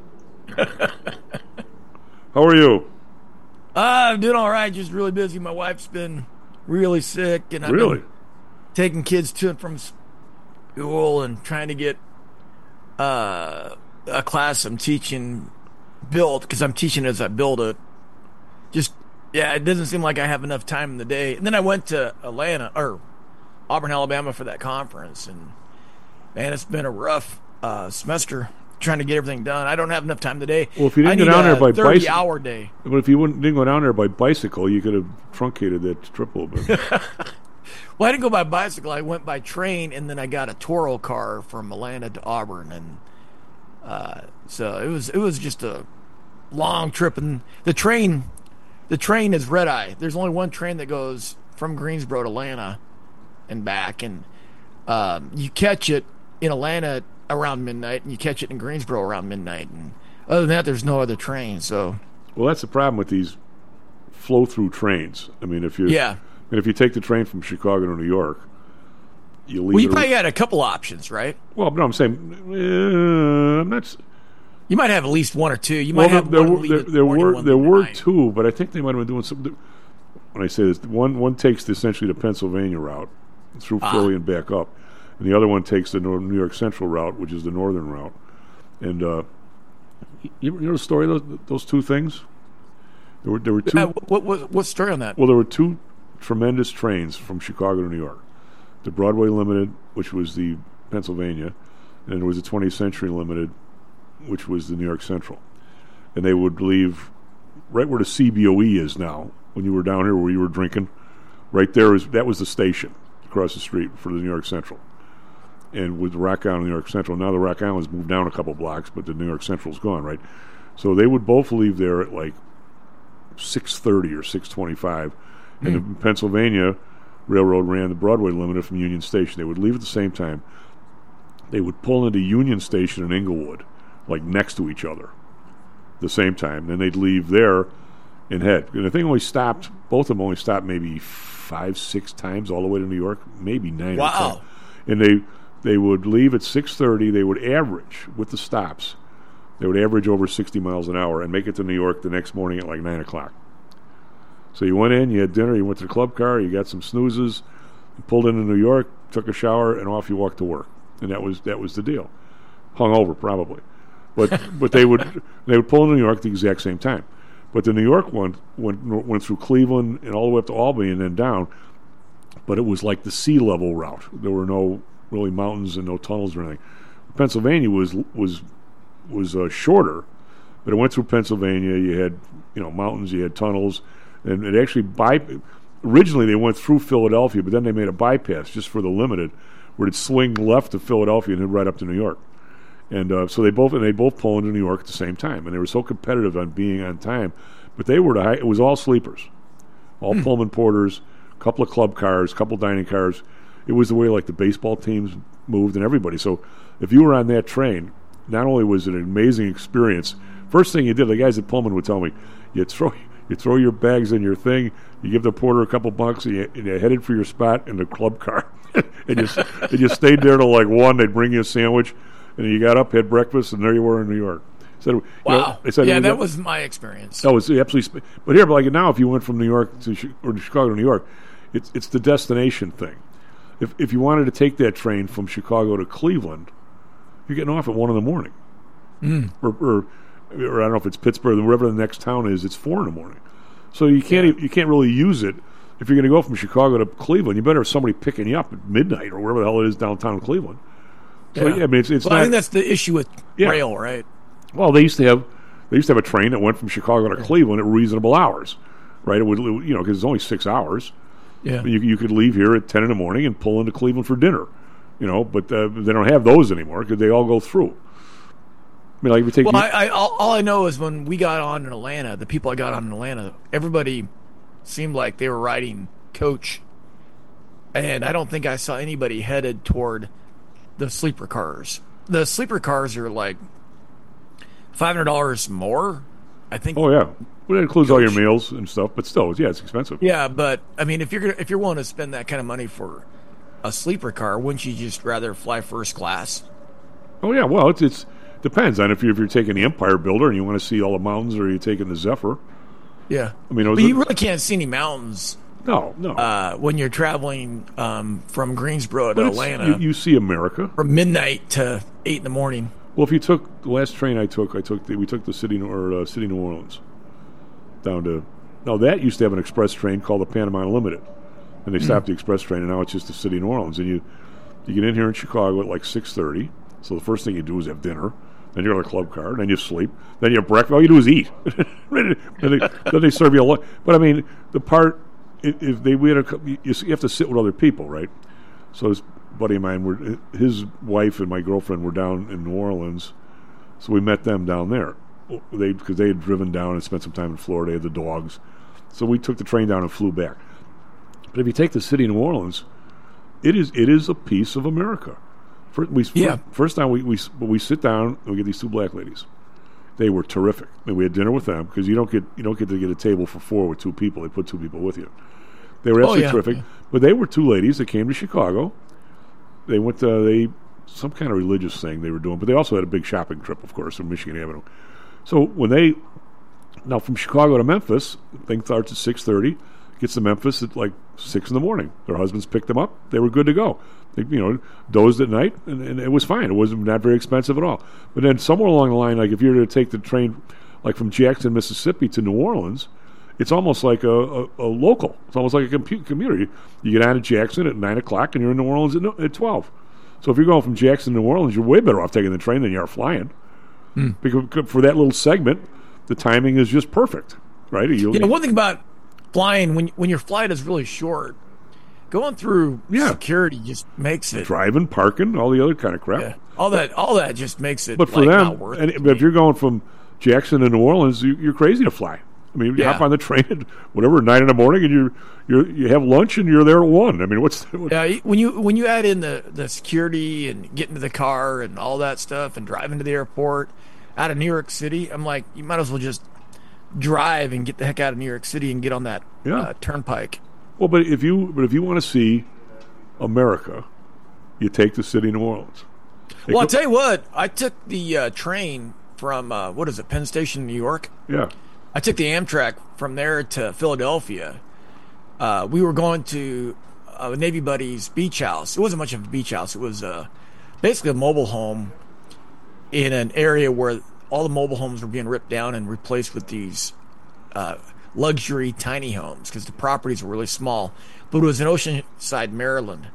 How are you? Uh, I'm doing all right. Just really busy. My wife's been really sick, and I've really been taking kids to and from school and trying to get uh, a class I'm teaching built because I'm teaching as I build it. Just yeah, it doesn't seem like I have enough time in the day. And then I went to Atlanta or Auburn, Alabama for that conference, and man, it's been a rough uh, semester trying to get everything done. I don't have enough time today. Well, if you didn't I go down need there by a thirty bicycle, hour day. But if you wouldn't, didn't go down there by bicycle, you could have truncated that trip a little bit. Well, I didn't go by bicycle. I went by train, and then I got a Toro car from Atlanta to Auburn, and uh, so it was it was just a long trip. And the train, the train is red eye. There's only one train that goes from Greensboro to Atlanta and back, and um, you catch it in Atlanta around midnight, and you catch it in Greensboro around midnight. And other than that, there's no other train. So, well, that's the problem with these flow-through trains. I mean, if you yeah, I mean, if you take the train from Chicago to New York, you leave. Well, you it probably re- had a couple options, right? Well, no, I'm saying uh, I'm not. You might have at least one or two. You well, might have there, one were, lead there, in the there morning, were one there lead in the were night. two, but I think they might have been doing something. When I say this, one one takes essentially the Pennsylvania route through Ah. Philly and back up, and the other one takes the Nor- New York Central route, which is the northern route. And uh, You, you know the story of those, those two things? There were there were two. Uh, what, what what story on that? Well, there were two tremendous trains from Chicago to New York. The Broadway Limited, which was the Pennsylvania, and there was the twentieth Century Limited, which was the New York Central. And they would leave right where the C B O E is now. When you were down here where you were drinking, right there is that was the station across the street for the New York Central. And with Rock Island, New York Central, now the Rock Island's moved down a couple blocks, but the New York Central's gone, right? So they would both leave there at like six thirty or six twenty-five. Mm. And the Pennsylvania Railroad ran the Broadway Limited from Union Station. They would leave at the same time. They would pull into Union Station in Inglewood, like next to each other, the same time. Then they'd leave there and head. And the thing only stopped, both of them only stopped maybe five, six times all the way to New York, maybe nine wow. or ten. And they they would leave at six thirty. They would average, with the stops, they would average over sixty miles an hour and make it to New York the next morning at like nine o'clock. So you went in, you had dinner, you went to the club car, you got some snoozes, you pulled into New York, took a shower, and off you walked to work. And that was that was the deal. Hungover, probably. But but they would they would pull into New York at the exact same time. But the New York one went went through Cleveland and all the way up to Albany and then down. But it was like the sea level route. There were no really mountains and no tunnels or anything. Pennsylvania was was was uh, shorter, but it went through Pennsylvania. You had you know mountains, you had tunnels, and it actually by originally they went through Philadelphia, but then they made a bypass just for the limited, where it'd swing left to Philadelphia and head right up to New York. And uh, so they both and they both pull into New York at the same time, and they were so competitive on being on time. But they were the high, it was all sleepers, all hmm. Pullman porters, a couple of club cars, a couple dining cars. It was the way like the baseball teams moved and everybody. So if you were on that train, not only was it an amazing experience, first thing you did, the guys at Pullman would tell me, you throw you throw your bags in your thing, you give the porter a couple bucks, and you, and you headed for your spot in the club car, and you and you stayed there till like one. They'd bring you a sandwich, and you got up, had breakfast, and there you were in New York. Said, wow, you know, they said yeah, was that that was my experience. That was absolutely. But here, but like now, if you went from New York to or Chicago to New York, it's it's the destination thing. If if you wanted to take that train from Chicago to Cleveland, you're getting off at one in the morning, mm. or, or or I don't know if it's Pittsburgh, wherever the next town is. It's four in the morning, so you can't yeah. you can't really use it if you're going to go from Chicago to Cleveland. You better have somebody picking you up at midnight or wherever the hell it is downtown Cleveland. So yeah, yeah I mean it's, it's well, not, I think that's the issue with yeah. rail, right? Well, they used to have they used to have a train that went from Chicago to Cleveland at reasonable hours, right? It would you know because it's only six hours. Yeah, you, you could leave here at ten in the morning and pull into Cleveland for dinner, you know. But uh, they don't have those anymore because they all go through. I mean, like if you take. Well, you, I, I all, all I know is when we got on in Atlanta, the people I got on in Atlanta, everybody seemed like they were riding coach, and I don't think I saw anybody headed toward the sleeper cars. The sleeper cars are like five hundred dollars more, I think. Oh yeah. Well, it includes coach. all your meals and stuff, but still, yeah, it's expensive. Yeah, but I mean, if you're gonna, if you're willing to spend that kind of money for a sleeper car, wouldn't you just rather fly first class? Oh yeah, well, it's it's depends on if you're if you're taking the Empire Builder and you want to see all the mountains, or you're taking the Zephyr. Yeah, I mean, but you really can't see any mountains. No, no. Uh, when you're traveling um, from Greensboro to but Atlanta, you, you see America from midnight to eight in the morning. Well, if you took the last train I took, I took the, we took the city or uh, city New Orleans. Down to now that used to have an express train called the Panama Unlimited, and they stopped mm. the express train, and now it's just the city of New Orleans. And you you get in here in Chicago at like six thirty. So the first thing you do is have dinner, then you're on a club car, then you sleep, then you have breakfast. All you do is eat. then, they, then they serve you a lot. But I mean, the part if they we had a you, you have to sit with other people, right? So this buddy of mine, were his wife and my girlfriend were down in New Orleans, so we met them down there. They because they had driven down and spent some time in Florida. They had the dogs, so we took the train down and flew back. But if you take the city of New Orleans, it is it is a piece of America. First, we, yeah. first time we we we sit down and we get these two black ladies. They were terrific, and we had dinner with them because you don't get you don't get to get a table for four with two people. They put two people with you. They were absolutely oh, yeah. terrific, but they were two ladies that came to Chicago. They went to they some kind of religious thing they were doing, but they also had a big shopping trip, of course, from Michigan Avenue. So when they now from Chicago to Memphis, thing starts at six thirty, gets to Memphis at like six in the morning. Their husbands picked them up. They were good to go. They, you know, dozed at night, and, and it was fine. It was not very expensive at all. But then somewhere along the line, like if you were to take the train, like from Jackson, Mississippi to New Orleans, it's almost like a, a, a local. It's almost like a compu- commuter. You, you get on at Jackson at nine o'clock, and you're in New Orleans at, no, at twelve. So if you're going from Jackson to New Orleans, you're way better off taking the train than you are flying. Mm. Because for that little segment, the timing is just perfect, right? You'll, you know, one thing about flying, when when your flight is really short, going through yeah. security just makes it driving, parking, all the other kind of crap. Yeah. All that, all that just makes it. But for like, them, not worth and, it but if you're going from Jackson to New Orleans, you, you're crazy to fly. I mean, you Yeah. hop on the train at whatever nine in the morning, and you you you have lunch, and you're there at one. I mean, what's what, yeah? When you when you add in the, the security and get into the car and all that stuff and driving to the airport out of New York City, I'm like, you might as well just drive and get the heck out of New York City and get on that Yeah. uh, turnpike. Well, but if you but if you want to see America, you take the city of New Orleans. They Well, I'll go- tell you what, I took the uh, train from uh, what is it, Penn Station, New York. Yeah. I took the Amtrak from there to Philadelphia. Uh, we were going to uh, Navy Buddy's beach house. It wasn't much of a beach house. It was uh, basically a mobile home in an area where all the mobile homes were being ripped down and replaced with these uh, luxury tiny homes because the properties were really small. But it was in Oceanside, Maryland.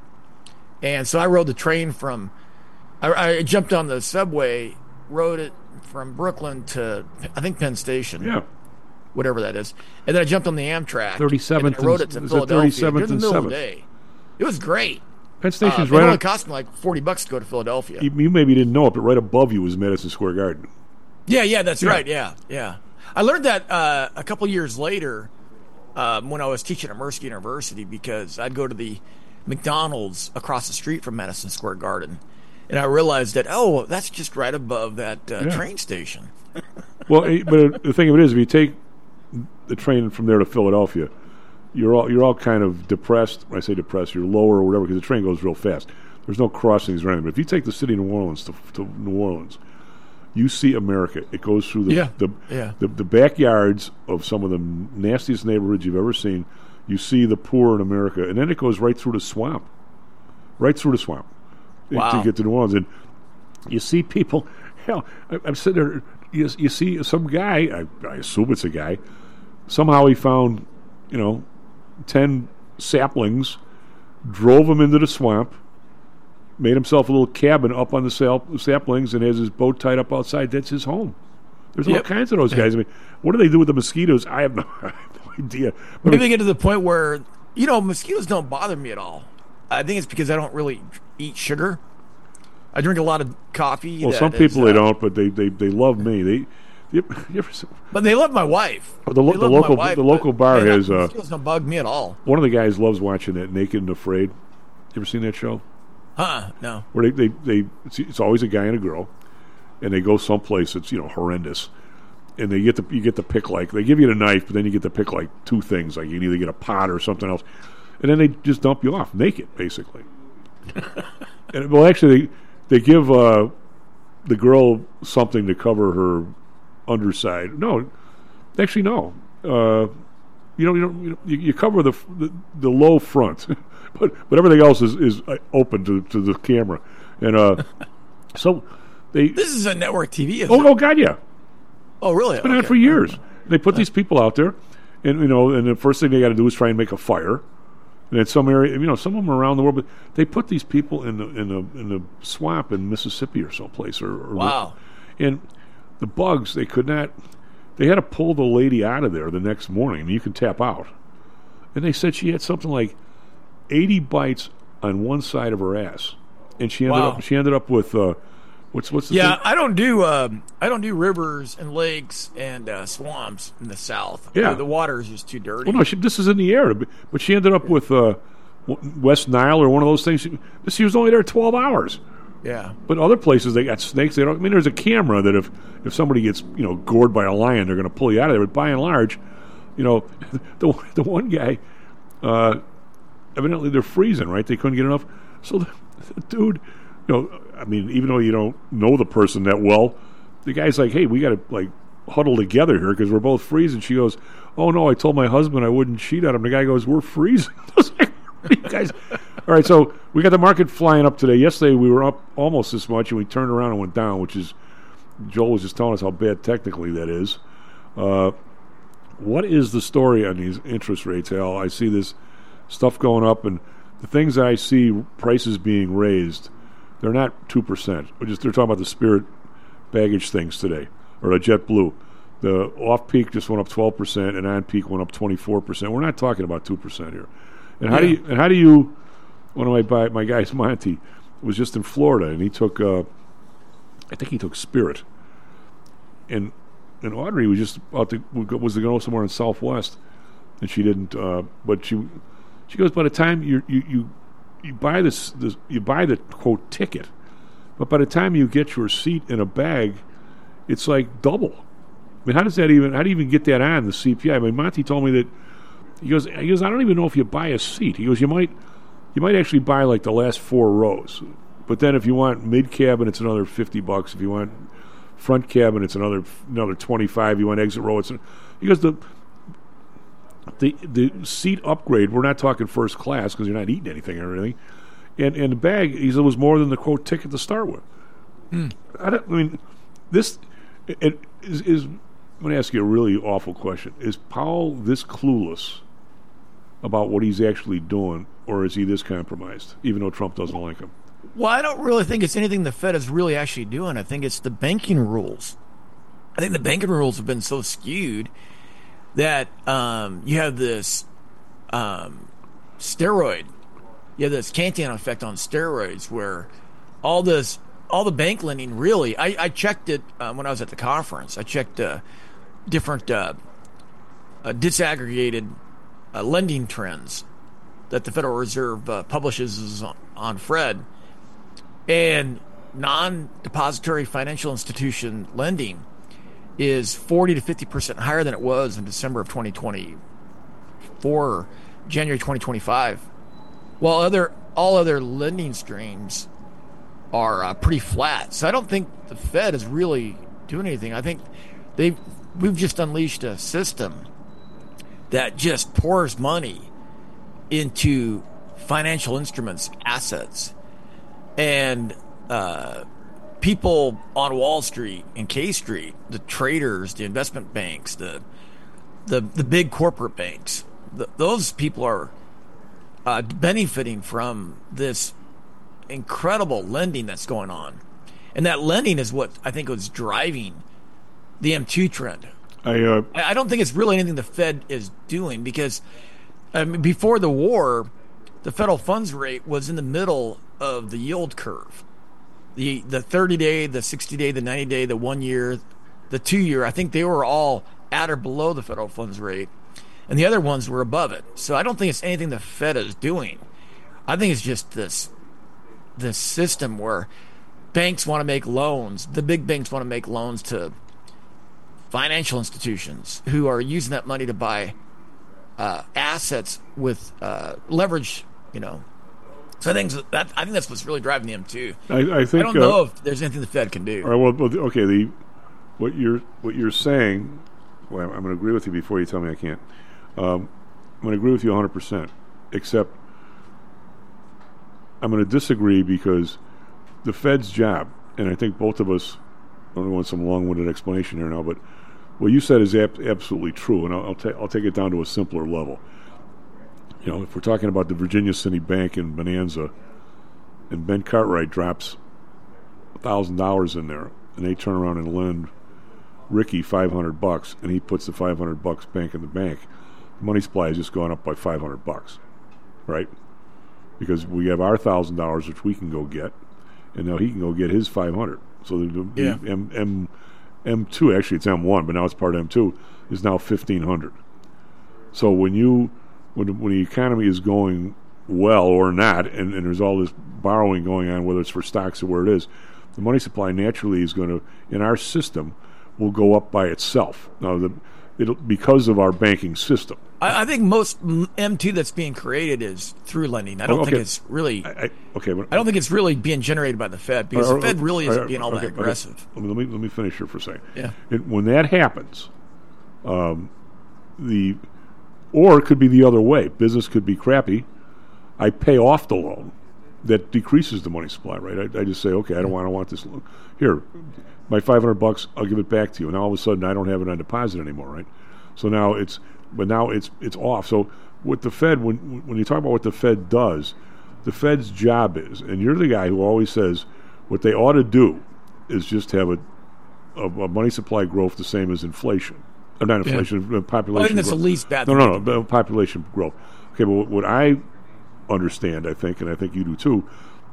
And so I rode the train from, I, I jumped on the subway, rode it from Brooklyn to, I think, Penn Station. Yeah. Whatever that is. And then I jumped on the Amtrak. thirty-seventh and then I rode it to and- is it Philadelphia thirty-seventh during the and middle of the seventh? day. It was great. Penn Station's uh, right It only on. cost me like forty bucks to go to Philadelphia. You, you maybe didn't know it, but right above you was Madison Square Garden. Yeah, yeah, that's Yeah. right. Yeah, yeah. I learned that uh, a couple years later um, when I was teaching at Mercer University because I'd go to the McDonald's across the street from Madison Square Garden, and I realized that, oh, that's just right above that uh, Yeah. train station. Well, eh, but the thing of it is, if you take the train from there to Philadelphia, you're all you're all kind of depressed. When I say depressed, you're lower or whatever because the train goes real fast. There's no crossings or anything. But if you take the city of New Orleans to, to New Orleans, you see America. It goes through the Yeah. the, Yeah. the the backyards of some of the nastiest neighborhoods you've ever seen. You see the poor in America, and then it goes right through the swamp, right through the swamp eh, Wow. to get to New Orleans. And you see people. Hell, I, I'm sitting there. You, you see some guy. I, I assume it's a guy. Somehow he found, you know, ten saplings, drove them into the swamp, made himself a little cabin up on the sap- saplings, and has his boat tied up outside. That's his home. There's all Yep. kinds of those guys. I mean, what do they do with the mosquitoes? I have no, I have no idea. But Maybe they get to the point where, you know, mosquitoes don't bother me at all. I think it's because I don't really eat sugar. I drink a lot of coffee. well, that some is, people they uh, don't, but they, they, they love me. They, you, you ever, But they love my wife. Oh, the lo- They the love my local- wife, the local but, bar man, has, uh, mosquitoes don't bug me at all. one of the guys loves watching that Naked and Afraid. You ever seen that show? Huh? No. Where they, they, they it's, it's always a guy and a girl, and they go someplace that's, you know, horrendous. And they get to you get to pick, like, they give you the knife, but then you get to pick like two things, like you can either get a pot or something else, and then they just dump you off naked, basically. and well, actually, they they give uh, the girl something to cover her underside. No, actually, no. Uh, you know, you know, you, know, you, you cover the, the the low front, but but everything else is is uh, open to to the camera, and uh, so they. This is a network T V. Isn't Oh, it? oh, God, yeah. Oh, really? It's been on Okay. for years. They put these people out there, and you know, and the first thing they got to do is try and make a fire. And in some area, you know, some of them around the world, but they put these people in the in the in the swamp in Mississippi or someplace. Or, or Wow. And the bugs, they could not. They had to pull the lady out of there the next morning, and you can tap out. And they said she had something like eighty bites on one side of her ass, and she ended Wow. up she ended up with uh, what's what's the Yeah, thing? I don't do um, I don't do rivers and lakes and uh, swamps in the South. Yeah. the, the water is just too dirty. Well, no, she, this is in the air, but but she ended up with uh, w- West Nile or one of those things. She, she was only there twelve hours. Yeah, But other places they got snakes. They don't. I mean, there's a camera that if if somebody gets you know gored by a lion, they're going to pull you out of there. But by and large, you know, the the one guy, uh, evidently they're freezing, right? They couldn't get enough. So the, the dude, you know, I mean, even though you don't know the person that well, the guy's like, hey, we got to like huddle together here because we're both freezing. She goes, oh no, I told my husband I wouldn't cheat on him. The guy goes, we're freezing. I was like, you guys. All right, so we got the market flying up today. Yesterday we were up almost this much, and we turned around and went down, which is Joel was just telling us how bad technically that is. Uh, what is the story on these interest rates, Al? I see this stuff going up, and the things that I see prices being raised, they're not two percent. Just they're talking about the Spirit baggage things today, or a JetBlue. The off-peak just went up twelve percent, and on-peak went up twenty-four percent. We're not talking about two percent here. And how yeah. do you? And how do you? One of my my guys, Monty, was just in Florida, and he took, uh, I think he took Spirit, and and Audrey was just about to was to go somewhere in Southwest, and she didn't. Uh, but she she goes, by the time you you you you buy this, this you buy the quote ticket, but by the time you get your seat in a bag, it's like double. I mean, how does that even? How do you even get that on the C P I? I mean, Monty told me that he goes. He goes. I don't even know if you buy a seat. He goes. You might. You might actually buy like the last four rows, but then if you want mid cabin, it's another fifty bucks. If you want front cabin, it's another another twenty five. You want exit row, it's he goes the the the seat upgrade. We're not talking first class because you're not eating anything or anything, and and the bag he said was more than the quote ticket to start with. Mm. I, don't, I mean, this it is, is. I'm going to ask you a really awful question: is Powell this clueless about what he's actually doing, or is he this compromised, even though Trump doesn't like him? Well, I don't really think it's anything the Fed is really actually doing. I think it's the banking rules. I think the banking rules have been so skewed that um, you have this um, steroid, you have this Cantillon effect on steroids, where all this, all the bank lending really. I, I checked it uh, when I was at the conference. I checked uh, different uh, uh, disaggregated Uh, lending trends that the Federal Reserve uh, publishes on, on Fred, and non-depository financial institution lending is forty to fifty percent higher than it was in December of twenty twenty-four, January twenty twenty-five, while other all other lending streams are uh, pretty flat. So I don't think the Fed is really doing anything. I think they we've just unleashed a system that just pours money into financial instruments, assets. And uh, people on Wall Street and K Street, the traders, the investment banks, the the, the big corporate banks, the, those people are uh, benefiting from this incredible lending that's going on. And that lending is what I think was driving the M two trend. I, uh, I don't think it's really anything the Fed is doing, because I mean, before the war, the federal funds rate was in the middle of the yield curve. The the thirty-day, the sixty-day, the ninety-day, the one-year, the two-year, I think they were all at or below the federal funds rate, and the other ones were above it. So I don't think it's anything the Fed is doing. I think it's just this this system where banks want to make loans. The big banks want to make loans to financial institutions who are using that money to buy uh, assets with uh, leverage, you know. So I think that I think that's what's really driving the M two. I, I think I don't uh, know if there's anything the Fed can do. All right, well, well, okay. The what you're what you're saying. Well, I'm going to agree with you before you tell me I can't. Um, I'm going to agree with you one hundred percent. Except I'm going to disagree, because the Fed's job, and I think both of us. I don't want some long-winded explanation here now, but what you said is ab- absolutely true, and I'll, I'll, ta- I'll take it down to a simpler level. You know, if we're talking about the Virginia City Bank in Bonanza, and Ben Cartwright drops one thousand dollars in there, and they turn around and lend Ricky five hundred bucks, and he puts the five hundred bucks bank in the bank, the money supply has just gone up by five hundred bucks, right? Because we have our one thousand dollars, which we can go get, and now he can go get his five hundred. So the, yeah. the M, M, M two, actually it's M one, but now it's part of M two, is now fifteen hundred. So when you when when the economy is going well or not, and, and there's all this borrowing going on, whether it's for stocks or where it is, the money supply naturally is going to, in our system, will go up by itself. Now, the, it'll because of our banking system. I, I think most M two that's being created is through lending. I don't oh, okay. think it's really. I, I, okay, but, I don't think it's really being generated by the Fed, because or, or, the Fed really isn't or, being all okay, that aggressive. Okay. Let me let me finish here for a second. Yeah. It, when that happens, um, the or it could be the other way. Business could be crappy. I pay off the loan. That decreases the money supply, right? I, I just say, okay, I don't want, I don't want this loan. Here, my five hundred bucks, I'll give it back to you. And all of a sudden, I don't have it on deposit anymore, right? So now it's, but now it's it's off. So what the Fed, when when you talk about what the Fed does, the Fed's job is, and you're the guy who always says what they ought to do is just have a a, a money supply growth the same as inflation. Or not inflation, yeah. population well, I think that's growth. the least bad No, thing. no, no, population growth. Okay, but what I understand, I think, and I think you do too,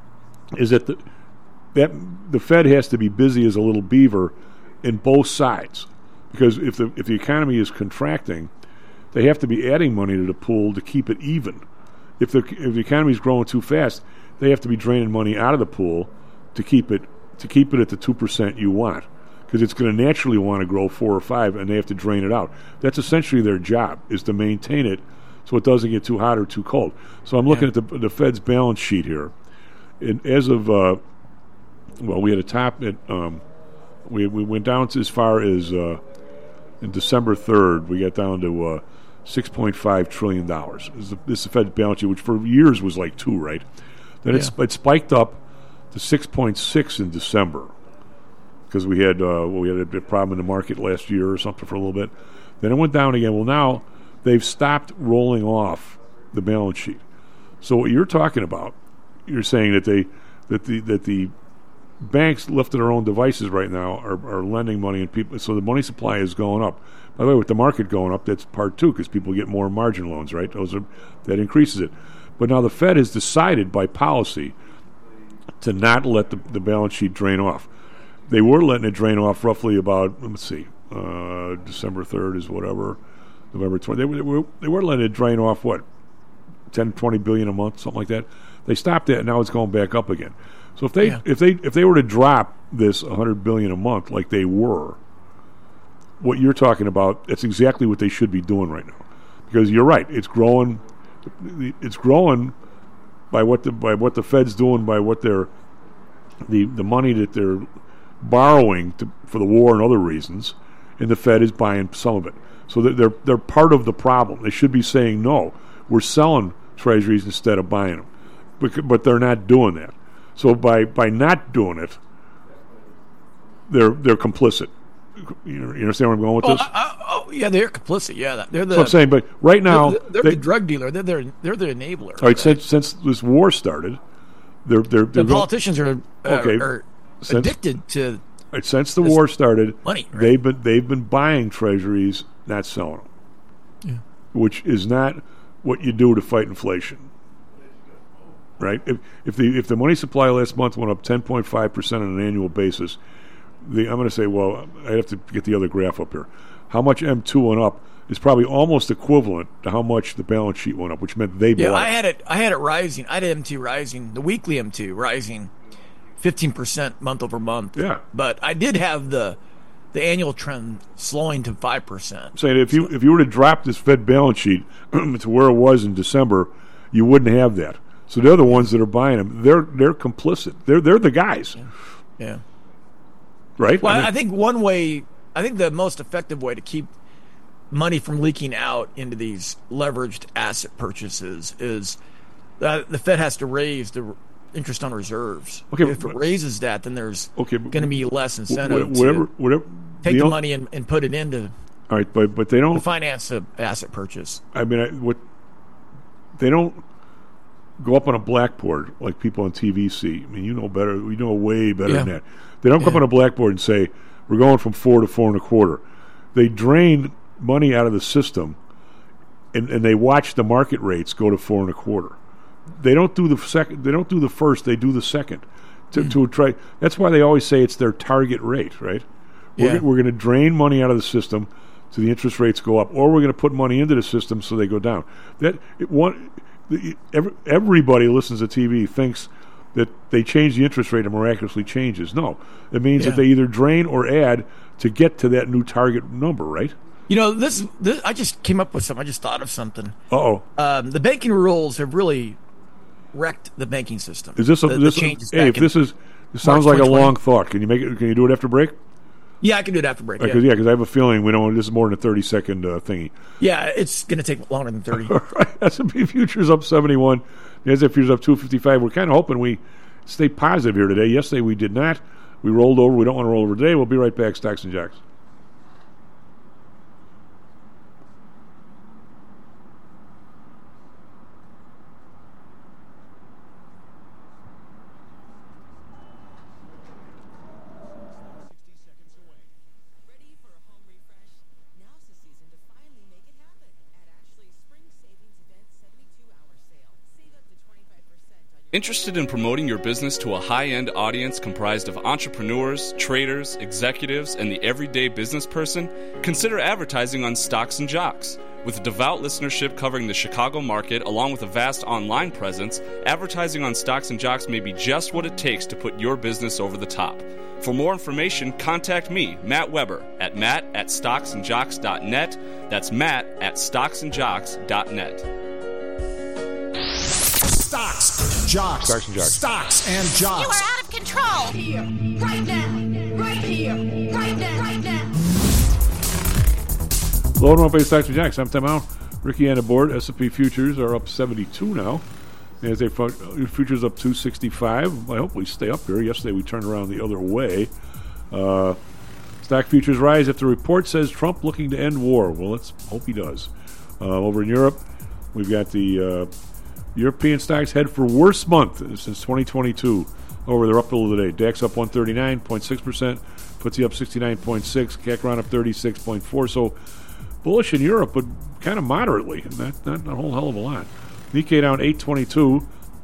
is that the that the Fed has to be busy as a little beaver in both sides, because if the if the economy is contracting, they have to be adding money to the pool to keep it even. If the if the economy is growing too fast, they have to be draining money out of the pool to keep it to keep it at the two percent you want, because it's going to naturally want to grow four or five, and they have to drain it out. That's essentially their job, is to maintain it so it doesn't get too hot or too cold. So I'm looking yeah. at the the Fed's balance sheet here, and as of uh, well, we had a top at um, we we went down to as far as uh, in December third, we got down to uh, six point five trillion dollars. This is the, this is the Fed's balance sheet, which for years was like two, right? Then yeah. it's it spiked up to six point six in December because we had uh, well, we had a problem in the market last year or something for a little bit. Then it went down again. Well, now they've stopped rolling off the balance sheet. So what you're talking about, you're saying that they that the that the banks left to their own devices right now are, are lending money, and people. So the money supply is going up. By the way, with the market going up, that's part two, because people get more margin loans, right? Those are that increases it. But now the Fed has decided by policy to not let the, the balance sheet drain off. They were letting it drain off roughly about, let's see, uh, December third is whatever, November twentieth. They were, they were they were letting it drain off, what, ten, twenty billion a month, something like that. They stopped that, and now it's going back up again. So if they yeah. if they if they were to drop this one hundred billion a month like they were, what you're talking about, that's exactly what they should be doing right now. Because you're right, it's growing it's growing by what the by what the Fed's doing, by what they're the the money that they're borrowing to, for the war and other reasons, and the Fed is buying some of it. So they're, they're they're part of the problem. They should be saying, no, we're selling treasuries instead of buying them. But, but they're not doing that. So by, by not doing it, they're they're complicit. You, you understand where I'm going with oh, this? I, I, oh, yeah, they're complicit. Yeah, they're the. That's what I'm saying. But right now, they're, they're they, the drug dealer. They're the, they're the enabler. All right, since since this war started, they're they're, they're the politicians are uh, okay, are since, addicted to. Right, since the war started, money, right? they've been they've been buying treasuries, not selling them, yeah. which is not what you do to fight inflation. Right? If if the if the money supply last month went up ten point five percent on an annual basis, the, I'm going to say, well, I have to get the other graph up here. How much M two went up is probably almost equivalent to how much the balance sheet went up, which meant they yeah, bought. I had it. I had it rising. I had M two rising. The weekly M two rising fifteen percent month over month. Yeah, but I did have the the annual trend slowing to five percent. Saying if you if you were to drop this Fed balance sheet to where it was in December, you wouldn't have that. So they're the ones that are buying them. They're they're complicit. They're they're the guys. Yeah. yeah. Right? Well, I, mean, I think one way, I think the most effective way to keep money from leaking out into these leveraged asset purchases is that the Fed has to raise the interest on reserves. Okay, if it raises that, then there's okay, going to be less incentive whatever, to whatever, take the, the money and, and put it into. All right, but but they don't to finance an asset purchase. I mean, I, what they don't go up on a blackboard like people on T V see. I mean, you know better. We know way better yeah. than that. They don't go yeah. up on a blackboard and say we're going from four to four and a quarter. They drain money out of the system, and, and they watch the market rates go to four and a quarter. They don't do the second. They don't do the first. They do the second. To, mm. to try. That's why they always say it's their target rate, right? We're, yeah. we're going to drain money out of the system so the interest rates go up, or we're going to put money into the system so they go down. That it, one. Every, everybody listens to T V thinks that they change the interest rate and miraculously changes. No, it means yeah. that they either drain or add to get to that new target number, right? You know, this, this I just came up with something. I just thought of something. Uh-oh. Um, the banking rules have really wrecked the banking system. Is this a, the, this the changes a, hey, if this is this sounds March like a long thought. Can you make it? Can you do it after break? Yeah, I can do it after break. Because yeah, yeah, because I have a feeling we don't. This is more than a thirty second uh, thingy. Yeah, it's going to take longer than thirty. All right, S and P futures up seventy-one. The S and P futures up two fifty-five. We're kind of hoping we stay positive here today. Yesterday we did not. We rolled over. We don't want to roll over today. We'll be right back. Stocks and Jocks. Interested in promoting your business to a high-end audience comprised of entrepreneurs, traders, executives, and the everyday business person? Consider advertising on Stocks and Jocks. With a devout listenership covering the Chicago market, along with a vast online presence, advertising on Stocks and Jocks may be just what it takes to put your business over the top. For more information, contact me, Matt Weber, at matt at stocks and jocks dot net. That's matt at stocks and jocks dot net. Stocks, jocks, Stocks and Jocks. Stocks and jocks. You are out of control. Here, right now, right here, right now, right now. Low and one-pay Stocks and Jocks. I'm Tim Al. Ricky on the board. S and P futures are up seventy-two now. As they futures up two sixty-five. I hope we stay up here. Yesterday we turned around the other way. Uh, stock futures rise if the report says Trump looking to end war. Well, let's hope he does. Uh, over in Europe, we've got the uh, European stocks head for worst month since twenty twenty-two. Over the up of the day. DAX up one thirty-nine point six percent. F T S E up sixty-nine point six. C A C around up thirty-six point four. So bullish in Europe, but kind of moderately. Not, not a whole hell of a lot. Nikkei down eight twenty-two.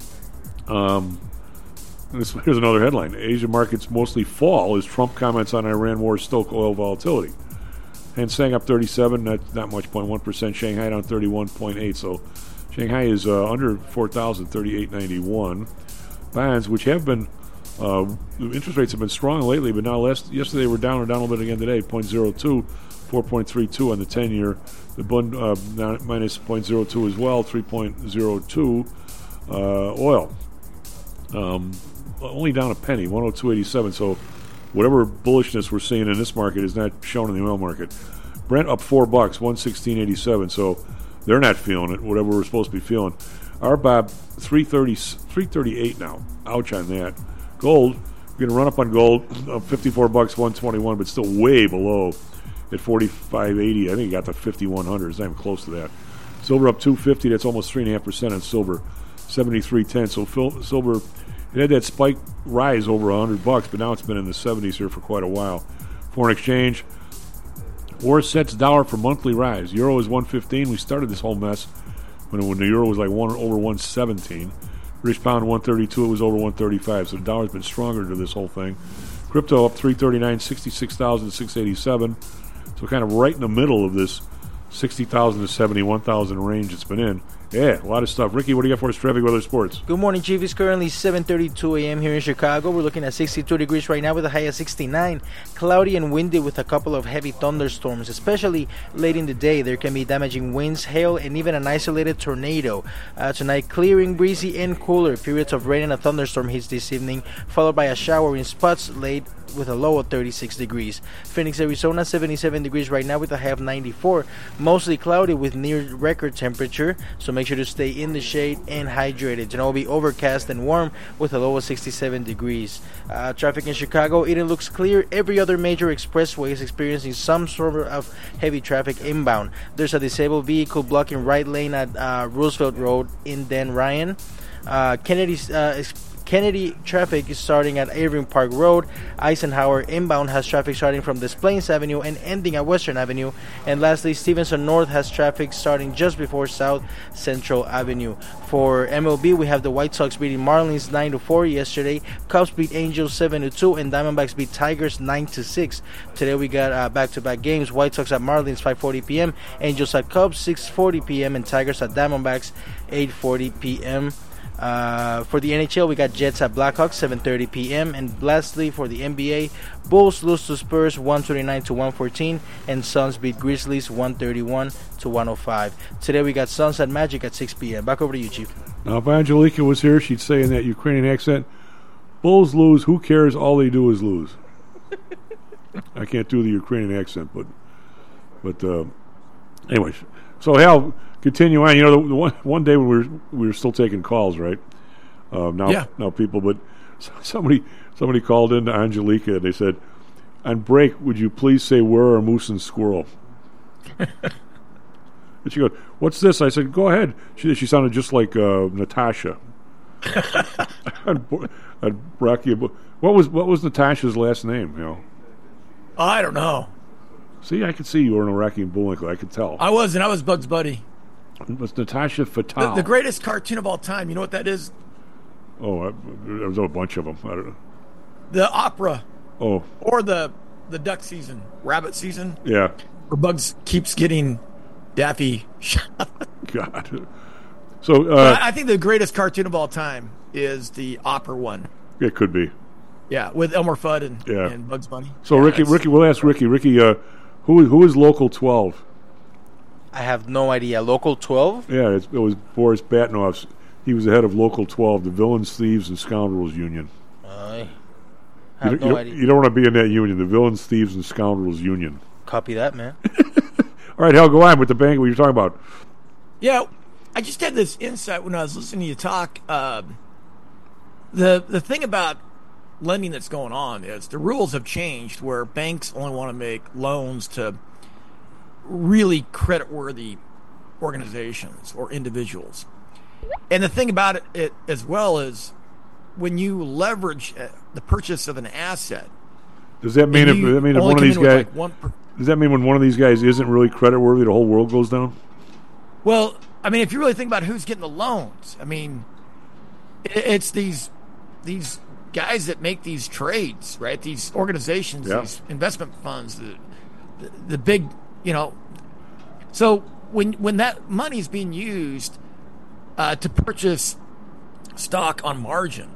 Um, this, here's another headline. Asia markets mostly fall as Trump comments on Iran war stoke oil volatility. Hang Seng up thirty-seven, not, not much, zero point one percent. Shanghai down thirty-one point eight. So Shanghai is uh, under four thousand, thirty-eight ninety-one. Bonds, which have been, uh, the interest rates have been strong lately, but now last yesterday they were down or down a little bit again today, zero point zero two, four point three two on the ten-year. The Bund uh, minus zero point zero two as well, three point zero two. Uh, oil, um, only down a penny, one oh two eighty-seven. So whatever bullishness we're seeing in this market is not shown in the oil market. Brent up four bucks, one sixteen eighty-seven. So they're not feeling it, whatever we're supposed to be feeling. R B O B, three thirty, three thirty-eight now. Ouch on that. Gold, we're going to run up on gold, uh, fifty-four bucks, one twenty-one, but still way below at forty-five eighty. I think it got to fifty-one hundred. It's not even close to that. Silver up two fifty. That's almost three point five percent on silver. seventy-three ten. So fil- silver, it had that spike rise over one hundred bucks, but now it's been in the seventies here for quite a while. Foreign exchange, war sets dollar for monthly rise. Euro is one fifteen. We started this whole mess when, when the euro was like one over one seventeen. British pound one thirty-two. It was over one thirty-five. So the dollar's been stronger to this whole thing. Crypto up three thirty-nine, sixty-six thousand six hundred eighty-seven. So kind of right in the middle of this sixty thousand to seventy-one thousand range it's been in. Yeah, a lot of stuff. Ricky, what do you got for us? Traffic, weather, sports. Good morning, Chief. It's currently seven thirty-two a.m. here in Chicago. We're looking at sixty-two degrees right now with a high of sixty-nine. Cloudy and windy with a couple of heavy thunderstorms, especially late in the day. There can be damaging winds, hail, and even an isolated tornado. Uh, tonight, clearing, breezy, and cooler. Periods of rain and a thunderstorm hits this evening, followed by a shower in spots late with a low of thirty-six degrees. Phoenix, Arizona, seventy-seven degrees right now with a high of ninety-four. Mostly cloudy with near record temperature, so make sure to stay in the shade and hydrated. Tonight will be overcast and warm with a low of sixty-seven degrees. Uh, traffic in Chicago, it looks clear. Every other major expressway is experiencing some sort of heavy traffic inbound. There's a disabled vehicle blocking right lane at uh, Roosevelt Road in Dan Ryan. Uh, Kennedy's uh, Kennedy traffic is starting at Irving Park Road. Eisenhower inbound has traffic starting from Des Plaines Avenue and ending at Western Avenue. And lastly, Stevenson North has traffic starting just before South Central Avenue. For M L B, we have the White Sox beating Marlins nine to four yesterday. Cubs beat Angels seven to two, and Diamondbacks beat Tigers nine to six. Today we got uh, back-to-back games. White Sox at Marlins five forty p.m., Angels at Cubs six forty p.m., and Tigers at Diamondbacks eight forty p.m. Uh, for the N H L, we got Jets at Blackhawks seven thirty p.m. And lastly, for the N B A, Bulls lose to Spurs one twenty-nine to one fourteen, and Suns beat Grizzlies one thirty-one to one oh five. Today we got Suns at Magic at six p.m. Back over to you, Chief. Now, if Angelica was here, she'd say in that Ukrainian accent, Bulls lose, who cares, all they do is lose. I can't do the Ukrainian accent, but but uh, anyways. So Hal, continue on. You know, the, the one one day when we were we were still taking calls, right? Uh, now Yeah. now people, but somebody somebody called in to Angelica and they said, "On break, would you please say where are Moose and Squirrel?" And she goes, "What's this?" I said, "Go ahead." She she sounded just like uh, Natasha. I'd, I'd rock you. What was what was Natasha's last name? You know. I don't know. See, I could see you were an Iraqi and Bullwinkle. I could tell. I wasn't. I was Bugs Bunny. It was Natasha The, Fatale. the greatest cartoon of all time. You know what that is? Oh, I, there was a bunch of them. I don't know. The opera. Oh. Or the the duck season, rabbit season. Yeah. Where Bugs keeps getting Daffy shot. God. So uh, I, I think the greatest cartoon of all time is the opera one. It could be. Yeah, with Elmer Fudd and, Yeah. and Bugs Bunny. So Yeah, Ricky, it's- Ricky, we'll ask Ricky. Ricky, uh, who who is Local twelve? I have no idea. Local twelve? Yeah, it's, it was Boris Batanov's. He was the head of Local twelve, the Villains, Thieves, and Scoundrels Union. I You, have don't- you no don't- idea. you don't want to be in that union, the Villains, Thieves, and Scoundrels Union. Copy that, man. All right, Hal, go on with the bank. What you're talking about? Yeah, I just had this insight when I was listening to you talk. Uh, the the thing about lending that's going on is the rules have changed where banks only want to make loans to really creditworthy organizations or individuals. And the thing about it, it as well is when you leverage uh, the purchase of an asset. Does that mean if, and you does that mean if only one of come these in with, guys? like, one per- Does that mean when one of these guys isn't really creditworthy, the whole world goes down? Well, I mean, if you really think about who's getting the loans, I mean, it, it's these these guys that make these trades, right? These organizations, Yeah. these investment funds, the, the the big, you know. So when when that money is being used uh, to purchase stock on margin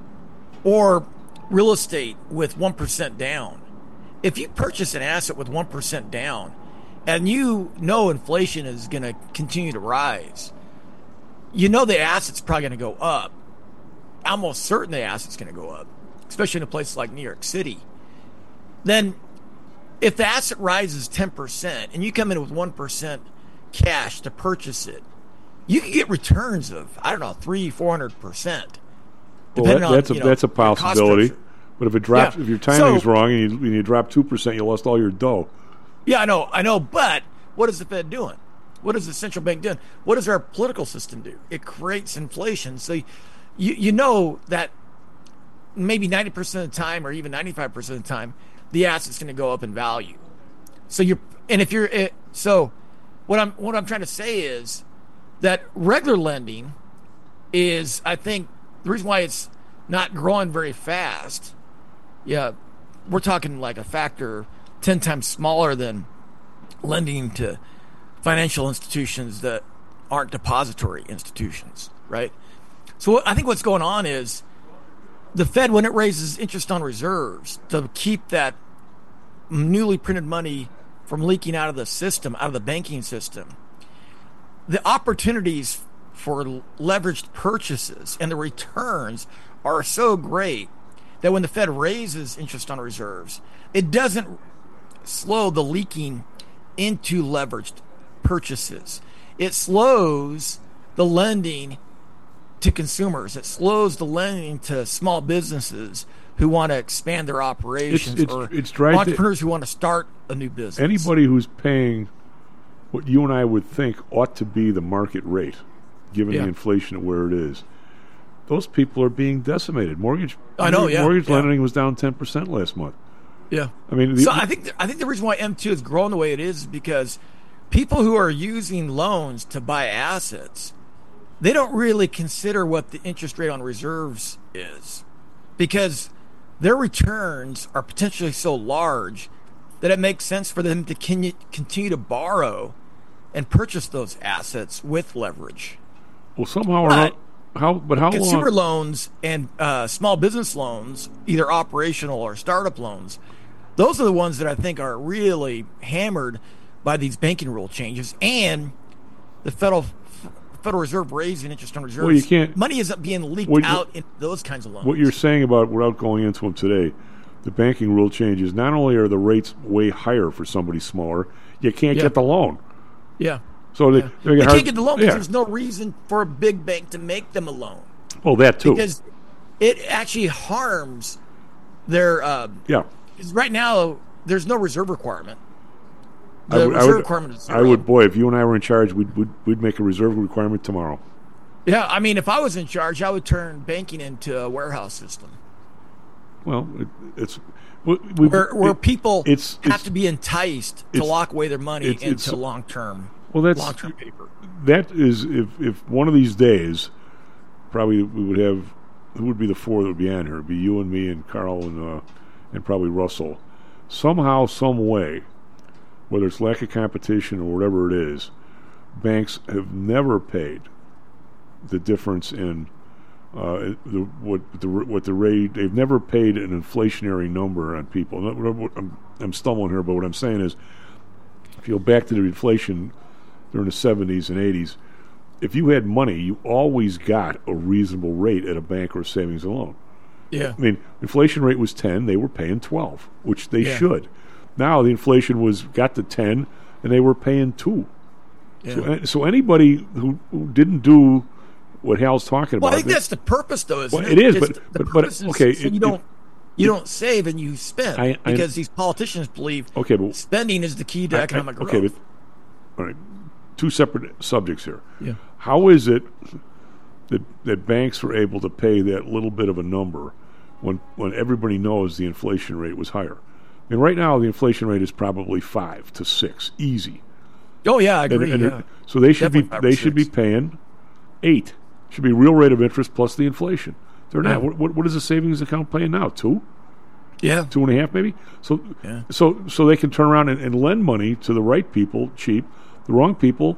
or real estate with one percent down, if you purchase an asset with one percent down, and you know inflation is going to continue to rise, you know the asset's probably going to go up. Almost certain the asset's going to go up, especially in a place like New York City. Then if the asset rises ten percent and you come in with one percent cash to purchase it, you can get returns of, I don't know, three, four hundred percent. Well, that, that's a that's a possibility. But if it drops, Yeah. if your timing is So- wrong and you, and you drop two percent, you lost all your dough. Yeah, I know, I know, but what is the Fed doing? What is the central bank doing? What does our political system do? It creates inflation. So you, you know that maybe ninety percent of the time or even ninety-five percent of the time, the asset's going to go up in value. So you're, and if you're, it, so what I'm, what I'm trying to say is that regular lending is, I think, the reason why it's not growing very fast. Yeah, we're talking like a factor ten times smaller than lending to financial institutions that aren't depository institutions, right? So I think what's going on is the Fed, when it raises interest on reserves to keep that newly printed money from leaking out of the system, out of the banking system, the opportunities for leveraged purchases and the returns are so great that when the Fed raises interest on reserves, it doesn't slow the leaking into leveraged purchases. It slows the lending to consumers. It slows the lending to small businesses who want to expand their operations It's- or it's- it's right entrepreneurs who want to start a new business. Anybody who's paying what you and I would think ought to be the market rate, given Yeah. the inflation at where it is, those people are being decimated. Mortgage, I know, yeah, mortgage yeah. lending was down ten percent last month. Yeah. I mean, the, so I think I think the reason why M two is growing the way it is is because people who are using loans to buy assets, they don't really consider what the interest rate on reserves is, because their returns are potentially so large that it makes sense for them to con- continue to borrow and purchase those assets with leverage. well, somehow or But not, how, but how Consumer long? loans and uh, small business loans, either operational or startup loans, those are the ones that I think are really hammered by these banking rule changes and the Federal Federal Reserve raising interest on reserves. Well, you can't- Money isn't being leaked what you- out in those kinds of loans. What you're saying about, without going into them today, the banking rule changes, not only are the rates way higher for somebody smaller, you can't Yeah. get the loan. Yeah. So they, Yeah. they They hard- can't get the loan because yeah. there's no reason for a big bank to make them a loan. Oh, that too. Because it actually harms their. Uh, yeah. Because right now there's no reserve requirement. I The would, I reserve would, requirement is I zero. would, boy, if you and I were in charge, we'd we'd, we'd make a reserve requirement tomorrow. Yeah, I mean, if I was in charge, I would turn banking into a warehouse system. Well, it, it's we, we, where where it, people it's, have it's, to be enticed to it's- lock away their money it's- it's- into long term. Well, that's long term paper. That is, if if one of these days, probably we would have. Who would be the four that would be on here? It'd be you and me and Carl and uh, and probably Russell. Somehow, some way, whether it's lack of competition or whatever it is, banks have never paid the difference in uh, the, what the what the rate. They've never paid an inflationary number on people. Not- what- I'm, I'm stumbling here, but what I'm saying is, if you go back to the inflation during the seventies and eighties, if you had money, you always got a reasonable rate at a bank or savings and loan. Yeah. I mean, inflation rate was ten, they were paying twelve, which they Yeah. should. Now the inflation was got to ten, and they were paying two. Yeah. So, so anybody who, who didn't do what Hal's talking Well, about, I think that's the purpose, though. Isn't Well, it? it is, It's- but- the but- but, purpose is okay, so it- you don't it- you don't save and you spend I- I- because these politicians believe Okay, but- spending is the key to I- I- economic growth. okay, but all right, two separate subjects here. Yeah. How is it that that banks were able to pay that little bit of a number when when everybody knows the inflation rate was higher? I mean, right now the inflation rate is probably five to six, easy. Oh yeah, I And- agree. and yeah. it- so they should Definitely be five or they should be six. paying eight. Should be real rate of interest plus the inflation. They're Yeah. not. What, what, what is the savings account paying now? Two. Yeah. Two and a half, maybe. So, Yeah. so, so they can turn around and, and lend money to the right people cheap. The wrong people.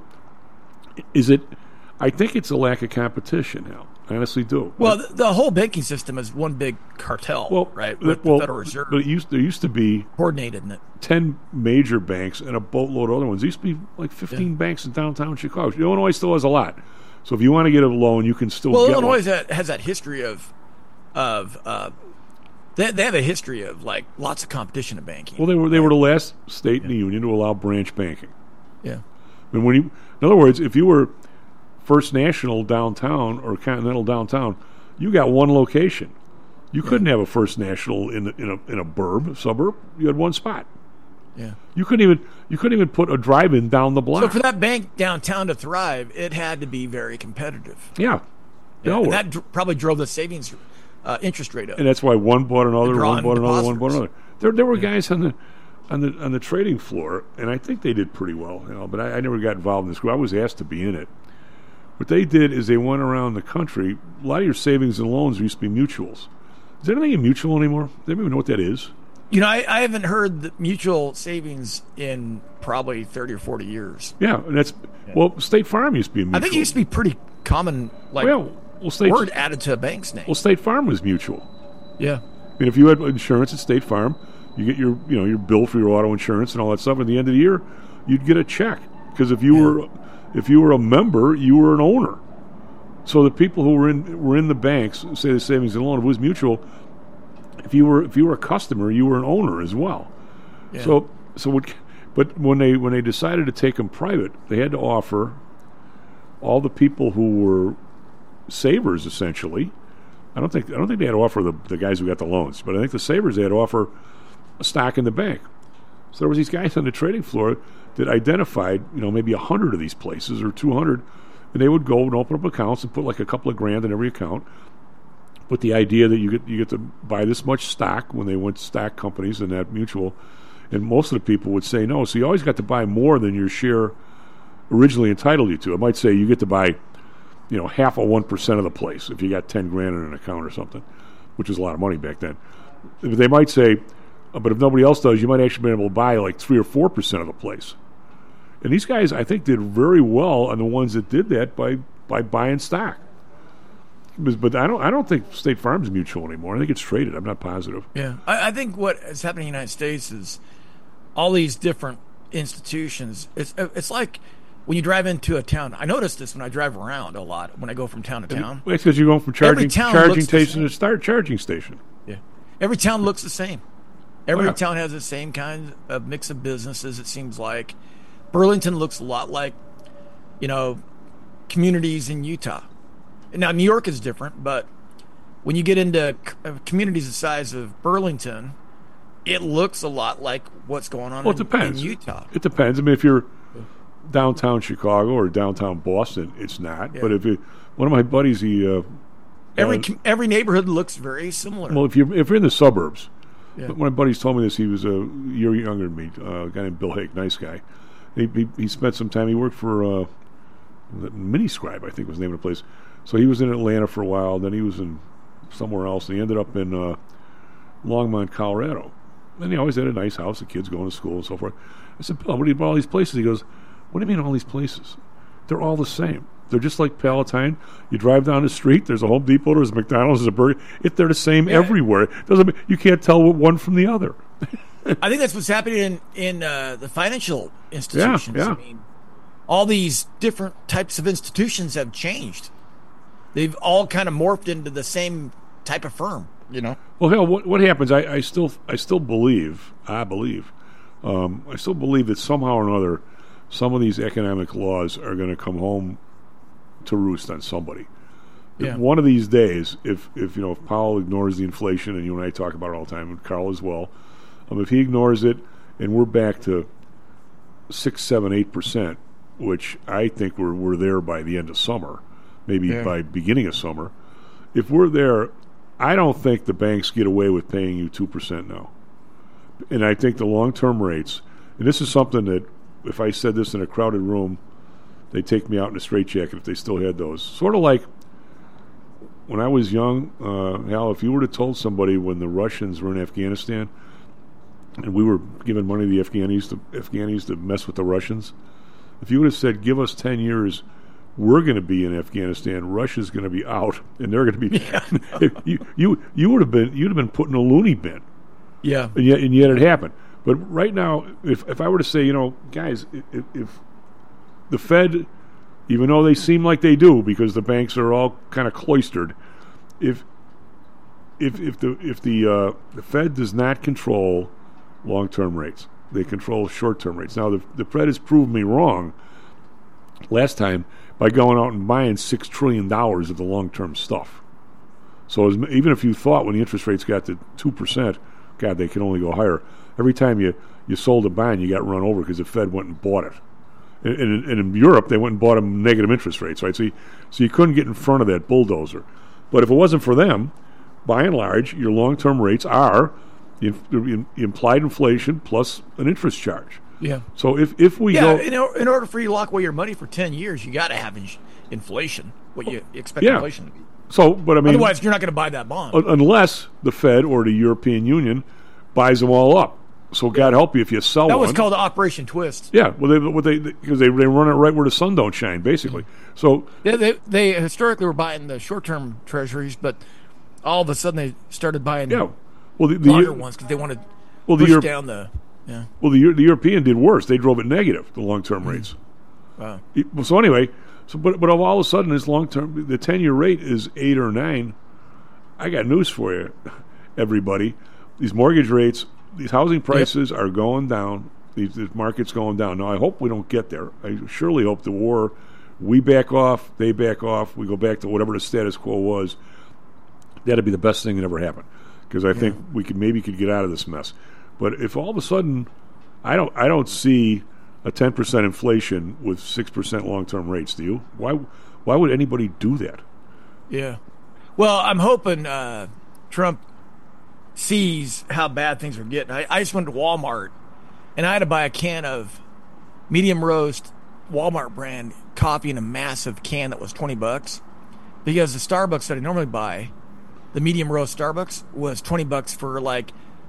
Is it? I think it's a lack of competition now. I honestly do. Well, the, the whole banking system is one big cartel, well, right? th- With well, the Federal Reserve But it used, there used to be coordinated in it. ten major banks and a boatload of other ones. There used to be like fifteen Yeah. banks in downtown Chicago. Illinois still has a lot. So if you want to get a loan, you can still Well, get Illinois one. has that, has that history of of uh, they they have a history of like lots of competition in banking. Well, they were they were the last state in the union to allow branch banking. Yeah. I mean, when you, in other words, if you were First National downtown or Continental downtown, you got one location. You couldn't have a First National in a, in a in a burb suburb. You had one spot. Yeah. You couldn't even you couldn't even put a drive-in down the block. So for that bank downtown to thrive, it had to be very competitive. yeah, Yeah, No. and that dr- probably drove the savings uh, interest rate up. and that's why one bought another, The one drawing bought another, one bought depositors. another. There there were guys on the on the on the trading floor, and I think they did pretty well. You know, but I, I never got involved in this group. I was asked to be in it. What they did is they went around the country. A lot of your savings and loans used to be mutuals. Is there anything in mutual anymore? Does anybody even know what that is? You know, I, I haven't heard the mutual savings in probably thirty or forty years. Yeah, and that's well, State Farm used to be a mutual. I think it used to be pretty common, like well, well, State word added to a bank's name. well, State Farm was mutual. Yeah. I mean, if you had insurance at State Farm, you get your you know your bill for your auto insurance and all that stuff. At the end of the year, you'd get a check because if you Yeah. were if you were a member, you were an owner. So the people who were in were in the banks, say the savings and loan, if it was mutual. If you were if you were a customer, you were an owner as well. Yeah. So so what, but when they when they decided to take them private, they had to offer all the people who were savers essentially. I don't think I don't think they had to offer the, the guys who got the loans, but I think the savers they had to offer a stock in the bank. So there was these guys on the trading floor that identified, you know, maybe a hundred of these places or two hundred, and they would go and open up accounts and put like a couple of grand in every account. With the idea that you get you get to buy this much stock when they went to stock companies and that mutual, and most of the people would say no. So you always got to buy more than your share originally entitled you to. It might say you get to buy, you know, half of one percent of the place if you got ten grand in an account or something, which was a lot of money back then. But they might say, uh, but if nobody else does, you might actually be able to buy like three or four percent of the place. And these guys, I think, did very well on the ones that did that by by buying stock. But, but I don't I don't think State Farm's mutual anymore. I think it's traded. I'm not positive. Yeah, I, I think what is happening in the United States is all these different institutions. It's it's like when you drive into a town. I notice this when I drive around a lot when I go from town to town. Well, it's because you're going from charging Every town charging looks the station same. to start charging station. Yeah, every town looks the same. Every yeah. town has the same kind of mix of businesses, it seems like. Burlington looks a lot like, you know, communities in Utah. Now, New York is different, but when you get into communities the size of Burlington, it looks a lot like what's going on well, it in, depends. in Utah. It depends. I mean, if you're downtown Chicago or downtown Boston, it's not. Yeah. But if you, one of my buddies, he uh, every uh, every neighborhood looks very similar. well, if you if you're in the suburbs, Yeah. but one of my buddies told me this. He was a year younger than me. Uh, a guy named Bill Hake, nice guy. He, he, he spent some time. He worked for uh, Miniscribe, I think was the name of the place. So he was in Atlanta for a while. Then he was in somewhere else. And he ended up in uh, Longmont, Colorado. And he always had a nice house. The kids going to school and so forth. I said, Bill, what do you about all these places? He goes, what do you mean all these places? They're all the same. They're just like Palatine. You drive down the street, there's a Home Depot, there's a McDonald's, there's a Burger. If they're the same Yeah. everywhere, doesn't mean, you can't tell one from the other. I think that's what's happening in in uh, the financial institutions. Yeah, yeah. I mean, all these different types of institutions have changed. They've all kind of morphed into the same type of firm. You know. Well, hell, what what happens? I, I still I still believe I believe um, I still believe that somehow or another, some of these economic laws are going to come home to roost on somebody. Yeah. One of these days, if if you know if Powell ignores the inflation, and you and I talk about it all the time, and Carl as well, um, if he ignores it, and we're back to six, seven, eight percent, which I think we're we're there by the end of summer, maybe Yeah. by beginning of summer. If we're there, I don't think the banks get away with paying you two percent now. And I think the long-term rates, and this is something that if I said this in a crowded room, they'd take me out in a straitjacket if they still had those. Sort of like when I was young, uh, Hal, if you would have told somebody when the Russians were in Afghanistan and we were giving money to the Afghanis to, Afghanis to mess with the Russians, if you would have said, give us ten years, we're going to be in Afghanistan, Russia's going to be out, and they're going to be... Yeah. you, you, you would have been, you'd have been put in a loony bin. Yeah. And yet, and yet it happened. But right now, if if I were to say, you know, guys, if, if the Fed, even though they seem like they do, because the banks are all kind of cloistered, if if if the if the uh, the Fed does not control long-term rates, they control short-term rates. Now, the the Fed has proved me wrong last time by going out and buying six trillion dollars of the long-term stuff. So as, even if you thought when the interest rates got to two percent, God, they can only go higher. Every time you, you sold a bond, you got run over because the Fed went and bought it. And, and, and in Europe, they went and bought them negative interest rates, right? So you, so you couldn't get in front of that bulldozer. But if it wasn't for them, by and large, your long-term rates are the, the implied inflation plus an interest charge. Yeah. So if, if we yeah, go... in, or- in order for you to lock away your money for ten years, you got to have in- inflation, what you expect Yeah. inflation to be. So, but I mean... Otherwise, you're not going to buy that bond. Un- Unless the Fed or the European Union buys them all up. So God help you if you sell that one. was called Operation Twist. Yeah, well, they what they because they, they run it right where the sun don't shine, basically. So They, they, they historically were buying the short-term treasuries, but all of a sudden they started buying yeah, well the, the longer ones because they wanted to well, the push Europe- down the yeah. well the Eu- the European did worse. They drove it negative, the long term rates. Wow. It- well, so anyway, so but but all of a sudden this long term the ten year rate is eight or nine. I got news for you, everybody. These mortgage rates, these housing prices yep. are going down. These, this market's going down. Now, I hope we don't get there. I surely hope the war, we back off, they back off, we go back to whatever the status quo was. That'd be the best thing that ever happened, because I yeah. think we could maybe could get out of this mess. But if all of a sudden, I don't, I don't see a ten percent inflation with six percent long term rates. Do you? Why, why would anybody do that? Yeah. Well, I'm hoping uh, Trump sees how bad things are getting. I, I just went to Walmart, and I had to buy a can of medium roast Walmart brand coffee in a massive can that was twenty bucks, because the Starbucks that I normally buy, the medium roast Starbucks, was twenty bucks for like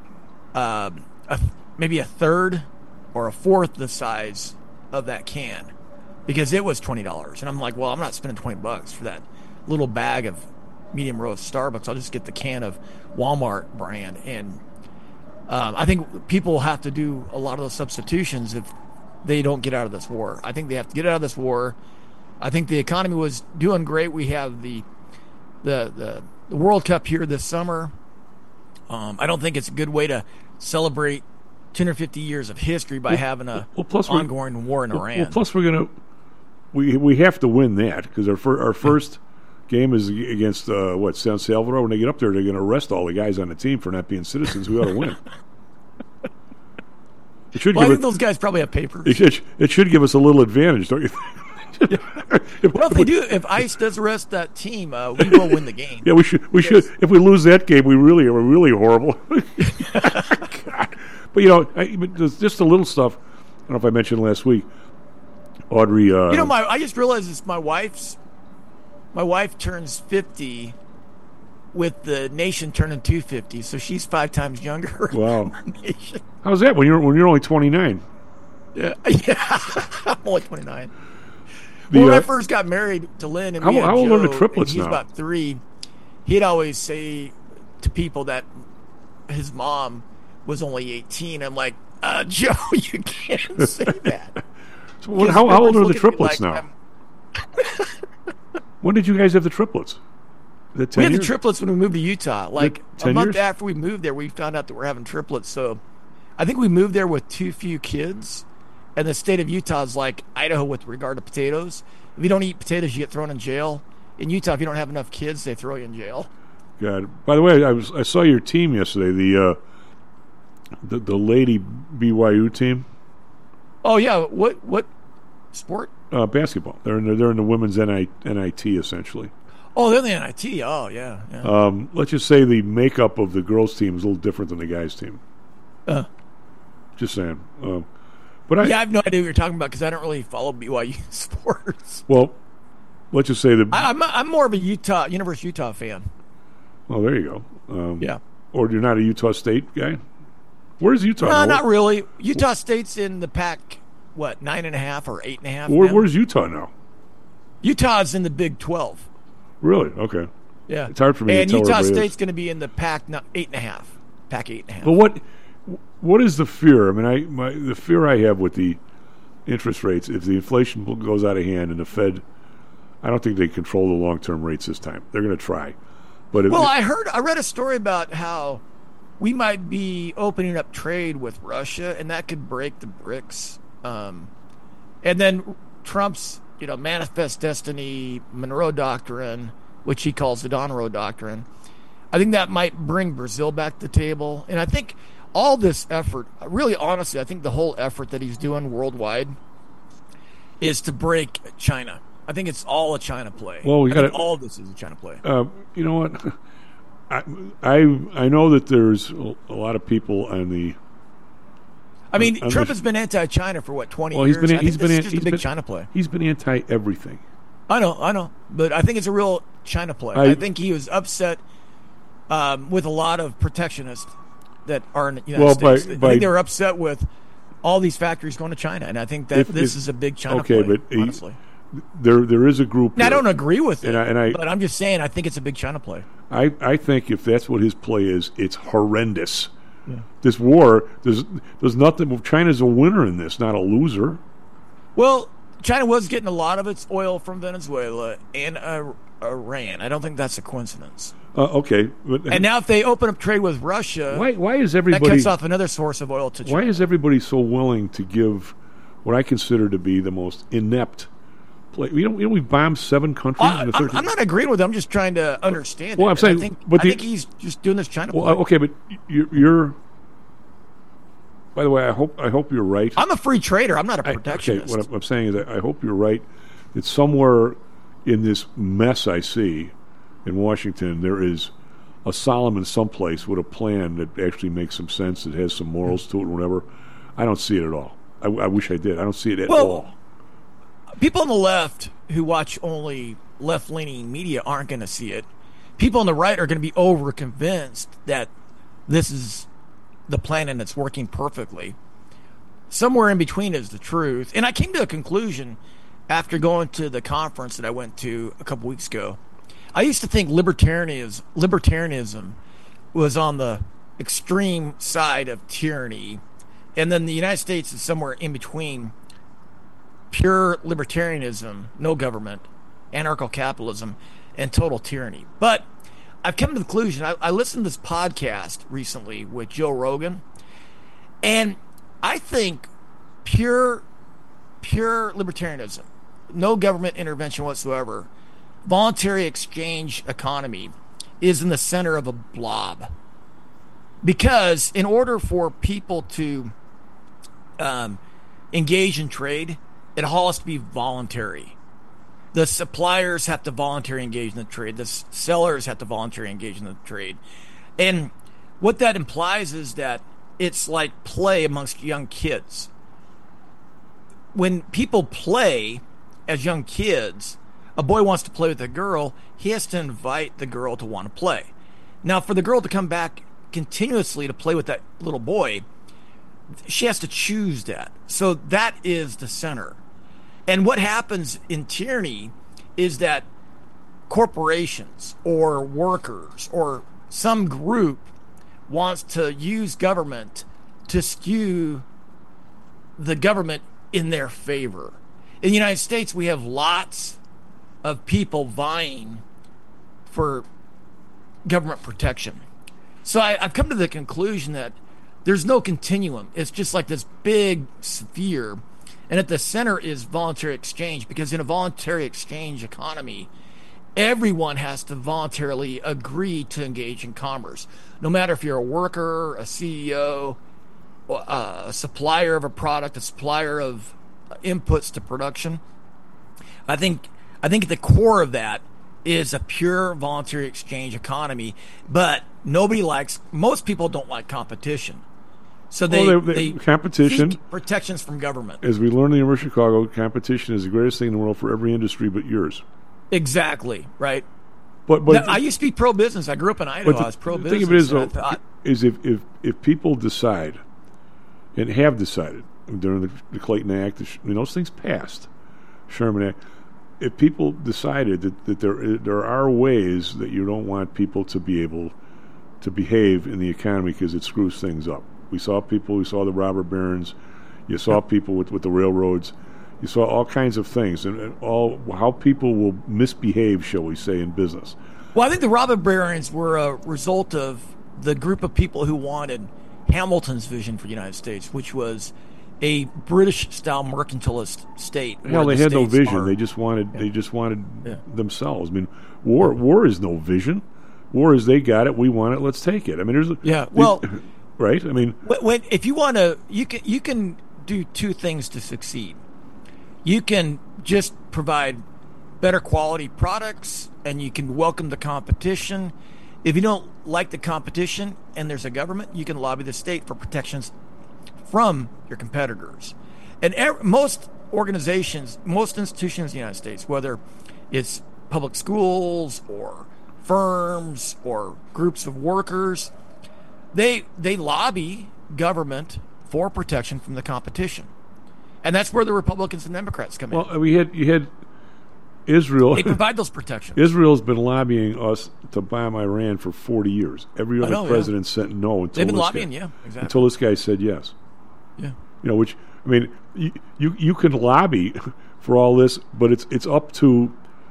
uh, a, maybe a third or a fourth the size of that can, because it was twenty dollars. And I'm like, well, I'm not spending twenty bucks for that little bag of medium roast Starbucks. I'll just get the can of Walmart brand. And um, I think people have to do a lot of those substitutions if they don't get out of this war. I think they have to get out of this war. I think the economy was doing great. We have the the the, the World Cup here this summer. Um, I don't think it's a good way to celebrate two hundred fifty years of history by well, having a well, plus ongoing war in well, Iran. Well, plus we're gonna we we have to win that because our fir- our first game is against uh, what San Salvador. When they get up there, they're going to arrest all the guys on the team for not being citizens. We ought to win. It should well, I give think it, those guys probably have papers. It should, it should give us a little advantage, don't you think? if, well, if they do, if ICE does arrest that team, uh, we will win the game. Yeah, we should. We should. If we lose that game, we really are really horrible. God. But you know, I, but there's just a little stuff. I don't know if I mentioned last week. Audrey, uh, you know, my I just realized it's my wife's. My wife turns fifty, with the nation turning two fifty, so she's five times younger. Wow, how's that when you're when you're only twenty-nine? Yeah, yeah, I'm only twenty-nine. The, well, when uh, I first got married to Lynn, and how, we had how old Joe, are the triplets and he's now? about three. He'd always say to people that his mom was only eighteen. I'm like, uh, Joe, you can't say that. So what, how, how old are the Looking at me triplets like now? When did you guys have the triplets? The ten we had years? the triplets when we moved to Utah. Like ten a month years? after we moved there, we found out that we're having triplets. So I think we moved there with too few kids. And the state of Utah is like Idaho with regard to potatoes. If you don't eat potatoes, you get thrown in jail. In Utah, if you don't have enough kids, they throw you in jail. God. By the way, I was I saw your team yesterday. The uh, the the lady B Y U team. Oh yeah, what what sport? Uh, basketball. They're in the, they're in the women's N I, N I T essentially. Oh, they're in the N I T. Oh yeah. yeah. Um, let's just say the makeup of the girls' team is a little different than the guys' team. Uh, just saying. Um, but I, yeah, I have no idea what you're talking about because I don't really follow B Y U sports. Well, let's just say the. I, I'm I'm more of a Utah University of Utah fan. Oh, there you go. Um, yeah. Or you're not a Utah State guy? Where's Utah? No, now? not really. Utah State's in the Pac, what, nine and a half or eight and a half? Where, now? where's Utah now? Utah's in the Big twelve. Really? Okay. Yeah. It's hard for me and to tell. Utah everybody State's is. going to be in the Pac no, eight and a half. Pac eight and a half. But what what is the fear? I mean, I my, the fear I have with the interest rates, if the inflation goes out of hand and the Fed, I don't think they control the long-term rates this time. They're going to try. But if, well, I heard, I read a story about how we might be opening up trade with Russia, and that could break the BRICS. Um, and then Trump's, you know, manifest destiny, Monroe Doctrine, which he calls the Donroe Doctrine. I think that might bring Brazil back to the table. And I think all this effort, really honestly, I think the whole effort that he's doing worldwide is to break China. I think it's all a China play. Well, we I got think all this is a China play. Uh, you know what? I, I I know that there's a lot of people on the. I mean, on Trump the, has been anti-China for what twenty well, years. he's been I he's think been this an- is just he's a big been, China play. He's been anti everything. I know, I know, but I think it's a real China play. I, I think he was upset um, with a lot of protectionists that are in the United well, States. by, I by, think they were upset with all these factories going to China, and I think that if, this if, is a big China okay, play. but he, honestly, there there is a group. now, I here, don't agree with it, and I, and I, but I'm just saying I think it's a big China play. I, I think if that's what his play is, it's horrendous. Yeah. This war, there's there's nothing. China's a winner in this, not a loser. Well, China was getting a lot of its oil from Venezuela and uh, Iran. I don't think that's a coincidence. Uh, okay, but, And now if they open up trade with Russia, why why is everybody that cuts off another source of oil to China. Why is everybody so willing to give what I consider to be the most inept play? You know, you know we bombed seven countries Uh, in the I'm, thirteen. I'm not agreeing with him. I'm just trying to understand. Well, it. I'm saying, I think, but I the- think he's just doing this China Well, play. uh, okay, but you're, you're. By the way, I hope I hope you're right. I'm a free trader. I'm not a I- protectionist. okay, what I'm saying is that I hope you're right. That somewhere in this mess I see in Washington, there is a Solomon someplace with a plan that actually makes some sense, that has some morals to it, or whatever. I don't see it at all. I, I wish I did. I don't see it at Well, all. People on the left who watch only left-leaning media aren't going to see it. People on the right are going to be over-convinced that this is the plan and it's working perfectly. Somewhere in between is the truth. And I came to a conclusion after going to the conference that I went to a couple weeks ago. I used to think libertarianism, libertarianism was on the extreme side of tyranny, and then the United States is somewhere in between pure libertarianism, no government, anarcho-capitalism, and total tyranny. But I've come to the conclusion. I, I listened to this podcast recently with Joe Rogan, and I think pure, pure libertarianism, no government intervention whatsoever, voluntary exchange economy is in the center of a blob. Because in order for people to um, engage in trade, it all has to be voluntary. The suppliers have to voluntarily engage in the trade. The sellers have to voluntarily engage in the trade. And what that implies is that it's like play amongst young kids. When people play as young kids, a boy wants to play with a girl, he has to invite the girl to want to play. Now, for the girl to come back continuously to play with that little boy, she has to choose that. So that is the center. And what happens in tyranny is that corporations or workers or some group wants to use government to skew the government in their favor. In the United States, we have lots of people vying for government protection. So I, I've come to the conclusion that there's no continuum. It's just like this big sphere. And at the center is voluntary exchange, because in a voluntary exchange economy, everyone has to voluntarily agree to engage in commerce. No matter if you're a worker, a C E O, a supplier of a product, a supplier of inputs to production. I think I think at the core of that is a pure voluntary exchange economy, but nobody likes, most people don't like competition. So they, well, they, they, they competition seek protections from government. As we learned in the University of Chicago, competition is the greatest thing in the world for every industry but yours. Exactly, right. But, but now, I used to be pro-business. I grew up in Idaho. The, I was pro-business. The thing of it is, though, thought, is if, if, if people decide, and have decided, during the, the Clayton Act, the, you know, those things passed, Sherman Act, if people decided that, that there there are ways that you don't want people to be able to behave in the economy because it screws things up. We saw people, we saw the robber barons, you saw people with, with the railroads, you saw all kinds of things, and, and all how people will misbehave, shall we say, in business. Well, I think the robber barons were a result of the group of people who wanted Hamilton's vision for the United States, which was a British-style mercantilist state. Hell, they the had no vision. Are, they just wanted. yeah. They just wanted yeah. themselves. I mean, war. War is no vision. War is they got it. We want it. Let's take it. I mean, there's. Yeah. Well. Right. I mean, when, if you want to, you can you can do two things to succeed. You can just provide better quality products, and you can welcome the competition. If you don't like the competition and there's a government, you can lobby the state for protections from your competitors. And er- most organizations, most institutions in the United States, whether it's public schools or firms or groups of workers, they they lobby government for protection from the competition. And that's where the Republicans and Democrats come in. Well, we had you had Israel. They provide those protections. Israel's been lobbying us to bomb Iran for forty years. Every other know, president yeah. said no until They've been this lobbying, guy, yeah, exactly. Until this guy said yes. Yeah. You know, which I mean, you you, you can lobby for all this, but it's it's up to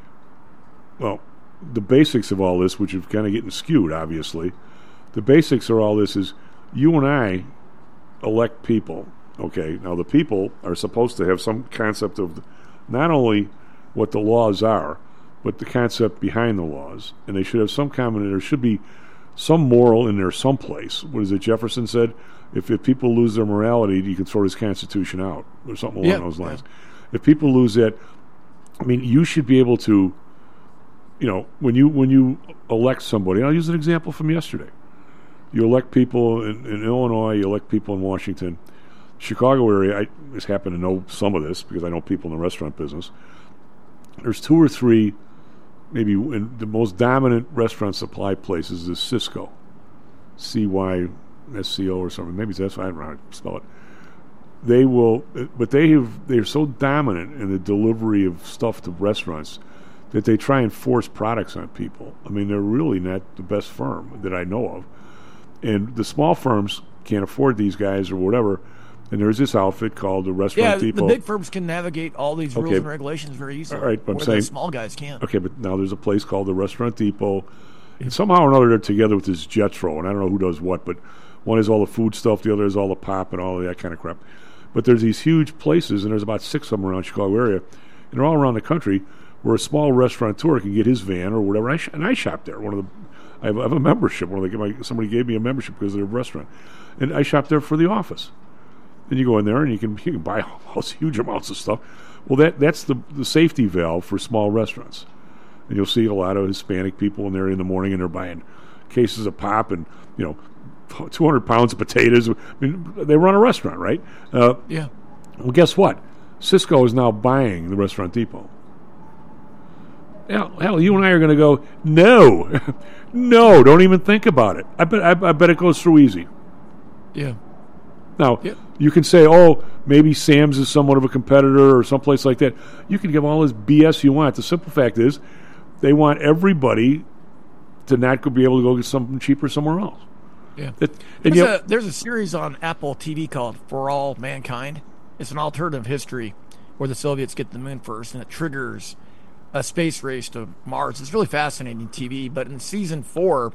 well, the basics of all this, which is kind of getting skewed, obviously. The basics of all this is you and I elect people. Okay, now the people are supposed to have some concept of not only what the laws are, but the concept behind the laws, and they should have some common. There should be some moral in there someplace. What is it Jefferson said? If if people lose their morality, you can throw his Constitution out, or something along yeah, those lines. Yeah. If people lose that, I mean, you should be able to, you know, when you when you elect somebody. I'll use an example from yesterday. You elect people in, in Illinois. You elect people in Washington. Chicago area, I just happen to know some of this because I know people in the restaurant business. There's two or three, maybe in the most dominant restaurant supply places is Cisco, C Y S C O or something. Maybe that's I don't know how to spell it. They will, but they have they're so dominant in the delivery of stuff to restaurants that they try and force products on people. I mean, they're really not the best firm that I know of, and the small firms can't afford these guys or whatever. And there's this outfit called the Restaurant yeah, Depot. The big firms can navigate all these rules okay. and regulations very easily. All right, but I'm where saying the small guys can't. Okay, but now there's a place called the Restaurant Depot, And somehow or another they're together with this Jetro, and I don't know who does what, but one has all the food stuff, the other has all the pop and all of that kind of crap. But there's these huge places, and there's about six of them around the Chicago area, and they're all around the country, where a small restaurateur can get his van or whatever. I sh- and I shop there. One of the, I have, I have a membership. One of the, my, somebody gave me a membership because of their restaurant, and I shop there for the office. And you go in there and you can you can buy all those huge amounts of stuff. Well, that that's the the safety valve for small restaurants. And you'll see a lot of Hispanic people in there in the morning, and they're buying cases of pop and you know two hundred pounds of potatoes. I mean, they run a restaurant, right? Uh, yeah. Well, guess what? Cisco is now buying the Restaurant Depot. Hell, hell, you and I are going to go, no, no, don't even think about it. I bet, I, I bet it goes through easy. Yeah. Now, yep. you can say, oh, maybe Sam's is somewhat of a competitor or someplace like that. You can give all this B S you want. The simple fact is, they want everybody to not go be able to go get something cheaper somewhere else. Yeah. It, there's, you a, there's a series on Apple T V called For All Mankind. It's an alternative history where the Soviets get to the moon first, and it triggers a space race to Mars. It's really fascinating T V, but in season four,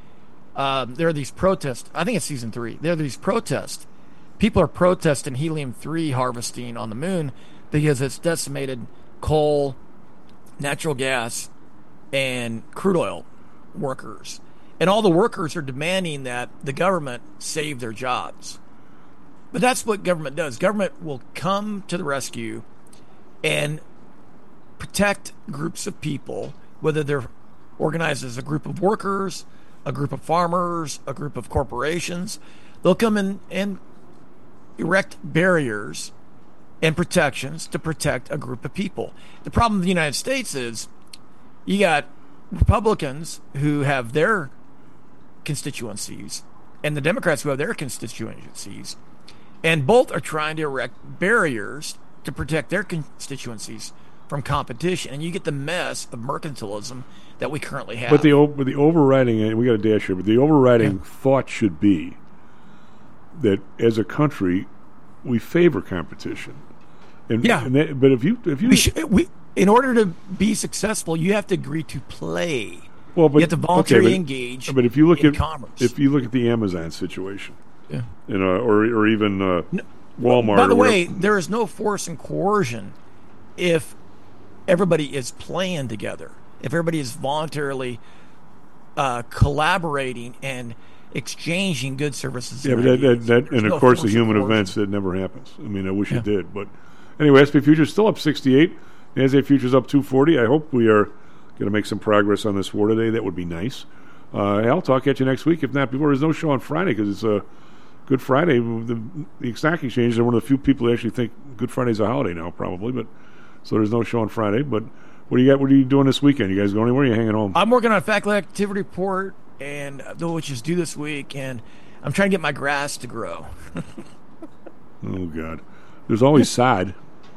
um, there are these protests. I think it's season three. There are these protests. People are protesting helium three harvesting on the moon because it's decimated coal, natural gas, and crude oil workers. And all the workers are demanding that the government save their jobs. But that's what government does. Government will come to the rescue and protect groups of people, whether they're organized as a group of workers, a group of farmers, a group of corporations. They'll come in and erect barriers and protections to protect a group of people. The problem in the United States is you got Republicans who have their constituencies and the Democrats who have their constituencies, and both are trying to erect barriers to protect their constituencies from competition, and you get the mess of mercantilism that we currently have. But the but the overriding, and we got a dash here, but the overriding yeah. thought should be that as a country we favor competition. And, yeah. And that, but if you if you we should, we, in order to be successful, you have to agree to play. Well, but you have to voluntarily okay, but, engage. But if you look in at commerce. if you look at the Amazon situation, yeah, you know, or or even uh, no, Walmart. By the or way, there is no force and coercion if everybody is playing together. If everybody is voluntarily uh, collaborating and exchanging good services. Yeah, but that, that, that in no a course of force human coercion. events, that never happens. I mean, I wish Yeah. it did, but anyway, S and P futures still up sixty-eight. NASDAQ futures up two forty. I hope we are going to make some progress on this war today. That would be nice. Uh, I'll talk at you next week. If not before, there's no show on Friday because it's a Good Friday. The, the stock exchanges are one of the few people that actually think Good Friday's a holiday now, probably. But so there's no show on Friday. But what do you got? What are you doing this weekend? You guys going anywhere? Or are you hanging home? I'm working on a faculty activity report, and uh, which is due this week, and I'm trying to get my grass to grow. Oh God, there's always sod.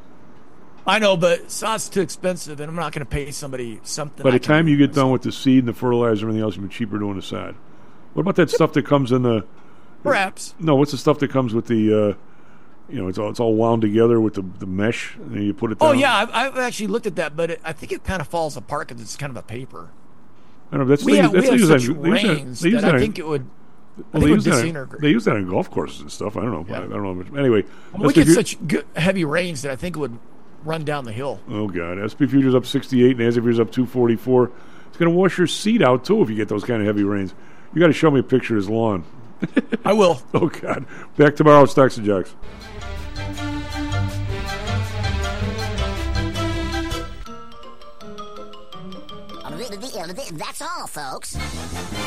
I know, but sod's too expensive, and I'm not going to pay somebody something. By the I time can you get done with the seed and the fertilizer and everything else, it'll be cheaper doing the sod. What about that stuff that comes in the? Perhaps. No, what's the stuff that comes with the? Uh, you know, it's all it's all wound together with the, the mesh, and you put it down. Oh yeah, I've, I've actually looked at that, but it, I think it kind of falls apart because it's kind of a paper. I don't know. That's we they, have, that's we they have use such that, they use that- rains they use that I that think in- it would. I Well, think they it would use, that, disintegrate. they use that on golf courses and stuff. I don't know. Yeah. I, I don't know. But anyway, Well, we S and P get fu- such good, heavy rains that I think it would run down the hill. Oh God, S and P futures up sixty-eight, NASDAQ futures up two forty-four. It's going to wash your seed out too if you get those kind of heavy rains. You got to show me a picture of his lawn. I will. Oh God, back tomorrow, Stocks and Jocks. That's all, folks.